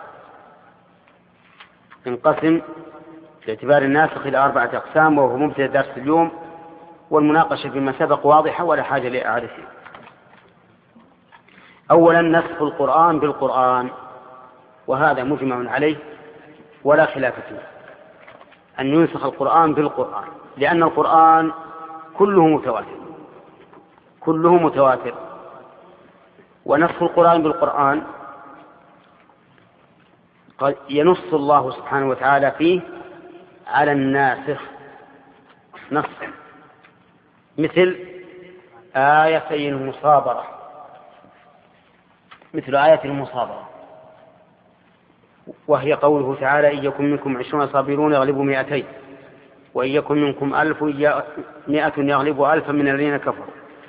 ينقسم باعتبار الناسخ إلى 4 أقسام، وهو مبتدأ درس اليوم، والمناقشة فيما سبق واضحة ولا حاجة لإعادته. أولا نسخ القرآن بالقرآن، وهذا مجمع عليه ولا خلاف فيه، أن ينسخ القرآن بالقرآن، لأن القرآن كله متواتر. ونسخ القرآن بالقرآن قد ينص الله سبحانه وتعالى فيه على الناسخ نص، مثل آية المصابرة، وهي قوله تعالى إن يكن منكم 20 صابرون يغلبوا 200 وإن يكن منكم 100 يغلبوا 1000 من الذين كفروا.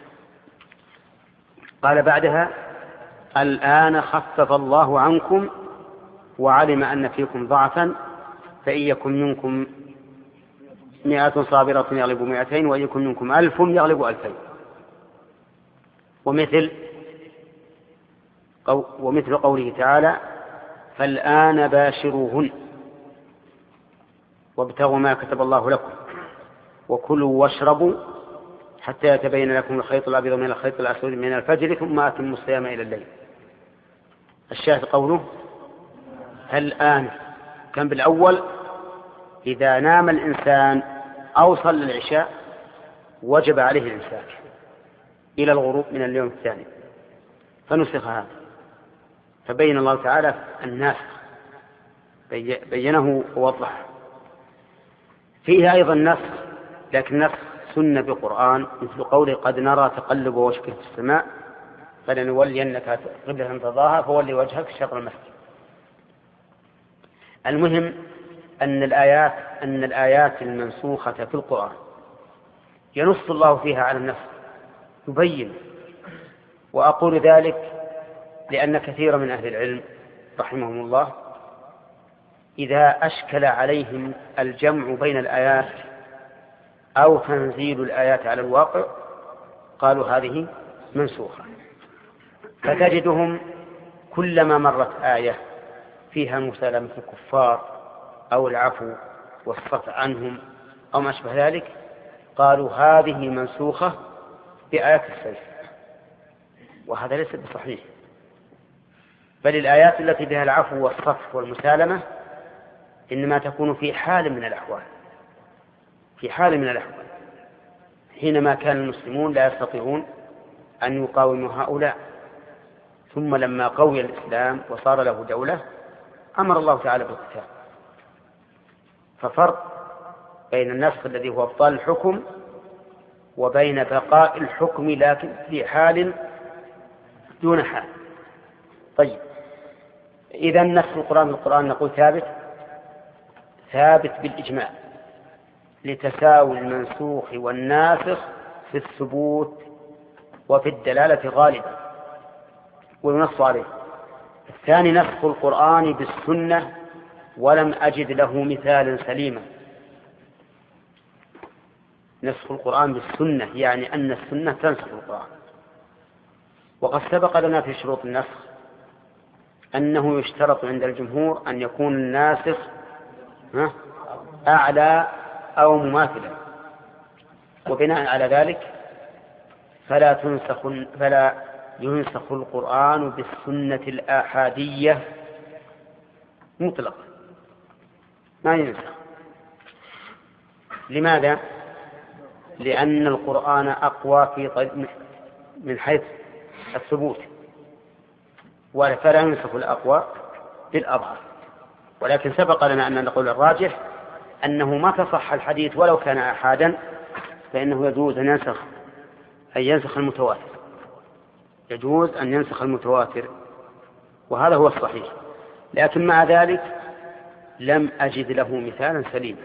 قال بعدها الآن خفف الله عنكم وعلم أن فيكم ضعفا فإن يكن منكم 100 صابرة يغلبوا 200 وإن يكن منكم 1000 يغلبوا 2000. ومثل قوله تعالى فالآن باشروهن وابتغوا ما كتب الله لكم وكلوا واشربوا حتى يتبين لكم الخيط الأبيض من الخيط الأسود من الفجر ثم أتموا الصيام إلى الليل. الشاهد قوله الآن كان بالأول إذا نام الإنسان أو صلى العشاء وجب عليه الإمساك إلى الغروب من اليوم الثاني، فنسخ هذا، فبين الله تعالى الناسخ بينه ووضحه. فيه أيضا نسخ، لكن نسخ سنة بقرآن، مثل قوله قد نرى تقلب وجهك في السماء فلنولينك قبلة ترضاها فولي وجهك شطر المسجد. المهم أن الآيات المنسوخة في القرآن ينص الله فيها على النسخ، يبين. وأقول ذلك لأن كثير من أهل العلم رحمهم الله إذا أشكل عليهم الجمع بين الآيات أو تنزيل الآيات على الواقع قالوا هذه منسوخة، فتجدهم كلما مرت آية فيها مسالمة الكفار أو العفو والصفح عنهم أو ما أشبه ذلك قالوا هذه منسوخة بآيات السيف، وهذا ليس بصحيح، بل الآيات التي بها العفو والصفح والمسالمة إنما تكون في حال من الأحوال، حينما كان المسلمون لا يستطيعون أن يقاوموا هؤلاء، ثم لما قوي الإسلام وصار له دولة أمر الله تعالى بالقتال. ففرق بين النسخ الذي هو ابطال الحكم وبين بقاء الحكم لكن في حال دون حال. طيب، إذا نسخ القرآن بالقرآن نقول ثابت بالإجماع لتساوي المنسوخ والناسخ في الثبوت وفي الدلالة غالبا وينص عليه. الثاني نسخ القرآن بالسنة ولم أجد له مثالا سليما. نسخ القرآن بالسنة يعني أن السنة تنسخ القرآن. وقد سبق لنا في شروط النسخ أنه يشترط عند الجمهور أن يكون الناسخ أعلى أو مماثلا، وبناء على ذلك فلا ينسخ القرآن بالسنة الآحادية مطلقا، ما ينسخ. لماذا؟ لأن القرآن أقوى من حيث الثبوت، فلا ينسخ الأقوى بالأضعف. ولكن سبق لنا أن نقول الراجح أنه ما تصح الحديث ولو كان أحادا فإنه يجوز أن ينسخ المتواتر، يجوز أن ينسخ المتواتر، وهذا هو الصحيح. لكن مع ذلك لم أجد له مثالا سليما.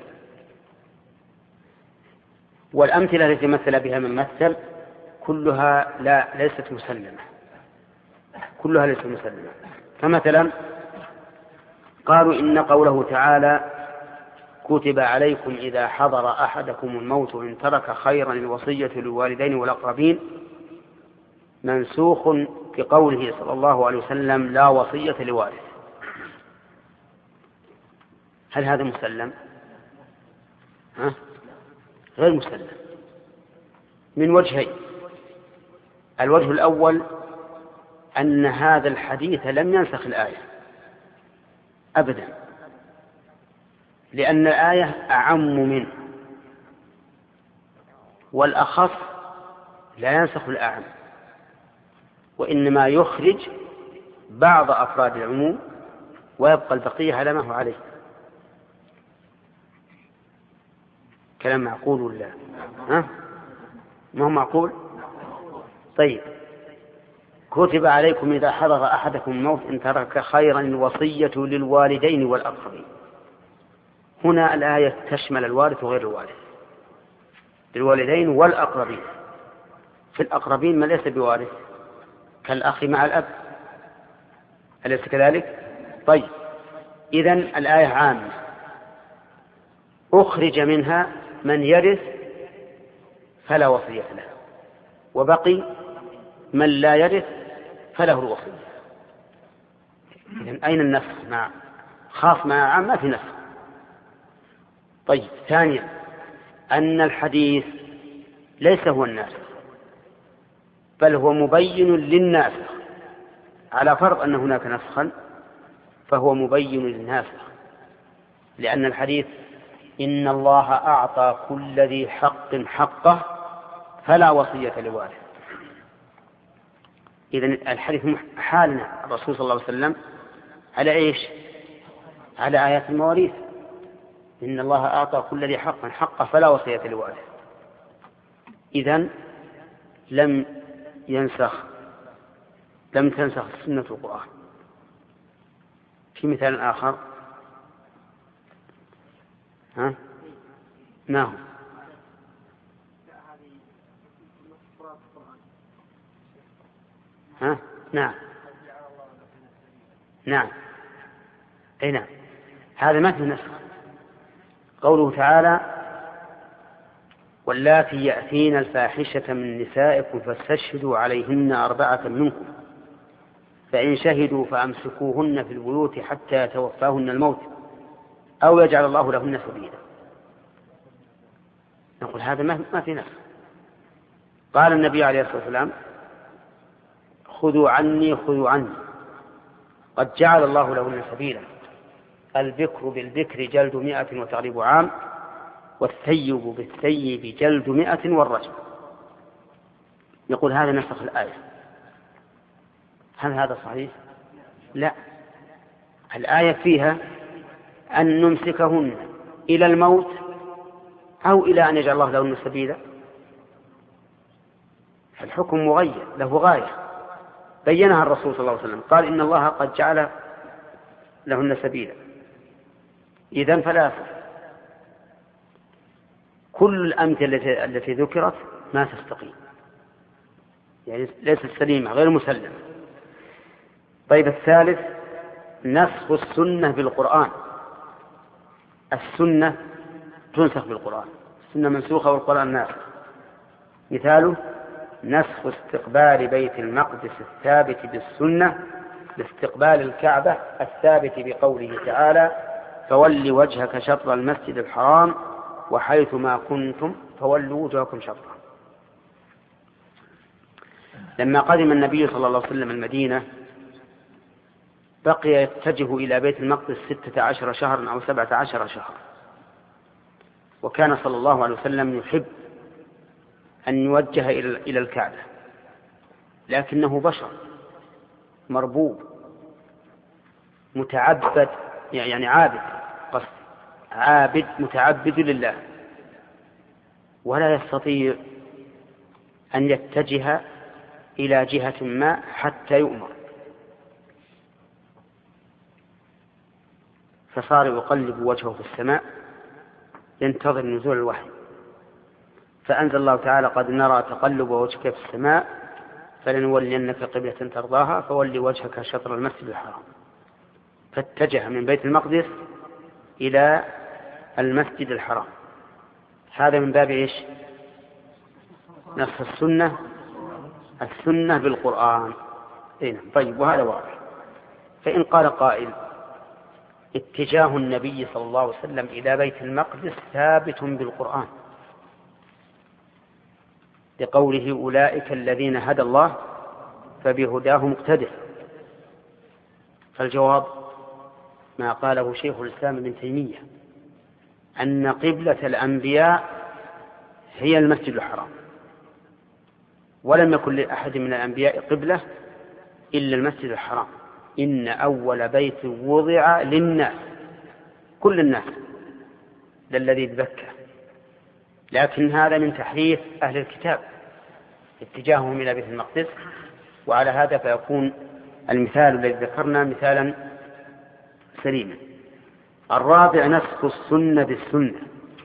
والأمثلة التي مثل بها من مثل كلها ليست مسلمة، فمثلا قالوا إن قوله تعالى كتب عليكم إذا حضر أحدكم الموت إن ترك خيرا الوصية للوالدين والأقربين منسوخ بقوله صلى الله عليه وسلم لا وصية لوارث. هل هذا مسلم؟ غير مسلم من وجهين. الوجه الأول أن هذا الحديث لم ينسخ الآية أبدا، لأن الآية أعم منه، والأخص لا ينسخ الأعم، وإنما يخرج بعض أفراد العموم ويبقى البقية على ما هو عليه. كلام معقول ولا ما هو معقول؟ طيب، كتب عليكم إذا حضر أحدكم الموت إن ترك خيرا الوصية للوالدين والأقربين. هنا الآية تشمل الوارث وغير الوارث، للوالدين والأقربين. في الأقربين ما ليس بوارث كالأخ مع الأب، أليس كذلك؟ طيب، إذن الآية عامة، أخرج منها من يرث فلا وصية له، وبقي من لا يرث فله الوصية. إذن أين النسخ؟ مع خاص مع عام ما في نسخ. طيب، ثانيا أن الحديث ليس هو الناسخ، بل هو مبين للناسخ. على فرض أن هناك نسخا فهو مبين للناسخ، لأن الحديث إن الله أعطى كل ذي حق حقه فلا وصية لوارث. إذن الحديث حالنا الرسول صلى الله عليه وسلم على إيش؟ على آيات المواريث، إن الله أعطى كل ذي حق حقه فلا وصية لوارث. إذن لم تنسخ سنة القرآن. في مثال آخر، ما هو؟ نعم أي نعم، هذا ما في نسخ. قوله تعالى واللاتي يأتين الفاحشة من نسائكم فاستشهدوا عليهن 4 منكم فإن شهدوا فأمسكوهن في البيوت حتى يتوفاهن الموت أو يجعل الله لهن سبيلا. نقول هذا ما في نسخ. قال النبي عليه الصلاة والسلام خذوا عني قد جعل الله لهن سبيلا، البكر بالبكر جلد 100 وتغريب عام، والثيب بالثيب جلد 100 والرجم. يقول هذا نسخ الآية. هل هذا صحيح؟ لا، الآية فيها أن نمسكهن إلى الموت أو إلى أن يجعل الله لهن سبيلا. الحكم مغير له غاية بينها الرسول صلى الله عليه وسلم، قال إن الله قد جعل لهن سبيلا. إذن فلا كل الأمثلة التي ذكرت ما تستقيم، يعني ليست سليمة غير مسلمة. طيب الثالث نسخ السنة بالقرآن. السنة تنسخ بالقرآن، السنة منسوخة والقرآن ناسخ. مثاله نسخ استقبال بيت المقدس الثابت بالسنة لاستقبال الكعبة الثابت بقوله تعالى فول وجهك شطر المسجد الحرام وحيث ما كنتم فولوا وجهكم شطره. لما قدم النبي صلى الله عليه وسلم المدينة بقي يتجه إلى بيت المقدس 16 شهرا أو 17 شهرا، وكان صلى الله عليه وسلم يحب أن يوجه إلى الكعبة، لكنه بشر مربوب متعبد، يعني عابد متعبد لله، ولا يستطيع أن يتجه إلى جهة ما حتى يؤمر، فصار يقلب وجهه في السماء ينتظر نزول الوحي، فأنزل الله تعالى قد نرى تقلب وجهك في السماء فلنولينك قبلة ترضاها فولي وجهك شطر المسجد الحرام، فاتجه من بيت المقدس إلى المسجد الحرام. هذا من باب إيش؟ نفس السنة بالقرآن. طيب، وهذا واضح. فإن قال قائل اتجاه النبي صلى الله عليه وسلم إلى بيت المقدس ثابت بالقرآن لقوله أولئك الذين هدى الله فبهداه مقتدر، فالجواب ما قاله شيخ الإسلام ابن تيمية أن قبلة الأنبياء هي المسجد الحرام، ولم يكن لأحد من الأنبياء قبلة إلا المسجد الحرام. إن أول بيت وضع للناس كل الناس للذي ببكة، لكن هذا من تحريف أهل الكتاب اتجاههم إلى بيت المقدس، وعلى هذا فيكون المثال الذي ذكرنا مثالا سليما. الرابع نسخ السنة بالسنة،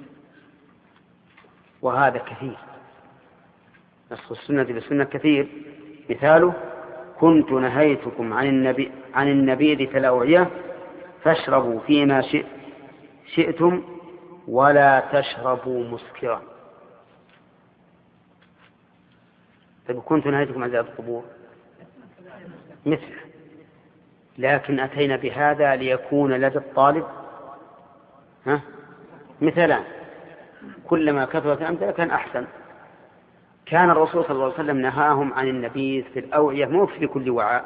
وهذا كثير. نسخ السنة بالسنة كثير. مثاله كنت نهيتكم عن النبيذ فلا أوعيه فاشربوا فيما شئتم ولا تشربوا مسكرا. طيب كنت نهيتكم عن زيارة القبور مثله، لكن أتينا بهذا ليكون لدى الطالب مثلا كلما كثرت الأمثلة كان أحسن. كان الرسول صلى الله عليه وسلم نهاهم عن النبيذ في الأوعية، مو في كل وعاء،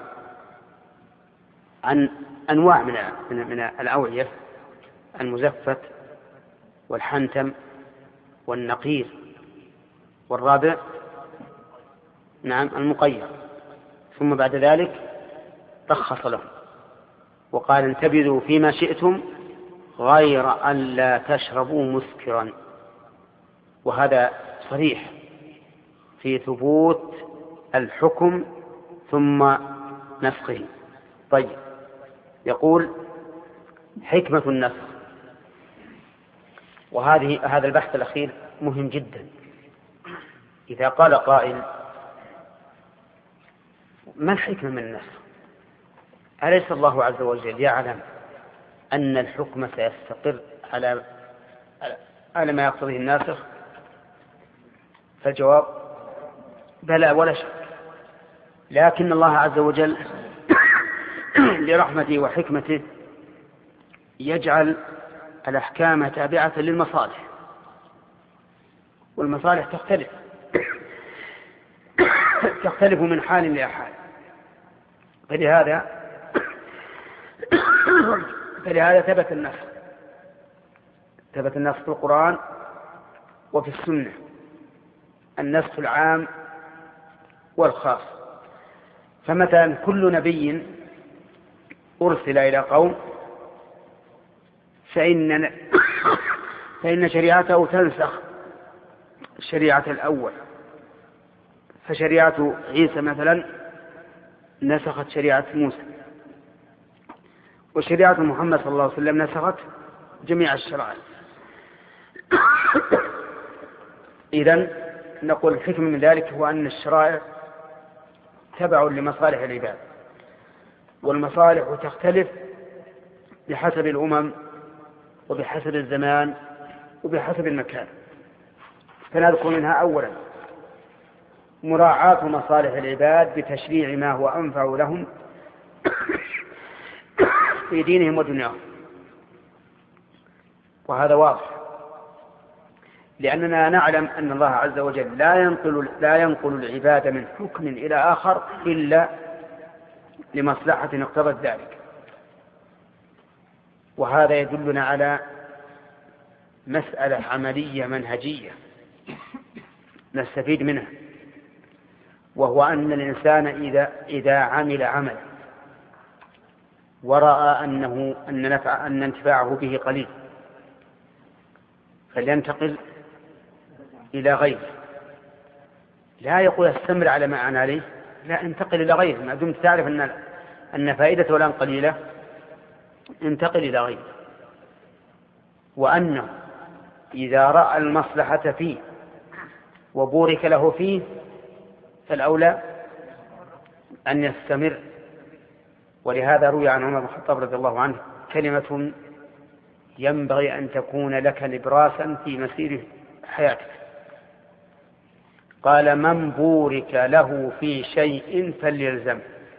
عن أنواع من الأوعية: المزفت والحنتم والنقير، والرابع نعم المقير. ثم بعد ذلك رخص لهم وقال: انتبذوا فيما شئتم غير أن لا تشربوا مسكرا. وهذا صريح في ثبوت الحكم ثم نسخه. طيب، يقول: حكمة النسخ. هذا البحث الأخير مهم جدا. إذا قال قائل: ما الحكمة من النسخ؟ أليس الله عز وجل يعلم أن الحكم سيستقر على ما يقتضيه الناسخ؟ فالجواب: بلى ولا شك، لكن الله عز وجل لرحمته وحكمته يجعل الأحكام تابعة للمصالح، والمصالح تختلف من حال لحال. فلهذا ثبت النسخ في القرآن وفي السنة، النسخ العام والخاص. فمثلا كل نبي أرسل إلى قوم فإن شريعته تنسخ شريعة الأول، فشريعة عيسى مثلا نسخت شريعة موسى، وشريعة محمد صلى الله عليه وسلم نسخت جميع الشرائع. إذن نقول الحكم من ذلك هو أن الشرائع تبع لمصالح العباد، والمصالح تختلف بحسب الأمم وبحسب الزمان وبحسب المكان. فنذكر منها أولا مراعاة مصالح العباد بتشريع ما هو أنفع لهم في دينهم ودنياهم، وهذا واضح، لأننا نعلم أن الله عز وجل لا ينقل العباد من حكم إلى آخر إلا لمصلحة اقتضت ذلك. وهذا يدلنا على مسألة عملية منهجية نستفيد منها، وهو أن الإنسان إذا عمل عملا ورأى أن انتفاعه به قليل فلينتقل إلى غيره. لا يقول استمر على ما أنا عليه، لا، انتقل إلى غيره. ما دمت تعرف أن فائدته الآن قليلة انتقل إلى غيره. وأنه إذا رأى المصلحة فيه وبورك له فيه فالأولى أن يستمر. ولهذا روي عن عمر بن الخطاب رضي الله عنه كلمة ينبغي أن تكون لك نبراسا في مسير حياتك. قال: من بورك له في شيء فليلزم.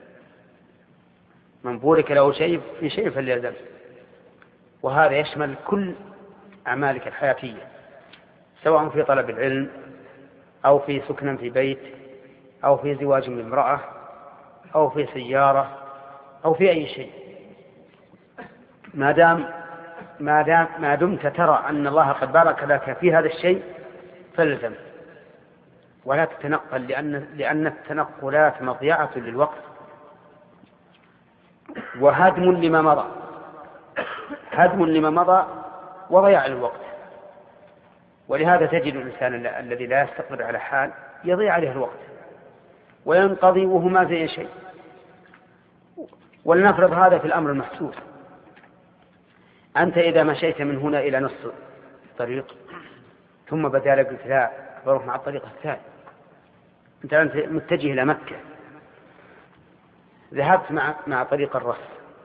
من بورك له في شيء فليلزم. وهذا يشمل كل أعمالك الحياتية، سواء في طلب العلم أو في سكن في بيت أو في زواج من امرأة أو في سيارة أو في أي شيء، ما دمت ترى أن الله قد بارك لك في هذا الشيء فالزم ولا تتنقل، لأن التنقلات مضيعة للوقت وهدم لما مضى وضياع للوقت. ولهذا تجد الإنسان الذي لا يستقر على حال يضيع عليه الوقت وينقضي وهو ما زي شيء. ولنفرض هذا في الأمر المحسوس. أنت إذا مشيت من هنا إلى نصف الطريق ثم بدا لك قلت لا بروح مع الطريق الثاني، أنت متجه إلى مكة، ذهبت مع طريق الرص،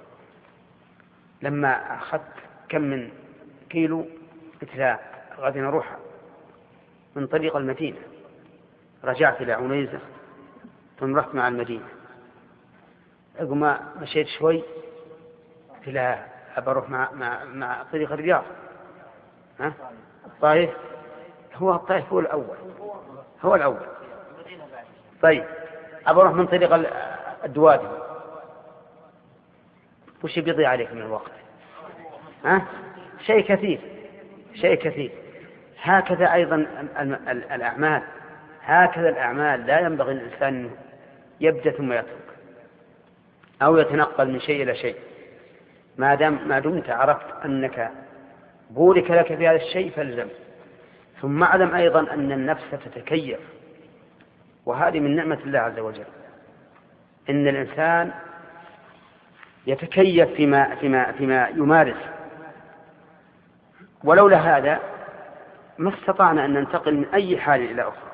لما أخذت كم من كيلو قلت لا غادي نروح من طريق المدينة، رجعت إلى عنيزة ثم رحت مع المدينة، عقب ما مشيت شوي قلت لا أبروح مع طريق الرياض. الطائف هو الأول طيب أبروح من طريق الدوادي، وش بيضيع عليك من الوقت؟ شيء كثير. هكذا أيضا الأعمال، هكذا الأعمال لا ينبغي الإنسان يبدأ ثم يترك أو يتنقل من شيء إلى شيء. ما دمت عرفت أنك بورك لك في هذا الشيء فالزم. ثم اعلم أيضا أن النفس تتكيف، وهذه من نعمة الله عز وجل، إن الإنسان يتكيف فيما يمارس. ولولا هذا ما استطعنا أن ننتقل من أي حال إلى أخرى.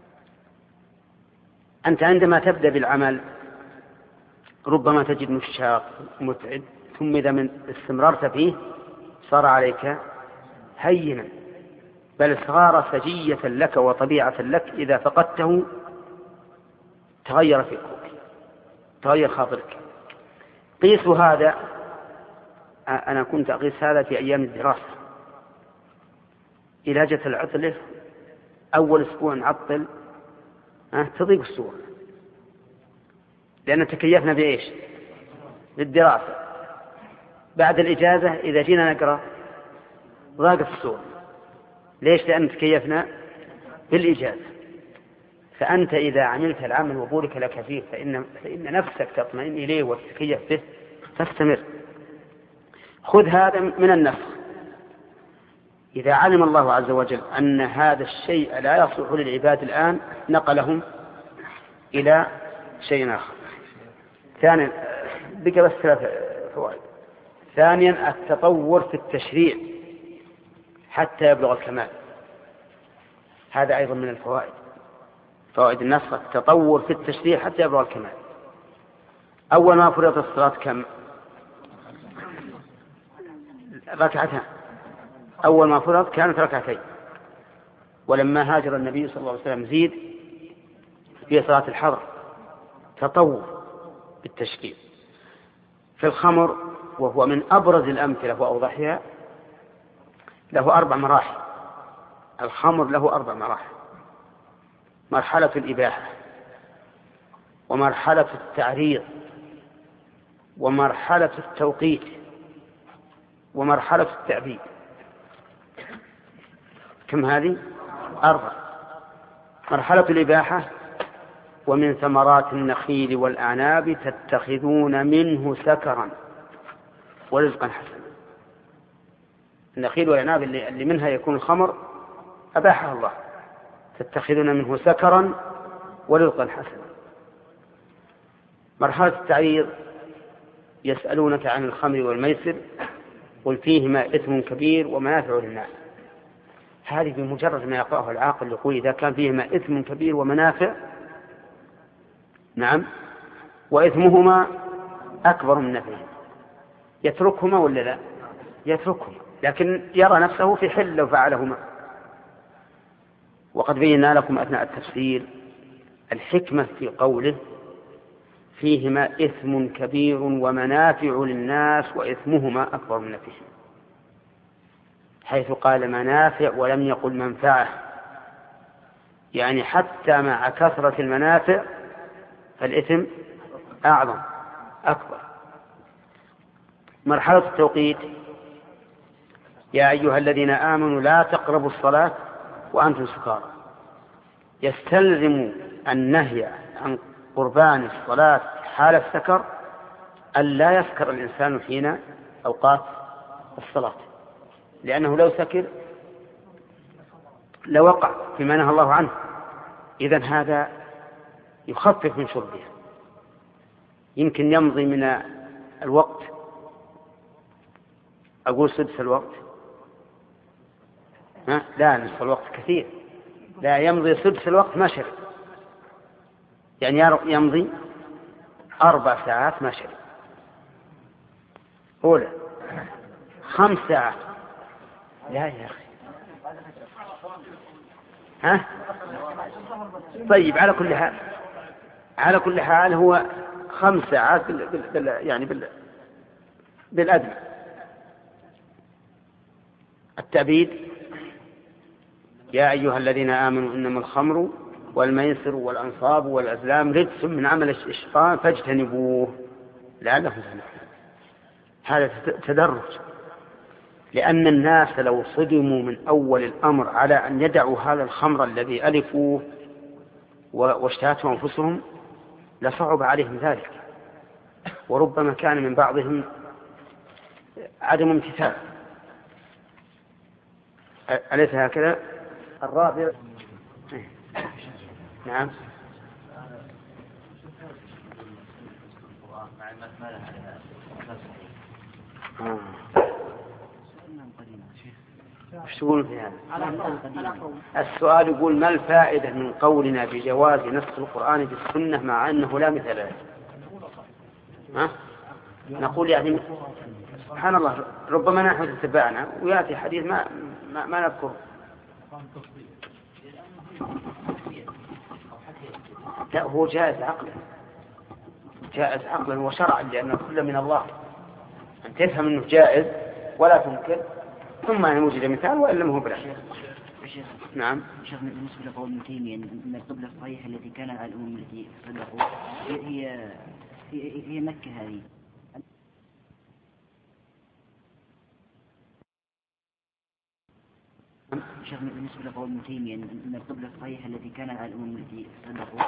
أنت عندما تبدأ بالعمل ربما تجد مشاق متعب، ثم إذا استمررت فيه صار عليك هينا، بل صار سجية لك وطبيعة لك. إذا فقدته تغير فكرك، تغير خاطرك. قيس هذا، أنا كنت أقيس هذا في أيام الدراسة. إذا جت العطلة أول أسبوع نعطل تضيق الصورة، لأن تكيفنا بإيش؟ بالدراسة. بعد الإجازة إذا جينا نقرأ ضاقت الصورة. ليش؟ لأن تكيفنا بالإجازة. فأنت إذا عملت العمل وبورك لك فيه فإن نفسك تطمئن إليه وتتكيف به، فاستمر. خذ هذا من النفس. إذا علم الله عز وجل أن هذا الشيء لا يصلح للعباد الآن نقلهم إلى شيء آخر. ثانيا، بقى بس 3 فوائد. ثانيا، التطور في التشريع حتى يبلغ الكمال. هذا أيضا من الفوائد، فوائد النسخ، التطور في التشريع حتى يبلغ الكمال. أول ما فرضت الصلاة كم؟ ركعتان. أول ما فرض كانت ركعتين، ولما هاجر النبي صلى الله عليه وسلم زيد في صلاة الحضر. تطور بالتشريع. في الخمر، وهو من أبرز الأمثلة وأوضحها، له 4 مراحل. الخمر له 4 مراحل: مرحلة الإباحة، ومرحلة التعريض، ومرحلة التوقيت، ومرحلة التعبيد. كم هذه؟ 4. مرحلة الإباحة: ومن ثمرات النخيل والأعناب تتخذون منه سكرا ورزقا حسنا. النخيل والأعناب اللي منها يكون الخمر أباحها الله، تتخذون منه سكرا ورزقا حسنا. مرحلة التعريض: يسألونك عن الخمر والميسر قل فيهما إثم كبير ومنافع للناس. هذه بمجرد ما يقرأه العاقل يقول إذا كان فيهما إثم كبير ومنافع، نعم، وإثمهما أكبر من نفعهما، يتركهما ولا لا؟ يتركهما، لكن يرى نفسه في حل لو فعلهما. وقد بينا لكم أثناء التفسير الحكمة في قوله فيهما إثم كبير ومنافع للناس وإثمهما أكبر من نفعهما، حيث قال منافع ولم يقل منفعة، يعني حتى مع كثرة المنافع فالإثم أعظم أكبر. مرحلة التوقيت: يا أيها الذين آمنوا لا تقربوا الصلاة وأنتم سكارى. يستلزم النهي عن قربان الصلاة حال السكر أن لا يسكر الإنسان حين أوقات الصلاة، لأنه لو سكر لوقع فيما نهى الله عنه. إذن هذا يخفف من شربه. يمكن يمضي من الوقت، أقول سدس الوقت، لا، نصف الوقت كثير، لا، يمضي سدس الوقت ما شرب، يعني يمضي 4 ساعات ما شرب، أولى 5 ساعات. لا يا أخي، طيب على كل حال هو 5 ساعات بالأدنى. التعبيد: يا أيها الذين آمنوا إنما الخمر والميسر والأنصاب والأزلام رجس من عمل الشيطان فاجتنبوه لعلكم تفلحون. هذا تدرج، لأن الناس لو صدموا من أول الأمر على أن يدعوا هذا الخمر الذي ألفوه واشتهته أنفسهم لصعب عليهم ذلك، وربما كان من بعضهم عدم امتثال. أليس هكذا؟ الرابع نعم. وش تقول في هذا؟ السؤال يقول: ما الفائدة من قولنا بجواز نسخ القرآن بالسنة مع أنه لا مثل له؟ نقول يعني سبحان الله، ربما نحن تتبعنا ويأتي حديث ما نذكر. لا، هو جائز عقلا، جائز عقلا وشرعا، لأن كل من الله أن تفهم أنه جائز ولا تنكر، ثم أن وجد مثال وإن لم هو بلا. نعم. شيخ، بالنسبة لقول ابن تيمية أن القبلة الصحيحة التي كان على الأمم التي صدقوا هي مكة هذه. شيخ، بالنسبة لقول ابن تيمية أن القبلة الصحيحة التي كان على الأمم التي صدقوا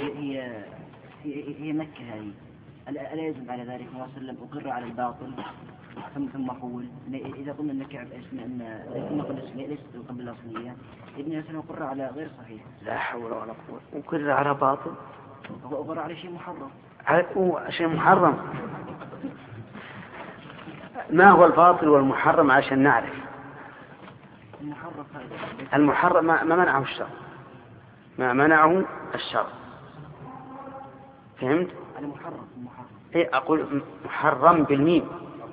هي مكة هذه. ألا يجب على ذلك النبي صلى الله عليه وسلم أقر على الباطل ثم قول إذا قلنا أن كعب أن القبلة ليست القبلة الأصلية، ابن الإنسان أقر على غير صحيح. لا حول ولا قوة. أقر على باطل، أقر على شيء محرم. شيء محرم. ما هو الباطل والمحرم عشان نعرف؟ المحرم ما منعه الشر، ما منعه الشر. فهمت؟ المحرم. إيه، أقول محرم بالميم.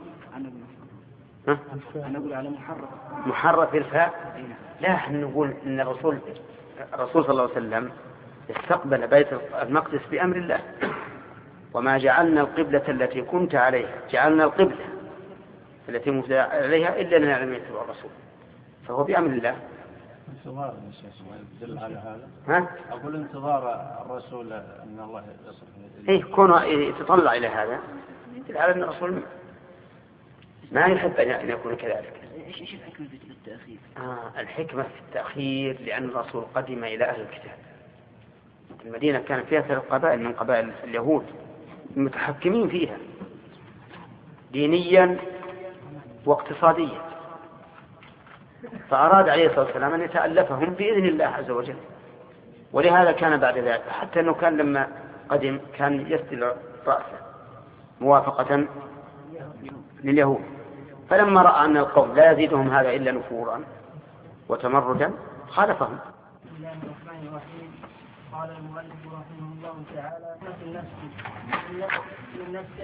أنا أقول على محرم في الفاء. لا، احنا نقول إن الرسول صلى الله عليه وسلم استقبل بيت المقدس بأمر الله، وما جعلنا القبلة التي كنت عليها، جعلنا القبلة التي كنت عليها إلا لنعلم يتبع الرسول، فهو بأمر الله. انتظار يدل على هذا. أقول انتظار الرسول أن الله يصرف. إيه، كونه يتطلع إلى هذا يدل على أن الرسول ما يحب أن يكون كذلك. إيش الحكمة في التأخير؟ الحكمة في التأخير لأن الرسول قدم إلى أهل الكتاب. المدينة كان فيها 3 قبائل من قبائل اليهود متحكمين فيها دينيا واقتصاديا، فأراد عليه الصلاة والسلام أن يتألفهم بإذن الله عز وجل، ولهذا كان بعد ذلك، حتى أنه كان لما قدم كان يسدل رأسه موافقة لليهود، فلما رأى أن القوم لا يزيدهم هذا إلا نفورا وتمردا خالفهم. بسم الله الرحمن الرحيم. قال المؤلف رحمه الله تعالى: في النفس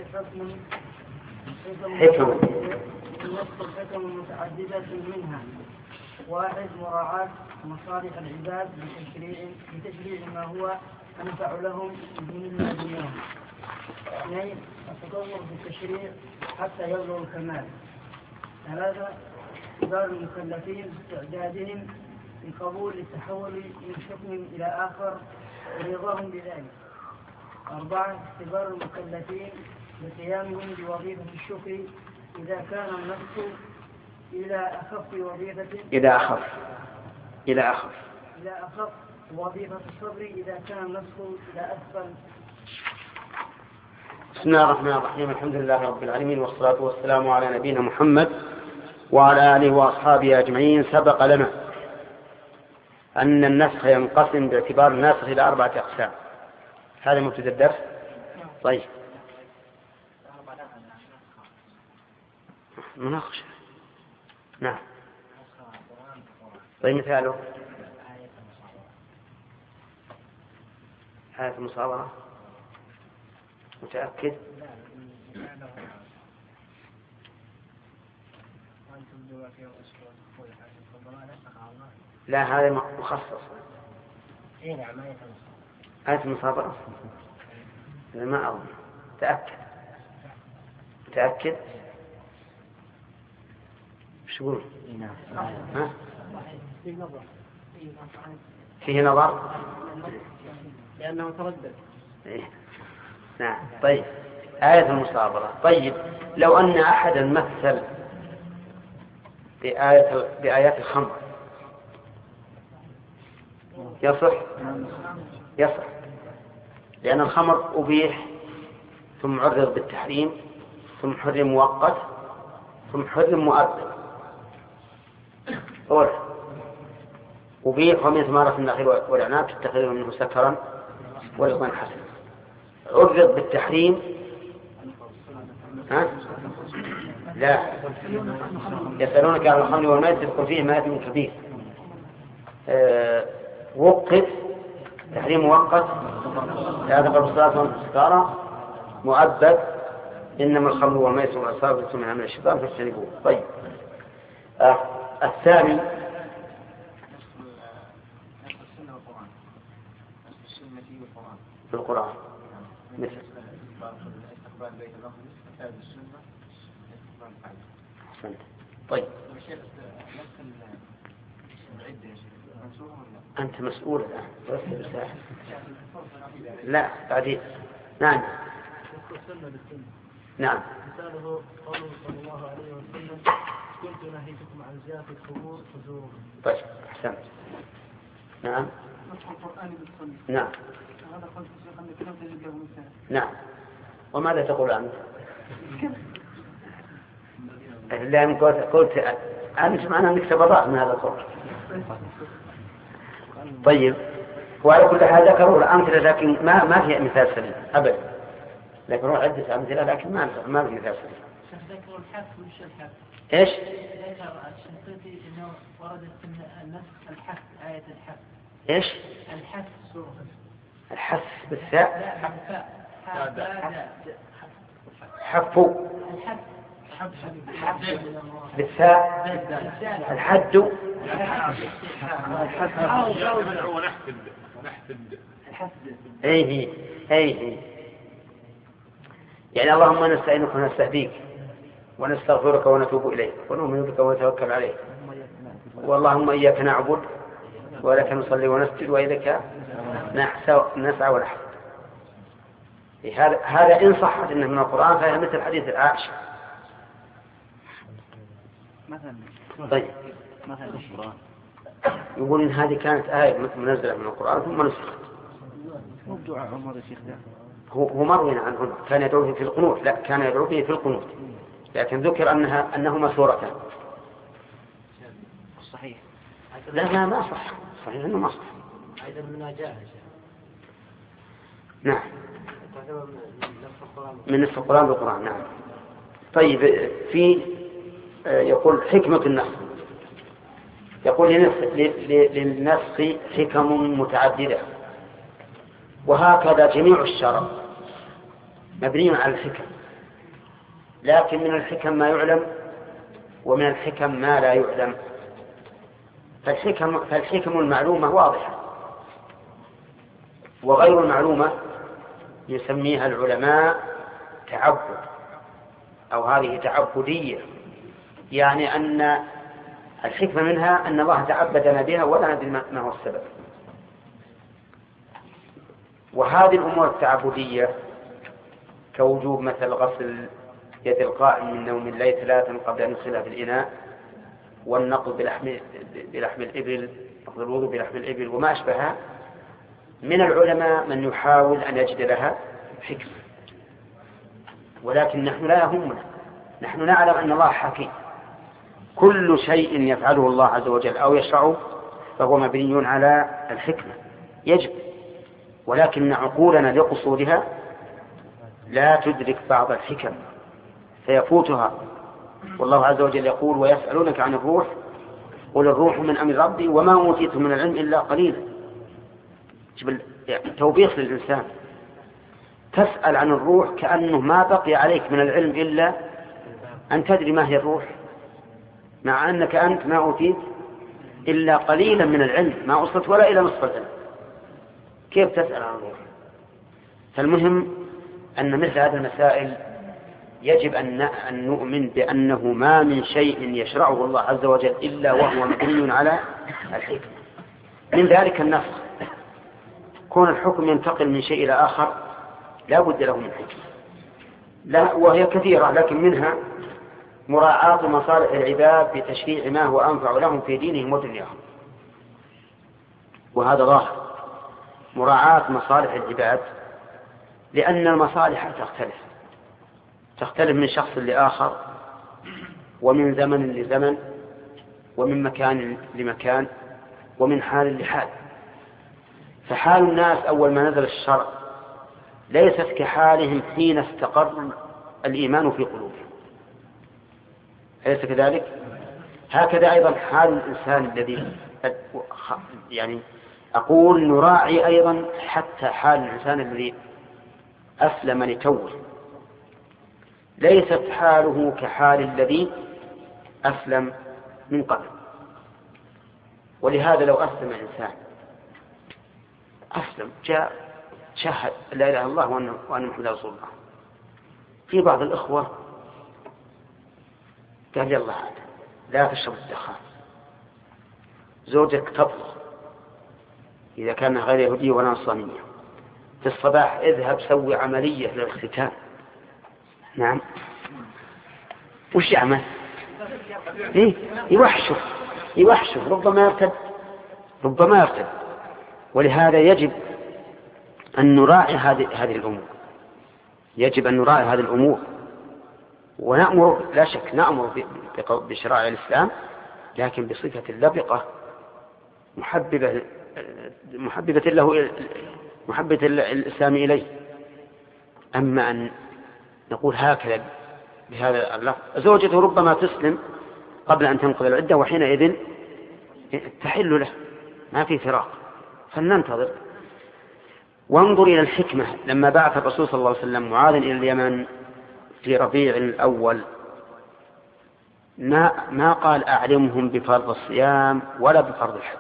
حكم متعددة منها: 1. مراعاة مصالح العباد بتشريع ما هو أنفع لهم من دين ودنياهم. 2. التطور في التشريع حتى يبلغ الكمال. 3. كبار المكلفين باستعدادهم لقبول التحول من حكم إلى آخر ورضاهم بذلك. 4. كبار المكلفين بقيامهم بوظيفة الشكر إذا كان النفس إلى أخف وظيفة إلى أخف وظيفة الصبر إذا كان النفس إلى أسفل. بسم الله الرحمن الرحيم. الحمد لله رب العالمين، والصلاة والسلام على نبينا محمد وعلى آله وأصحابه أجمعين. سبق لنا أن النسخ ينقسم باعتبار الناسخ إلى 4 أقسام. هذا مبتدأ الدرس. طيب، مناقشة. نعم. طيب، مثاله آية المصابرة. متأكد؟ لا، هذا مخصص. آية المصابرة ما أظن. تأكد. شو؟ فيه نظر لأنه تردد. نعم. طيب آية المصابرة. طيب لو أن أحدا مثل بآيات الخمر يصح؟ يصح، لأن الخمر أبيح ثم عرض بالتحريم ثم حرم مؤقت ثم حرم مؤبد. أبيح ومن ثمرة النخيل والأعناب تتخذون منه سكرا ورزقا حسنا. عرض بالتحريم لا، يسألونك عن الخمر والميسر قل فيهما إثم كبير. وقف تحريم مؤقت لا تقربوا الصلاة وأنتم سكارى، مؤبد إنما الخمر والميسر والأنصاب رجس من عمل الشيطان فاجتنبوه. طيب الثاني في القرآن مثل طيب أنت مسؤول الآن لا بعدين. نعم نعم. مثاله قوله صلى الله عليه وسلم كنت نهيتكم عن زيارة القبور فزوروها. طيب أحسنت. نعم نعم نعم. وماذا تقول أنت؟ لأن قلت أنت معنا أنك تبرأت من هذا القول. طيب وعلى كل حال ذكروا الأمثلة لكن ما في مثال سليم أبدا، ذكروا عدة أمثلة لكن ما في مثال سليم. ذكروا الحث وش الحث؟ إيش؟ ذكر الشنقيطي إنه وردت النص الحث آية الحث. إيش؟ الحث سورة الحث بالثاء. لا حفوا بالثاء. الحد ايه يعني اللهم نستعينك ونستهديك ونستغفرك ونتوب اليك ونؤمن بك ونتوكل عليك واللهم اياك نعبد ولك نصلي ونسجد واليك نسعى ونحفظ. هذا إن صحت إنه من القرآن فهي مثل حديث عائشة. طيب يقول إن هذه كانت آية منزلة من القرآن ثم نسخت. هو مروي عنه كان يدعو في القنوت. لا كان يدعو فيه في القنوت لكن ذكر أنهما سورتان. صحيح. لا ما صح. صحيح إنه ما صح. أيضا المناجاة. نعم من نصف القرآن بالقرآن. نعم. طيب في يقول حكمة النسخ. يقول للنسخ حكم متعددة وهكذا جميع الشرع مبني على الحكم، لكن من الحكم ما يعلم ومن الحكم ما لا يعلم. فالحكم المعلومة واضحة وغير المعلومة يسميها العلماء تعبد أو هذه تعبدية، يعني أن الحكمة منها أن الله تعبدنا بها ولا ندري ما هو السبب. وهذه الأمور التعبدية كوجوب مثل غسل يد القائم من نوم الليل 3 قبل أن يدخلها في الإناء والنقض بلحم الإبل، نقض الوضوء بلحم الإبل وما أشبهها، من العلماء من يحاول أن يجد لها حكمة، ولكن نحن لا يهمنا. نحن نعلم أن الله حكيم، كل شيء يفعله الله عز وجل أو يشرعه فهو مبني على الحكمة يجب، ولكن عقولنا لقصورها لا تدرك بعض الحكم فيفوتها. والله عز وجل يقول ويسألونك عن الروح قل الروح من أمر ربي وما أوتيتم من العلم إلا قليلا. توبيخ للإنسان، تسأل عن الروح كأنه ما بقي عليك من العلم إلا أن تدري ما هي الروح، مع أنك أنت ما أوتيت إلا قليلا من العلم، ما وصلت ولا إلى نصف العلم، كيف تسأل عن الروح؟ فالمهم أن مثل هذه المسائل يجب أن نؤمن بأنه ما من شيء يشرعه الله عز وجل إلا وهو مبني على الحكمة. من ذلك النسخ، كون الحكم ينتقل من شيء إلى آخر لا بد له من حكمة، لا وهي كثيرة، لكن منها مراعاة مصالح العباد بتشريع ما هو أنفع لهم في دينهم ودنياهم، وهذا ظاهر مراعاة مصالح العباد، لأن المصالح تختلف من شخص لآخر، ومن زمن لزمن، ومن مكان لمكان، ومن حال لحال. فحال الناس أول ما نزل الشرع ليست كحالهم حين استقر الإيمان في قلوبهم، أليس كذلك؟ هكذا أيضا حال الإنسان الذي يعني أقول نراعي أيضا حتى حال الإنسان الذي أسلم لتوه، ليست حاله كحال الذي أسلم من قبل. ولهذا لو أسلم إنسان جاء شهد لا إله إلا الله وأن محمد رسول الله، في بعض الإخوة قال يلا لا تشرب الدخان، زوجك تطلق إذا كان غير يهودي ولا نصرانية، في الصباح اذهب سوي عملية للختان. نعم، وش يعمل؟ يوحشه ربما يرتد. ولهذا يجب أن نراعي هذه الأمور، يجب أن نراعي هذه الأمور، ونأمر لا شك نأمر بشرائع الإسلام، لكن بصفة لبقة محببة له، محبة الإسلام إليه. أما أن نقول هكذا بهذا اللفظ، زوجته ربما تسلم قبل أن تنقضي العدة، وحينئذ تحل له، ما في فراق، فلننتظر. وانظر إلى الحكمة لما بعث الرسول صلى الله عليه وسلم معاذ إلى اليمن في ربيع الأول، ما قال أعلمهم بفرض الصيام ولا بفرض الحج،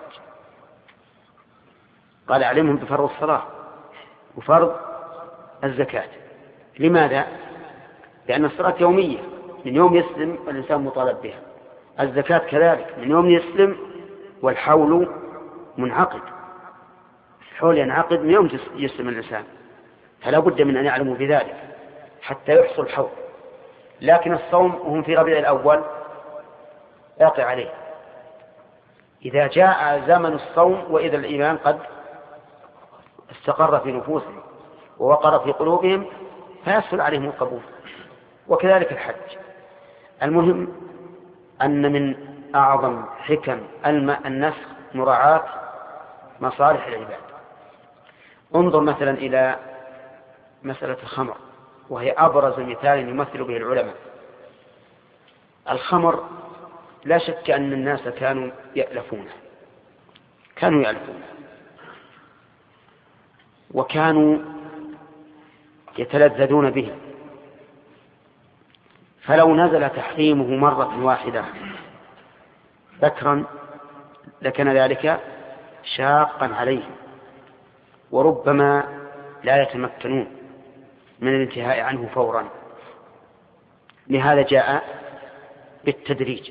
قال أعلمهم بفرض الصلاة وفرض الزكاة. لماذا؟ لأن الصلاة يومية، من يوم يسلم الإنسان مطالب بها، الزكاة كذلك من يوم يسلم، والحول منعقد، الحول ينعقد من يوم يسلم الإنسان، فلا بد من أن يعلموا بذلك حتى يحصل الحول. لكن الصوم هم في ربيع الأول يقع عليه، إذا جاء زمن الصوم وإذا الإيمان قد استقر في نفوسهم ووقر في قلوبهم فيسهل عليهم القبول، وكذلك الحج. المهم أن من أعظم حكم النسخ مراعاة مصالح العباد. انظر مثلا إلى مسألة الخمر، وهي أبرز مثال يمثل به العلماء. الخمر لا شك أن الناس كانوا يألفونه وكانوا يتلذذون به، فلو نزل تحريمه مرة واحدة بكرا لكان ذلك شاقا عليهم، وربما لا يتمكنون من الانتهاء عنه فورا. لهذا جاء بالتدريج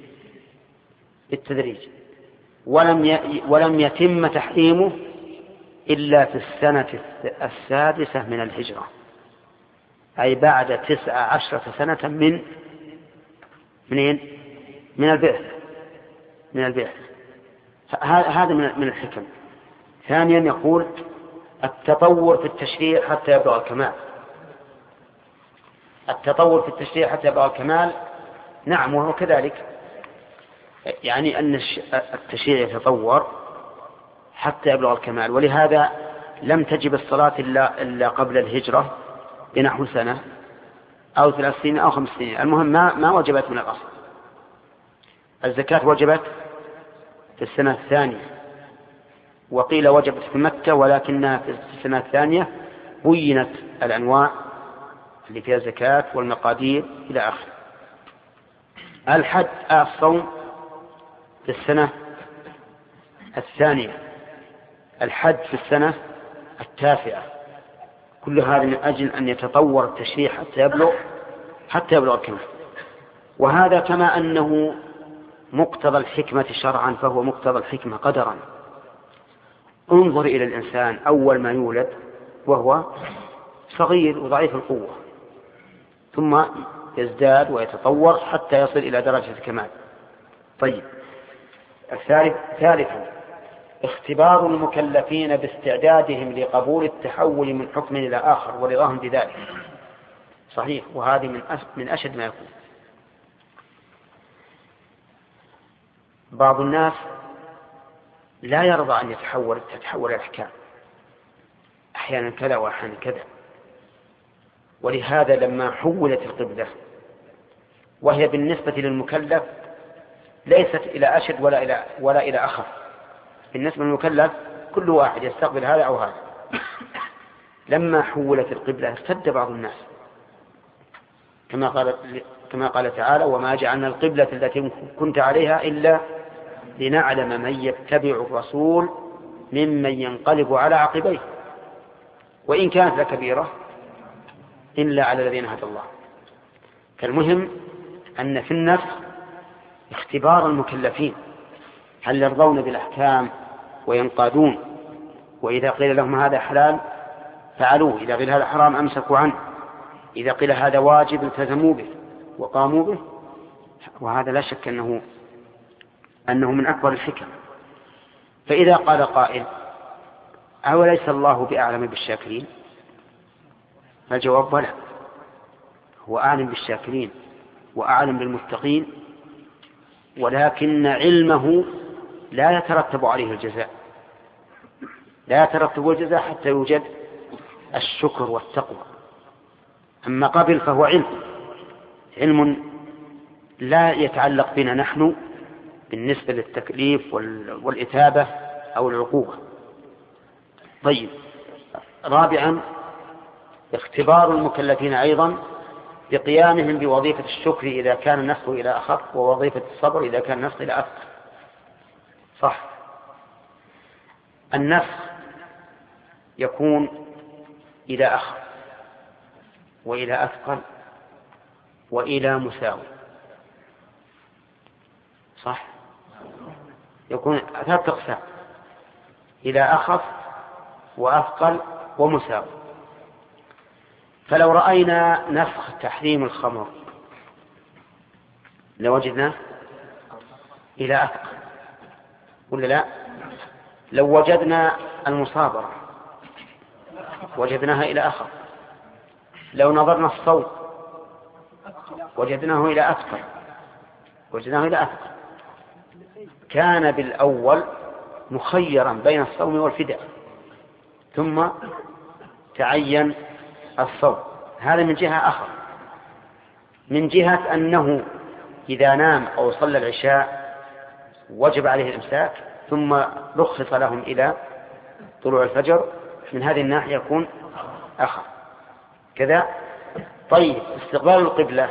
ولم يتم تحريمه إلا في السنة 6 من الهجرة، أي بعد 19 سنة من البعث. هذا من الحكم. ثانيا يقول التطور في التشريع حتى يبلغ الكمال. التطور في التشريع حتى يبلغ الكمال، نعم، وهو كذلك، يعني أن التشريع يتطور حتى يبلغ الكمال. ولهذا لم تجب الصلاة إلا قبل الهجرة بنحو سنة أو 3 سنين أو 5 سنين، المهم ما وجبت من الأصل. الزكاة وجبت في السنة الثانية، وقيل وجبت في مكة، ولكنها في السنة الثانية بينت الأنواع اللي فيها الزكاة والمقادير إلى آخره. الصوم في السنة الثانية، الحج في السنة 9. كل هذا من أجل أن يتطور التشريع حتى يبلغ الكمال. وهذا كما أنه مقتضى الحكمة شرعا فهو مقتضى الحكمة قدرا. انظر إلى الإنسان أول ما يولد وهو صغير وضعيف القوة، ثم يزداد ويتطور حتى يصل إلى درجة الكمال. طيب، ثالثا اختبار المكلفين باستعدادهم لقبول التحول من حكم إلى آخر ورضاهم بذلك. صحيح، وهذه من أشد ما يكون. بعض الناس لا يرضى أن تتحول الأحكام، أحيانا كذا وأحيانا كذا. ولهذا لما حولت القبلة وهي بالنسبة للمكلف ليست إلى أشد ولا إلى أخف، بالنسبة للمكلف كل واحد يستقبل هذا أو هذا. لما حولت القبلة ارتد بعض الناس كما قال تعالى: وما جعلنا القبلة التي كنت عليها إلا لنعلم من يتبع الرسول ممن ينقلب على عقبيه وإن كانت لكبيرة إلا على الذين هدى الله. فالمهم أن في النفس اختبار المكلفين، هل يرضون بالأحكام وينقادون، وإذا قيل لهم هذا حلال فعلوه، إذا قيل هذا حرام أمسكوا عنه، إذا قيل هذا واجب التزموا به وقاموا به. وهذا لا شك أنه من أكبر الحكم. فإذا قال قائل: أوليس الله بأعلم بالشاكرين؟ فالجواب: بلى، هو أعلم بالشاكرين وأعلم بالمتقين، ولكن علمه لا يترتب عليه الجزاء، لا يترتب الجزاء حتى يوجد الشكر والتقوى. أما قبل فهو علم لا يتعلق بنا نحن بالنسبة للتكليف والإثابة أو العقوبة. طيب، رابعا اختبار المكلفين أيضا بقيامهم بوظيفة الشكر إذا كان النسخ إلى أخف، ووظيفة الصبر إذا كان النسخ إلى أثقل. صح، النسخ يكون إلى أخف وإلى أثقل وإلى مساوي. صح، يكون 3 أقسام: إلى أخف وأثقل ومساوي. فلو رأينا نسخ تحريم الخمر لوجدناه إلى أثقل ولا لا؟ لو وجدنا المصابرة وجدناها إلى أخف. لو نظرنا الصوت وجدناه إلى أثقل وجدناه إلى أثقل. كان بالأول مخيرا بين الصوم والفداء، ثم تعين الصوم. هذا من جهة أخرى، من جهة أنه إذا نام أو صلى العشاء وجب عليه الإمساك، ثم رخص لهم إلى طلوع الفجر، من هذه الناحية يكون أخر كذا. طيب، استقبال القبلة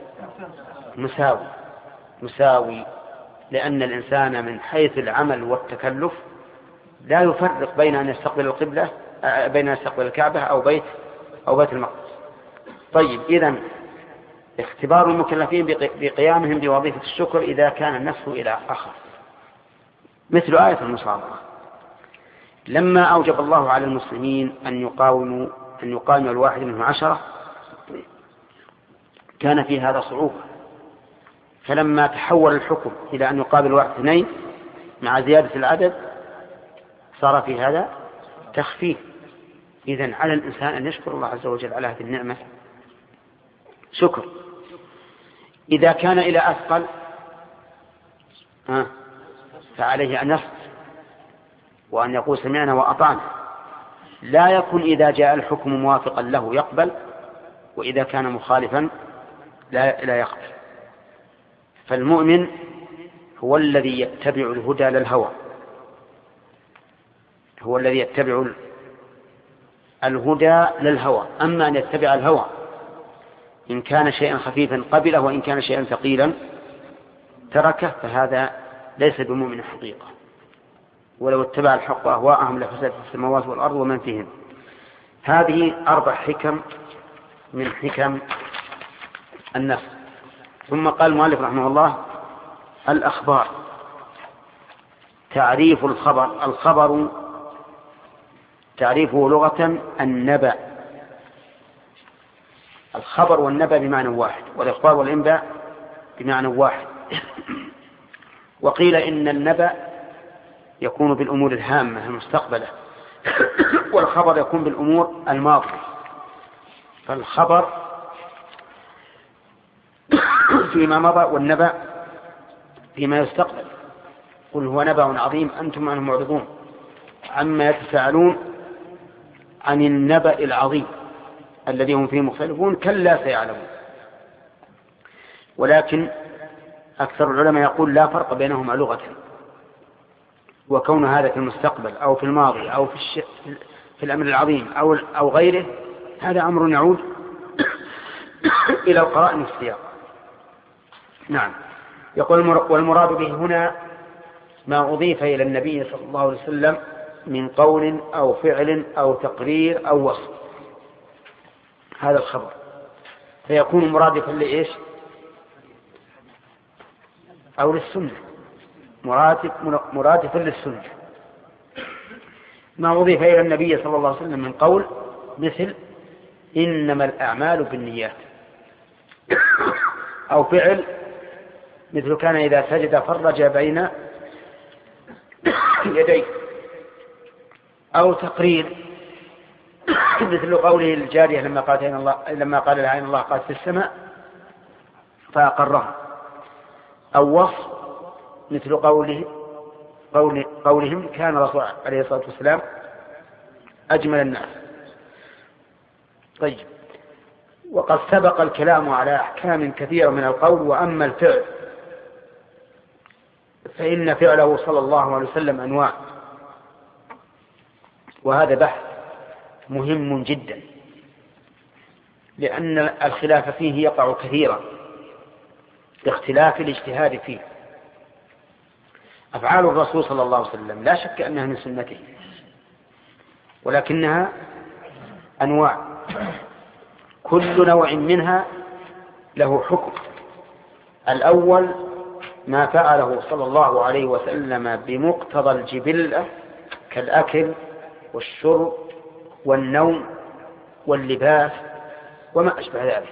مساوي، لأن الإنسان من حيث العمل والتكلف لا يفرق بين أن يستقبل القبلة بين أن يستقبل الكعبة أو بيت المقدس. طيب، إذن اختبار المكلفين بقيامهم بوظيفة الشكر إذا كان النفس إلى آخر، مثل آية المصابرة. لما أوجب الله على المسلمين أن يقاوموا الواحد منهم 10 كان في هذا صعوبة، فلما تحول الحكم إلى أن يقابل 1 2 مع زيادة العدد صار في هذا تخفيف. إذن على الإنسان أن يشكر الله عز وجل على هذه النعمة شكر. إذا كان إلى أثقل فعليه أن يصبر وأن يقول سمعنا وأطعنا. لا يكن إذا جاء الحكم موافقا له يقبل، وإذا كان مخالفا لا يقبل. فالمؤمن هو الذي يتبع الهدى للهوى، هو الذي يتبع الهدى للهوى. أما أن يتبع الهوى إن كان شيئا خفيفا قبله، وإن كان شيئا ثقيلا تركه، فهذا ليس بمؤمن حقيقة. ولو اتبع الحق أهواءهم لفسدت السماوات والأرض ومن فيهن. هذه 4 حكم من حكم النفس. ثم قال المؤلف رحمه الله: الأخبار. تعريف الخبر تعريفه لغة النبأ. الخبر والنبأ بمعنى واحد، والإخبار والإنباء بمعنى واحد. وقيل إن النبأ يكون بالأمور الهامة المستقبلة، والخبر يكون بالأمور الماضية. فالخبر فيما مضى والنبأ فيما يستقبل. قل هو نبأ عظيم أنتم عنه معرضون عما يتساءلون عن النبأ العظيم الذي هم فيه مختلفون كلا سيعلمون. ولكن أكثر العلماء يقول لا فرق بينهما لغة، وكون هذا في المستقبل أو في الماضي أو في الأمر العظيم أو غيره هذا أمر يعود إلى القرائن والسياق. نعم. يقول والمراد به هنا ما أضيف إلى النبي صلى الله عليه وسلم من قول أو فعل أو تقرير أو وصف، هذا الخبر، فيكون مرادفا لإيش؟ أو للسنة، مرادفا للسنة. ما أضيف إلى النبي صلى الله عليه وسلم من قول مثل إنما الأعمال بالنيات، أو فعل مثل كان إذا سجد فرج بين يديه، أو تقرير مثل قوله الجارية لما قال لها إن الله قال في السماء فأقرها، أو وصف مثل قولهم كان الرسول عليه الصلاة والسلام أجمل الناس. طيب. وقد سبق الكلام على أحكام كثيرة من القول. وأما الفعل فإن فعله صلى الله عليه وسلم أنواع، وهذا بحث مهم جدا، لأن الخلاف فيه يقع كثيرا باختلاف الاجتهاد فيه. أفعال الرسول صلى الله عليه وسلم لا شك أنها من سنته، ولكنها أنواع، كل نوع منها له حكم. الأول ما فعله صلى الله عليه وسلم بمقتضى الجبلة كالأكل والشرب والنوم واللباس وما أشبه ذلك،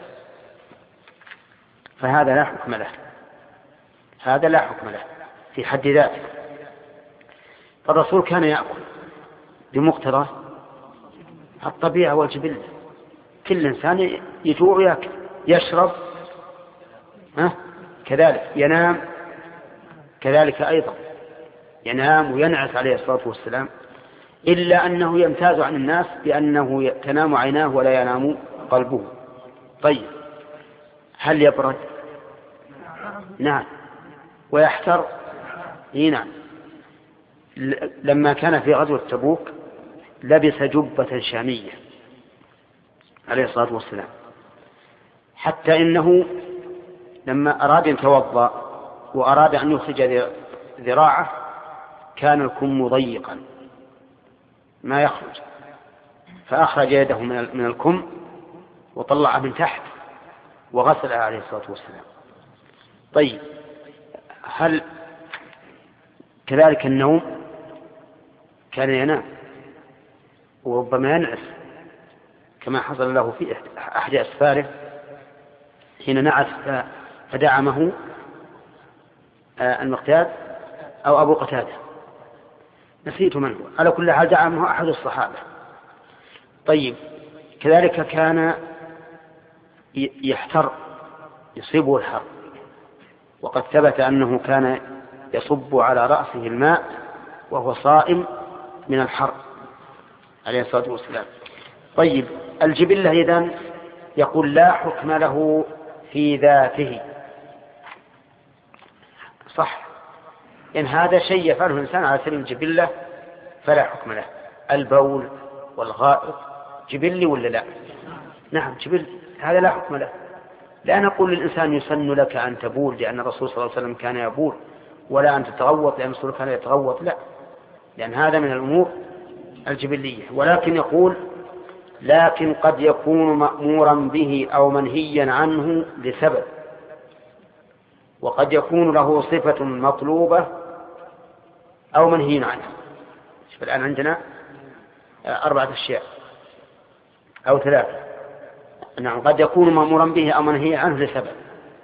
فهذا لا حكم له، هذا لا حكم له في حد ذاته. فالرسول كان يأكل بمقتضى الطبيعة والجبلة، كل إنسان يجوع ويأكل، يشرب كذلك، ينام كذلك أيضا، ينام وينعس عليه الصلاة والسلام، إلا أنه يمتاز عن الناس بأنه تنام عيناه ولا ينام قلبه. طيب، هل يبرد؟ نعم. ويحتر؟ نعم. لما كان في غزوة تبوك لبس جبة شامية عليه الصلاة والسلام، حتى إنه لما أراد أن يتوضأ وأراد أن يخرج ذراعه كان الكم ضيقا ما يخرج، فأخرج يده من الكم وطلعه من تحت وغسلها عليه الصلاة والسلام. طيب، هل كذلك النوم؟ كان ينام وربما ينعس، كما حصل له في أحد أسفاره حين نعس فدعمه المقداد أو أبو قتادة، نسيت من هو، على كل حال دعمه أحد الصحابة. طيب، كذلك كان يحتر، يصيبه الحر، وقد ثبت أنه كان يصب على رأسه الماء وهو صائم من الحر عليه الصلاة والسلام. طيب، الجبلة إذن يقول لا حكم له في ذاته، صح، إن هذا شيء يفعله الإنسان على سبيل الجبلة فلا حكم له. البول والغائط جبلي ولا لا؟ نعم جبلي، هذا لا حكم له. لا نقول للإنسان يسن لك أن تبول لأن الرسول صلى الله عليه وسلم كان يبول، ولا أن تتغوط لأن الرسول كان يتغوط، لا، لأن هذا من الأمور الجبلية. ولكن يقول لكن قد يكون مأمورا به أو منهيا عنه لسبب، وقد يكون له صفة مطلوبة أو منهي عنها. الآن عندنا 4 أشياء أو 3. نعم، قد يكون مأمورا به أو منهي عنه لسبب.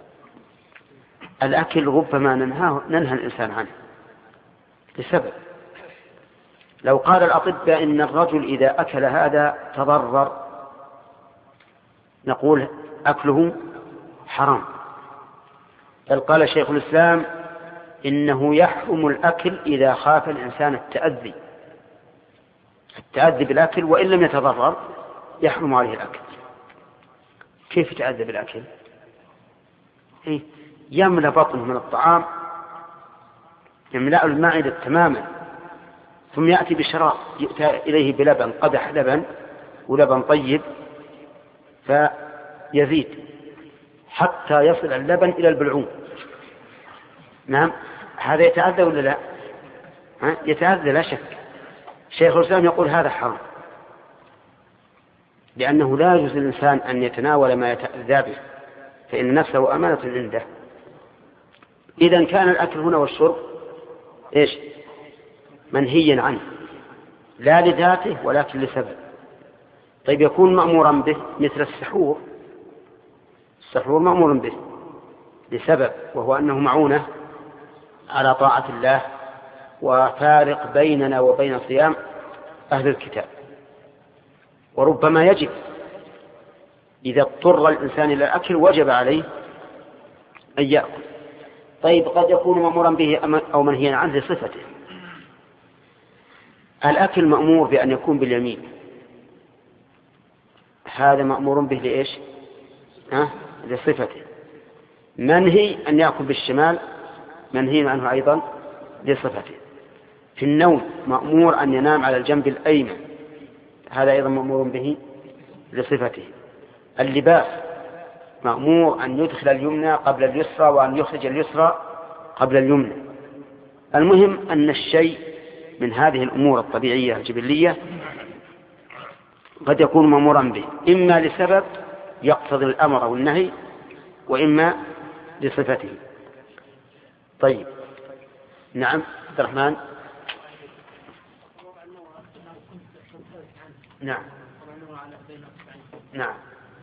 الأكل ربما ننهى الإنسان عنه لسبب. لو قال الأطباء إن الرجل إذا أكل هذا تضرر، نقول أكله حرام. بل قال شيخ الإسلام إنه يحرم الأكل إذا خاف الإنسان التأذي بالأكل، وإن لم يتضرر يحرم عليه الأكل. كيف يتأذى بالأكل؟ يملأ بطنه من الطعام، يملأ المعدة تماما، ثم يأتي بشراب يؤتى إليه بلبن، قدح لبن ولبن طيب، فيزيد حتى يصل اللبن إلى البلعوم. نعم، هذا يتأذى ولا لا؟ يتأذى لا شك. شيخ الإسلام يقول هذا حرام، لأنه لا يجوز للإنسان أن يتناول ما يتأذى به، فإن نفسه أمانة عنده. إذن كان الأكل هنا والشرب منهيا عنه، لا لذاته ولكن لسبب. طيب يكون مأمورا به مثل السحور مأمور به لسبب، وهو أنه معونة على طاعة الله وفارق بيننا وبين صيام أهل الكتاب. وربما يجب إذا اضطر الإنسان إلى الأكل وجب عليه أن يأكل. طيب قد يكون مأمورا به أو منهيا عنه لصفته. الأكل مأمور بأن يكون باليمين، هذا مأمور به لإيش؟ لصفته. منهي أن يأكل بالشمال، منهي عنه أيضا لصفته. في النوم مأمور أن ينام على الجنب الأيمن، هذا أيضا مأمور به لصفته. اللباس مأمور أن يدخل اليمنى قبل اليسرى وأن يخرج اليسرى قبل اليمنى. المهم أن الشيء من هذه الأمور الطبيعية الجبلية قد يكون مأمورا به إما لسبب يقتضي الأمر أو النهي، وإما لصفته. طيب، نعم عبد الرحمن. نعم نعم.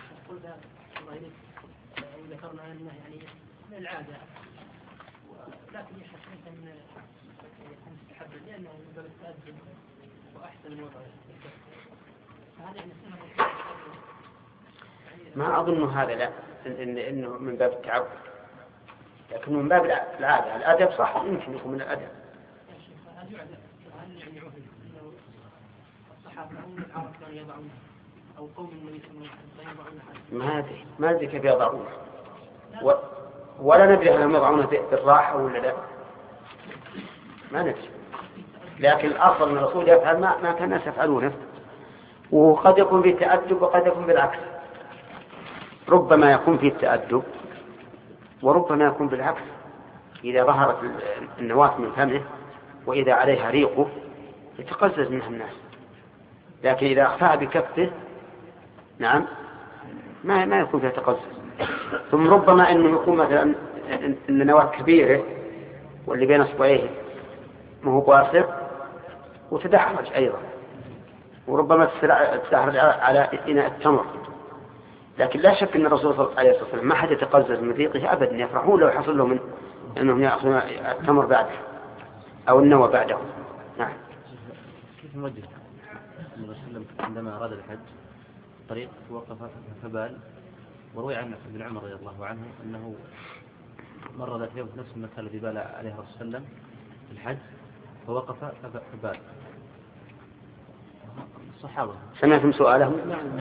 ذكرنا أنه يعني من العادة، لكن يحسن أن يكون مستحبا لأنه من باب التأدب وأحسن الوضع. فهذا يعني ما أظن هذا لا، إنه من باب التعود، لكن من باب العادة. الأدب صح، يمكن يكون من الأدب. الصحابة أو العرب كانوا يضعون أو قوم من ما أدري كيف يضعونه، ولا ندري هل يضعونه بالراحة ولا لا، ما ندري. لكن الأصل أن الرسول يفعل ما كان الناس يفعلونه، وقد يكون فيه تأدب وقد يكون بالعكس. ربما يكون فيه التأدب وربما يكون بالعكس، إذا ظهرت النواة من فمه وإذا عليها ريقه يتقزز منها الناس، لكن إذا أخفاها بكفه نعم ما يكون فيها تقزز. ثم ربما أنه يكون مثلا أن النواة كبيرة واللي بين أصبعيه ما هو قاصر وتدحرج أيضا، وربما تدحرج على إناء التمر. لكن لا شك أن الرسول صلى الله عليه وسلم ما حد يتقزز من ريقه أبدا، يفرحون لو حصل لهم أنهم يأخذون التمر بعده أو النوى بعده. نعم. كيف نوجه الرسول عندما أراد الحج طريق وقف فبال، وروي عن ابن عمر رضي الله عنه أنه مر ذات يوم في نفس المكان الذي بال عليه الرسول صلى الله عليه وسلم في الحج فوقف فبال. الصحابة سمعتم سؤالهم؟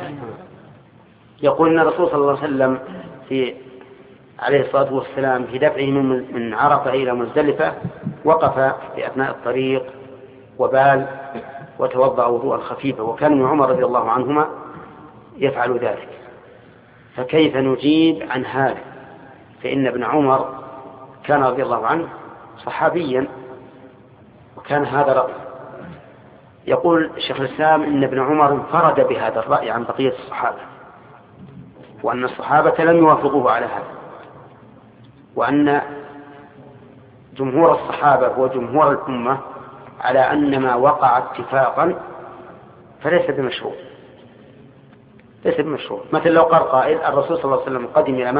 يقول أن الرسول صلى الله عليه وسلم عليه الصلاة والسلام في دفعه من عرفة إلى مزدلفة وقف في أثناء الطريق وبال وتوضأ وضوءا خفيفا، وكان ابن عمر رضي الله عنهما يفعل ذلك. فكيف نجيب عن هذا؟ فإن ابن عمر كان رضي الله عنه صحابيا وكان هذا رأي. يقول الشيخ الإسلام إن ابن عمر انفرد بهذا الرأي عن بقية الصحابة، وأن الصحابة لم يوافقوه على هذا، وأن جمهور الصحابة وجمهور الأمة على أن ما وقع اتفاقا فليس بمشروع. ليس بمشروع. مثل لو قال قائل الرسول صلى الله عليه وسلم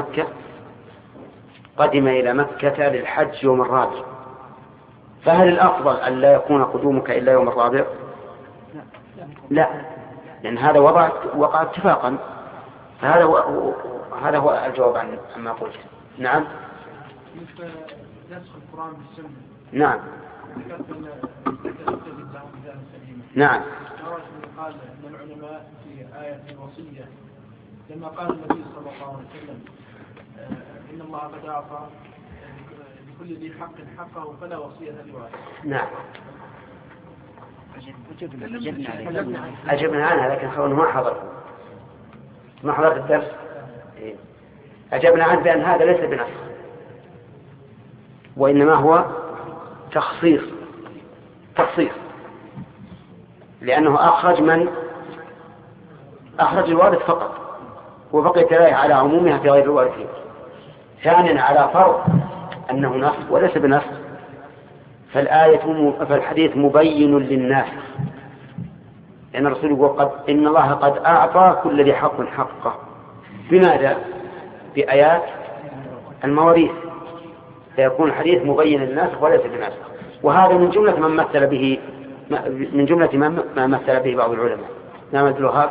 قدم إلى مكة للحج يوم الرابع، فهل الأفضل أن لا يكون قدومك إلا يوم الرابع؟ لا، لأن هذا وقع اتفاقا. هذا هو الجواب عما قلت. نعم. نسخ القرآن بالسنة. نعم. نعم. قال من العلماء في آية الوصية لما قال النبي صلى الله عليه وسلم إن الله قد أعطى لكل ذي حق حقه فلا وصية لوارث. نعم. أجبنا عنها لكن خلونا ما حضرت الدرس. أجبنا عنه بأن هذا ليس بنص، وإنما هو تخصيص، لأنه أخرج الوارث فقط، وبقيت الآية على عمومها في غير الوارثين. ثانيا على فرض أنه نص وليس بنص، فالحديث مبين للناس، لأن الرسول يقول إن الله قد أعطى كل ذي حق حقه. بماذا؟ بآيات المواريث، فيكون الحديث مبين للناس وليس بنص. وهذا من جملة ما مثل به بعض العلماء. نعم. عبد الوهاب.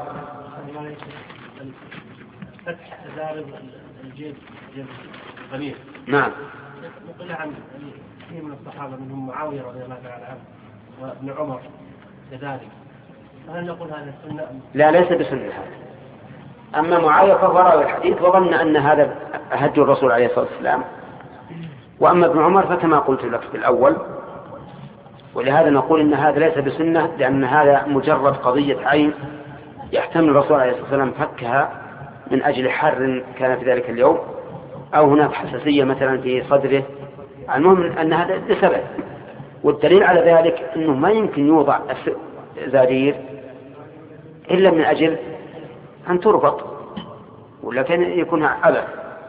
فتح تزارب الجيب الغنيم. نعم. نقل عن كثير من الصحابة منهم معاوية رضي الله تعالى عنه وابن عمر كذلك، فهل نقول هذا سنة؟ لا، ليس بسنة هذا. أما معاوية فهو راوي الحديث وظن أن هذا هدي الرسول عليه الصلاة والسلام، وأما ابن عمر فكما قلت لك في الأول. ولهذا نقول إن هذا ليس بسنة، لأن هذا مجرد قضية عين يحتمل الرسول عليه الصلاة والسلام فكها من أجل حر كان في ذلك اليوم، أو هناك حساسية مثلا في صدره. المهم أن هذا لسبب، والدليل على ذلك أنه ما يمكن يوضع زرير إلا من أجل أن تربط، ولكن يكون عبث.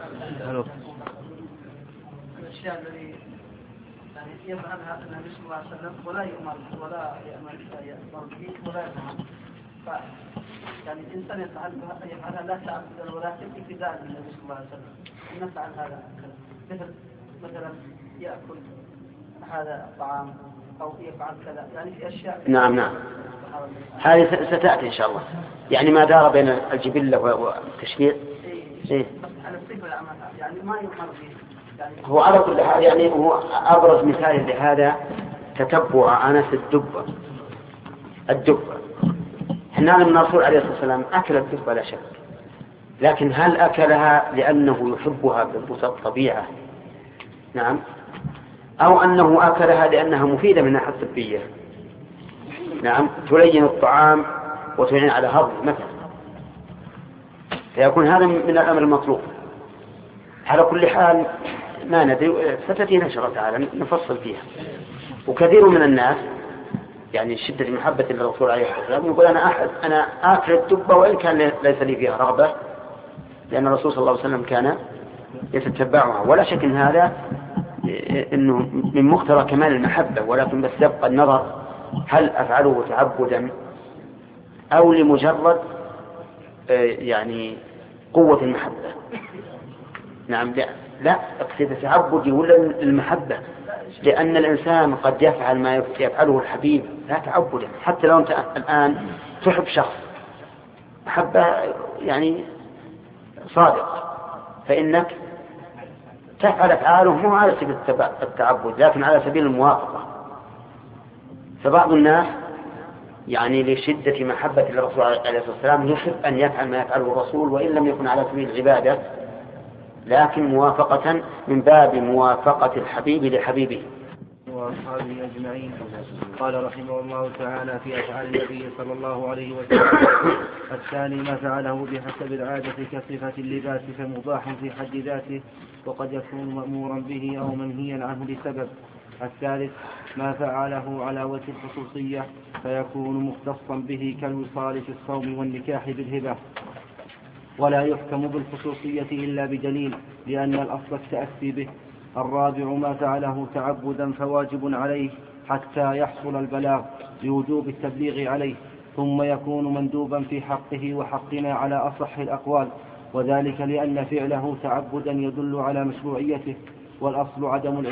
الأشياء التي يفعلها النبي صلى الله عليه وسلم ولا يؤمر ولا يأمر به ولا يفعل، يعني الإنسان يفعلها لا تعبد ولكن ابتداء بالنبي صلى الله عليه وسلم. نفعل هذا مثلا يأكل هذا الطعام أو يفعل كذا، يعني في أشياء. نعم. هذه ستأتي إن شاء الله، يعني ما دار بين الجبلة والتشريع. إيه. على الصفة يعني ما يؤمر به. يعني هو على كل حال يعني هو أبرز مثال لهذا تتبع أنس الدبة. حنا من الرسول عليه الصلاة والسلام أكل الدبة لا شك، لكن هل أكلها لأنه يحبها بالطبيعة؟ نعم. أو أنه أكلها لأنها مفيدة من الناحية الطبية؟ نعم، تلين الطعام وتعين على هضمه مثلا، فيكون هذا من الأمر المطلوب. على كل حال ما ندري، ستأتينا إن شاء الله تعالى نفصل فيها. وكثير من الناس يعني شدة محبة للرسول عليه الصلاة والسلام يقول أنا آكل الدبة وإن كان ليس لي فيها رغبة، لأن الرسول صلى الله عليه وسلم كان يتتبعها. ولا شك إن هذا إنه من مقتضى كمال المحبة، ولكن بس يبقى النظر هل أفعله تعبدا أو لمجرد يعني قوة المحبة. نعم. لا أقصد تعبدي ولا المحبة، لأن الإنسان قد يفعل ما يفعله الحبيب لا تعبدا. حتى لو أنت الآن تحب شخص محبة يعني صادق، فإنك تفعل أفعاله مو على سبيل التعبد لكن على سبيل الموافقة. فبعض الناس يعني لشدة محبة الرسول عليه الصلاة والسلام يحب أن يفعل ما يفعله الرسول وإن لم يكن على سبيل العبادة، لكن موافقة من باب موافقة الحبيب لحبيبه. وأصحابه أجمعين. قال رحمه الله تعالى في أفعال النبي صلى الله عليه وسلم: الثاني ما فعله بحسب العادة كصفة اللباس فمباح في حد ذاته وقد يكون مأمورا به أو منهيا عنه لسبب. الثالث ما فعله على وجه الخصوصية فيكون مختصا به كالوصال في الصوم والنكاح بالهبة، ولا يحكم بالخصوصية إلا بدليل لأن الأصل التأسي به. الرابع ما فعله تعبدا فواجب عليه حتى يحصل البلاغ لوجوب التبليغ عليه، ثم يكون مندوبا في حقه وحقنا على أصح الأقوال، وذلك لأن فعله تعبدا يدل على مشروعيته، والأصل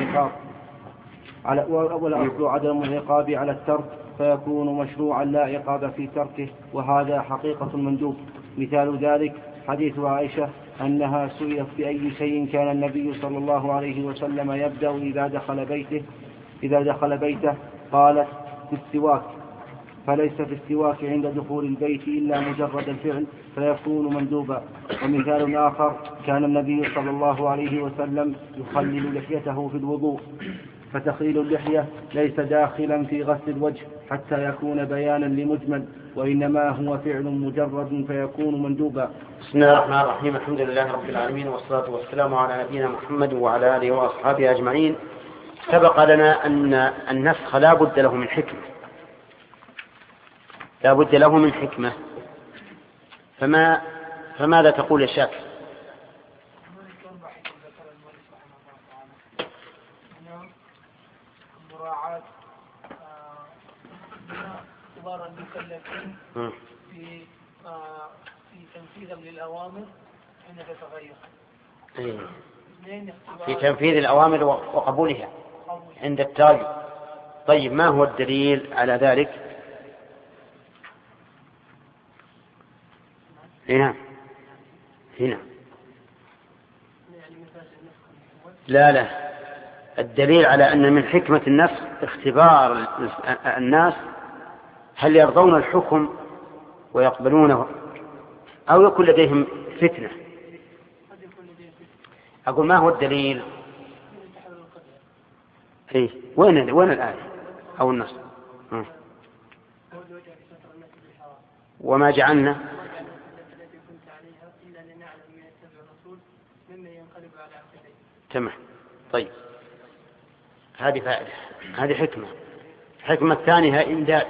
عدم العقاب على الترك، فيكون مشروعا لا عقاب في تركه، وهذا حقيقة المندوب. مثال ذلك حديث عائشة أنها سئلت بأي شيء كان النبي صلى الله عليه وسلم يبدأ إذا دخل بيته، قالت في السواك، فليس في السواك عند دخول البيت إلا مجرد الفعل فيكون مندوبا. ومثال آخر كان النبي صلى الله عليه وسلم يخلل لحيته في الوضوء، فتخليل اللحية ليس داخلا في غسل الوجه حتى يكون بيانا لمجمل، وإنما هو فعل مجرد فيكون مندوبا. بسم الله الرحمن الرحيم. الحمد لله رب العالمين، والصلاة والسلام على نبينا محمد وعلى آله وأصحابه أجمعين. سبق لنا أن النسخ لا بد له من حكمة، لا بد له من حكمة. فماذا تقول يا شاكر؟ مراعاة كبار المكلفين في تنفيذهم للأوامر حين تتغير. في تنفيذ الأوامر وقبولها عند التغير. طيب، ما هو الدليل على ذلك؟ هنا لا، الدليل على أن من حكمة النسخ اختبار الناس هل يرضون الحكم ويقبلونه أو يكون لديهم فتنة. أقول ما هو الدليل؟ وين الآية أو النص؟ وما جعلنا تمام. طيب، هذه فائدة، هذه حكمة. الحكمة الثانية إمداد.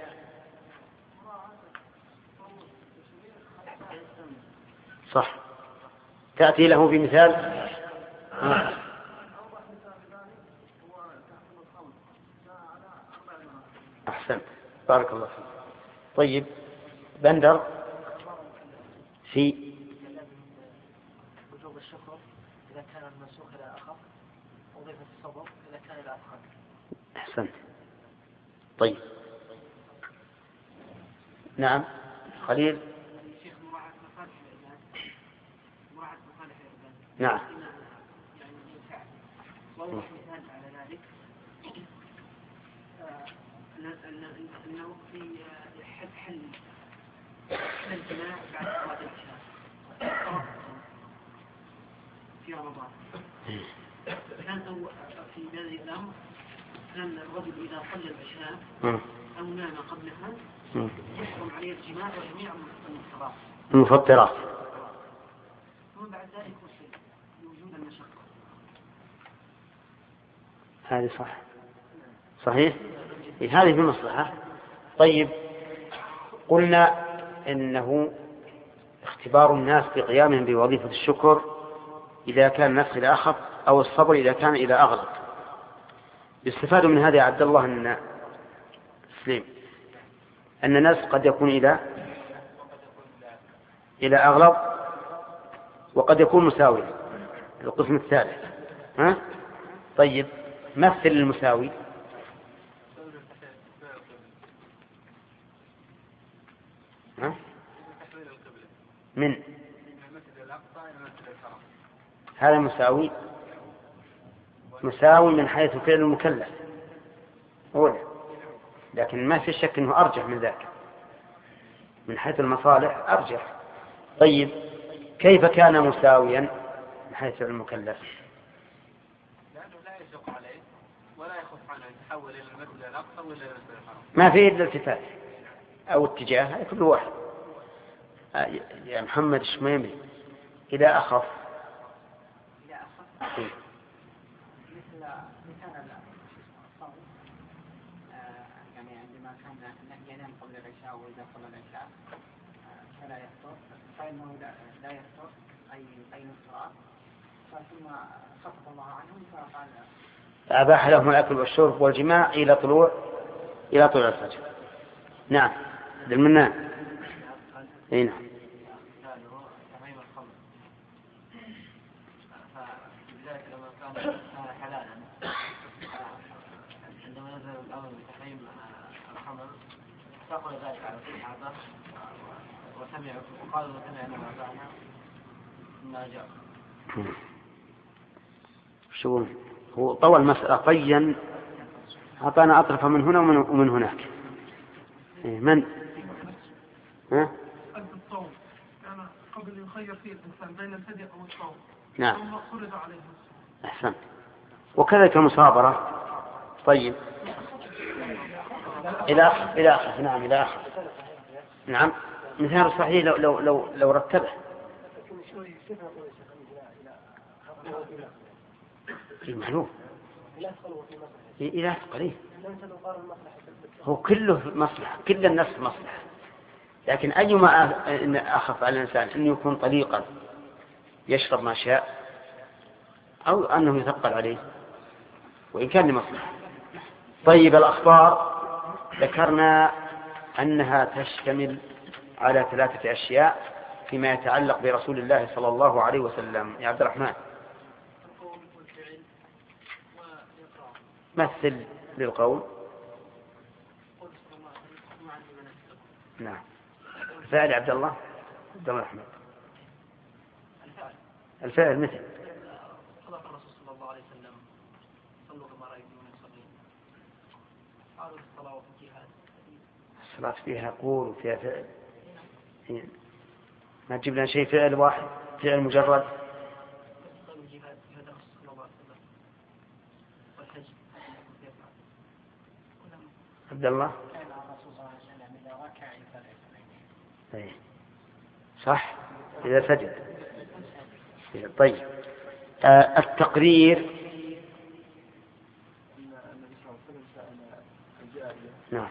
صح، تأتي له بمثال. أحسن، بارك الله فيك. طيب، بندر في وجوب الشكر إذا كان المنسوخ إلى آخر، وضيفة الصبر إذا كان إلى آخر. أحسن. طيب، نعم خليل. نعم. وهو مثال على ذلك أنه في حل الجماع بعد صلاة العشاء في رمضان، كان في هذا الأمر كان الرجل إذا صلى العشاء أو نام قبلها يحرم عليه الجماع وجميع المفطرات. ثم بعد ذلك وجود المشقة. هذه صحيح. هذه في المصلحة. طيب، قلنا إنه اختبار الناس بقيامهم بوظيفة الشكر إذا كان النسخ إلى أخف، أو الصبر إذا كان إلى أغلب. يستفاد من هذا يا عبد الله أن سليم أن النسخ قد يكون إلى أغلب، وقد يكون مساوي. القسم الثالث. طيب، مثل المساوي. من هذا مساوي من حيث فعل المكلف أولا، لكن ما في شك أنه أرجح من ذاك من حيث المصالح أرجح. طيب، كيف كان مساويا من حيث فعل المكلف؟ لأنه لا يشق عليه ولا يخف عنه يتحول إلى المسجد الأقصى ولا المسجد الحرام، ما فيه إلا التفات أو اتجاه كل واحد. يا محمد الشميمي، إذا أخف مثل الصوم، يعني عندما كان ينام قبل العشاء وإذا صلى العشاء فلا يفطر، فإنه لا يفطر أي الصلاة، ثم خفف الله عنهم فقال أباح لهم الأكل والشرب والجماع إلى طلوع الفجر. نعم. عبد المنان. اي نعم. عندما نزل الأمر بتحريم الخمر استقبل ذلك على الصحابة وقالوا سمعنا وأطعنا ما جاء. شو هو طول المسألة طيا، أعطانا أطرفة من هنا ومن هناك. من؟ ها؟ الصوم كان قبل يخير فيه الإنسان بين الفدية أو الصوم. نعم. ثم فرض عليه. أحسن. وكذلك المصابرة. طيب. إلى آخر. نعم إلى آخر. نعم. مثال صحيح لو رتبه. معلوم. إلى قليل. هو كله مصلحة، كل الناس مصلحة، لكن أيما أخف على الإنسان أن يكون طليقا يشرب ما شاء أو أنه يثقل عليه وإن كان لمصلحة. طيب الأخبار ذكرنا أنها تشتمل على 3 أشياء فيما يتعلق برسول الله صلى الله عليه وسلم. يا عبد الرحمن مثل للقول. نعم. فعل عبد الله الرحمن. الفعل مثل صدق الرسول صلى الله عليه وسلم صلوا كما رأيتموني أصلي. قالوا الصلاة وفي الجهاد. الصلاة فيها قول وفيها فعل. ما تجيب لنا شيء فعل واحد، فعل مجرد. الجهاد هذا صلى الله عليه وسلم والحج. عبد الله. صح إذا سجد. طيب التقرير. نعم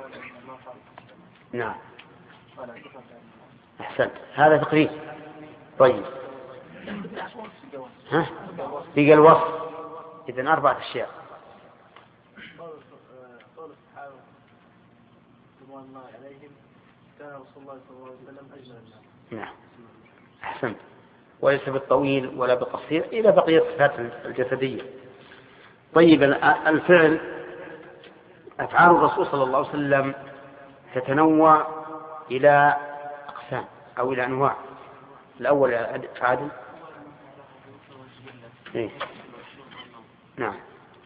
نعم أحسنت، هذا تقرير. طيب ها بقى الوصف. إذن 4 أشياء. قول الصحابة رضوان الله عليهم كان رسول الله صلى الله عليه وسلم أجمل الناس. نعم أحسنت. وليس بالطويل ولا بالقصير إلى بقية الصفات الجسدية. طيب الفعل، أفعال الرسول صلى الله عليه وسلم تتنوع إلى أقسام أو إلى أنواع. الأول عادل. إيه؟ نعم.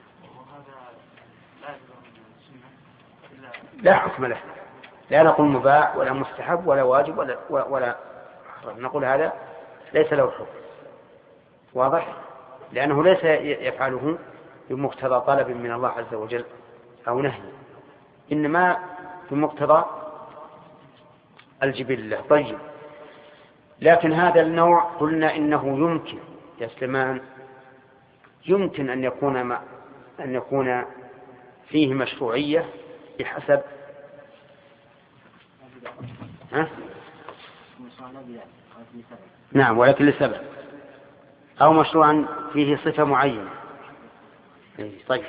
لا حكم له، لا نقول مباح ولا مستحب ولا واجب ولا حرام، نقول هذا ليس له حكم. واضح؟ لأنه ليس يفعله بمقتضى طلب من الله عز وجل أو نهي، إنما بمقتضى الجبلة. طيب لكن هذا النوع قلنا إنه يمكن يا سليمان يمكن أن يكون فيه مشروعية بحسب نعم ولكن لسبب، أو مشروعا فيه صفة معينة. طيب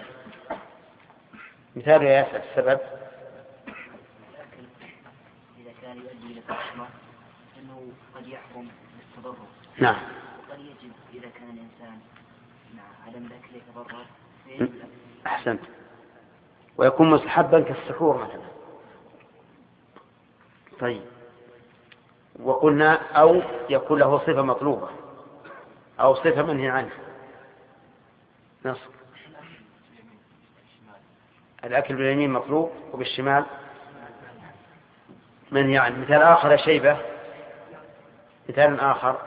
مثال يا أسف السبب. إذا كان يؤدي إلى التحريم أنه قد يحكم بالتضرر. نعم. وقد يجب إذا كان الإنسان مع عدم الأكل يتضرر. أحسنت. ويكون مستحبا كالسحور مثلا. طيب وقلنا أو يكون له صفة مطلوبة أو صفة منهي عنها. نصر. الأكل باليمين مطلوب وبالشمال منهي عنه. مثال آخر شيبة. مثال آخر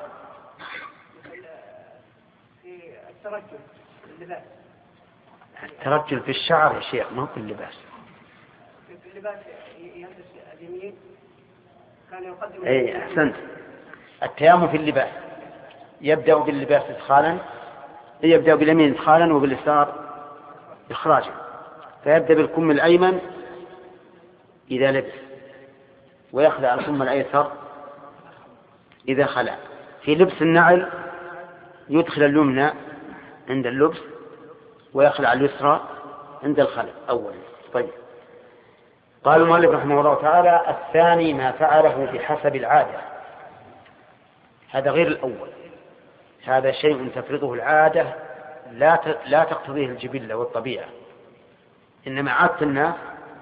في الترجل اللباس. الترجل في الشعر يا شيخ ما هو في اللباس. في اللباس يلبس اليمين كان يقدم. أي أحسنت. التيامن في اللباس يبدأ باللباس إدخالا، يبدأ باليمين إدخالا وباليسار إخراجا، فيبدأ بالكم الأيمن إذا لبس ويخلع الكم الأيسر إذا خلع. في لبس النعل يدخل اليمنى عند اللبس ويخلع اليسرى عند الخلع أولا. طيب قال المؤلف رحمه الله تعالى: الثاني ما فعله بحسب العادة. هذا غير الأول، هذا شيء تفرضه العادة لا تقتضيه الجبلة والطبيعة، إنما عادة الناس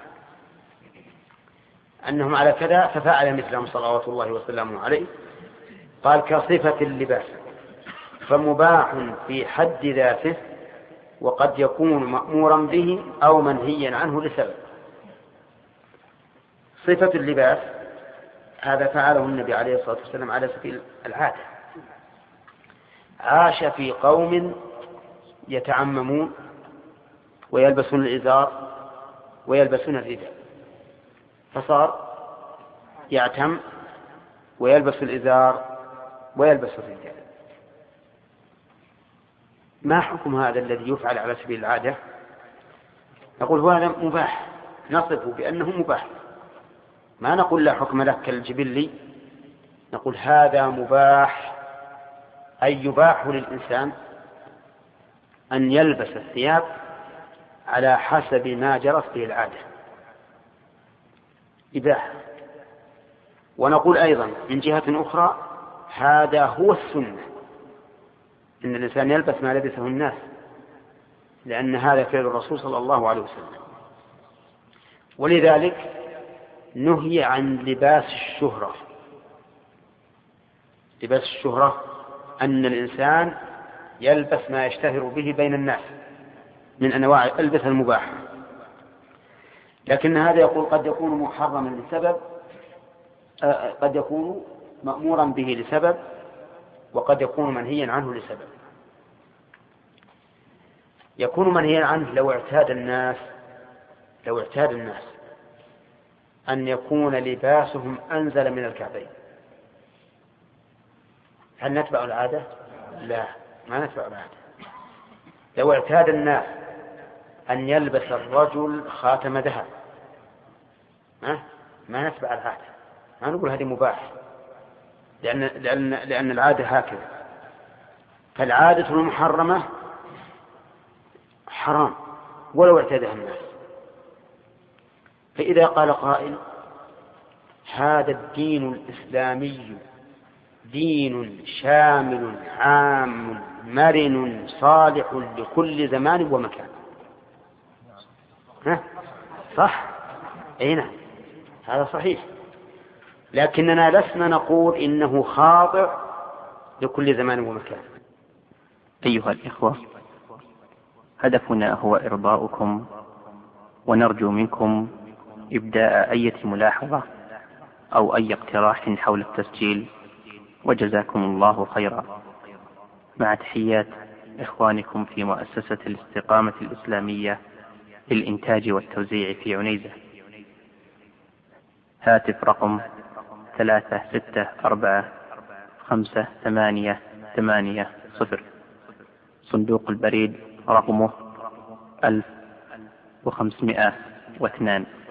أنهم على كذا ففعل مثلهم صلوات الله وسلامه عليه. قال: كصفة اللباس، فمباح في حد ذاته، وقد يكون مأمورا به أو منهيا عنه لسبب. صفة اللباس هذا فعله النبي عليه الصلاة والسلام على سبيل العادة. عاش في قوم يتعممون ويلبسون الإزار ويلبسون الرداء، فصار يعتم ويلبس الإزار ويلبس الرداء. ما حكم هذا الذي يفعل على سبيل العادة؟ نقول هذا مباح، نصفه بأنه مباح، ما نقول لا حكم له كالجبلي، نقول هذا مباح، أي يباح للإنسان أن يلبس الثياب على حسب ما جرت به العادة، إباحة. ونقول أيضا من جهة أخرى هذا هو السنة، إن الإنسان يلبس ما لبسه الناس، لأن هذا فعل الرسول صلى الله عليه وسلم. ولذلك نهي عن لباس الشهرة. لباس الشهرة أن الإنسان يلبس ما يشتهر به بين الناس من أنواع الألبسة المباحة، لكن هذا يقول قد يكون محرما لسبب، قد يكون مأمورا به لسبب، وقد يكون منهيا عنه لسبب. يكون منهيا عنه لو اعتاد الناس أن يكون لباسهم أنزل من الكعبين. هل نتبع العادة؟ لا، ما نتبع العادة. لو اعتاد الناس أن يلبس الرجل خاتم ذهب، ما نتبع العادة، ما نقول هذه مباح، لأن العادة هكذا. فالعادة المحرمة حرام ولو اعتادها الناس. فإذا قال قائل: هذا الدين الإسلامي دين شامل عام مرن صالح لكل زمان ومكان، صح؟ أي نعم، هذا صحيح، لكننا لسنا نقول إنه خاضع لكل زمان ومكان. أيها الإخوة، هدفنا هو إرضاؤكم، ونرجو منكم إبداء أي ملاحظة أو أي اقتراح حول التسجيل، وجزاكم الله خيرا. مع تحيات إخوانكم في مؤسسة الاستقامة الإسلامية للإنتاج والتوزيع في عنيزة. هاتف رقم 36458880. صندوق البريد رقمه 1502.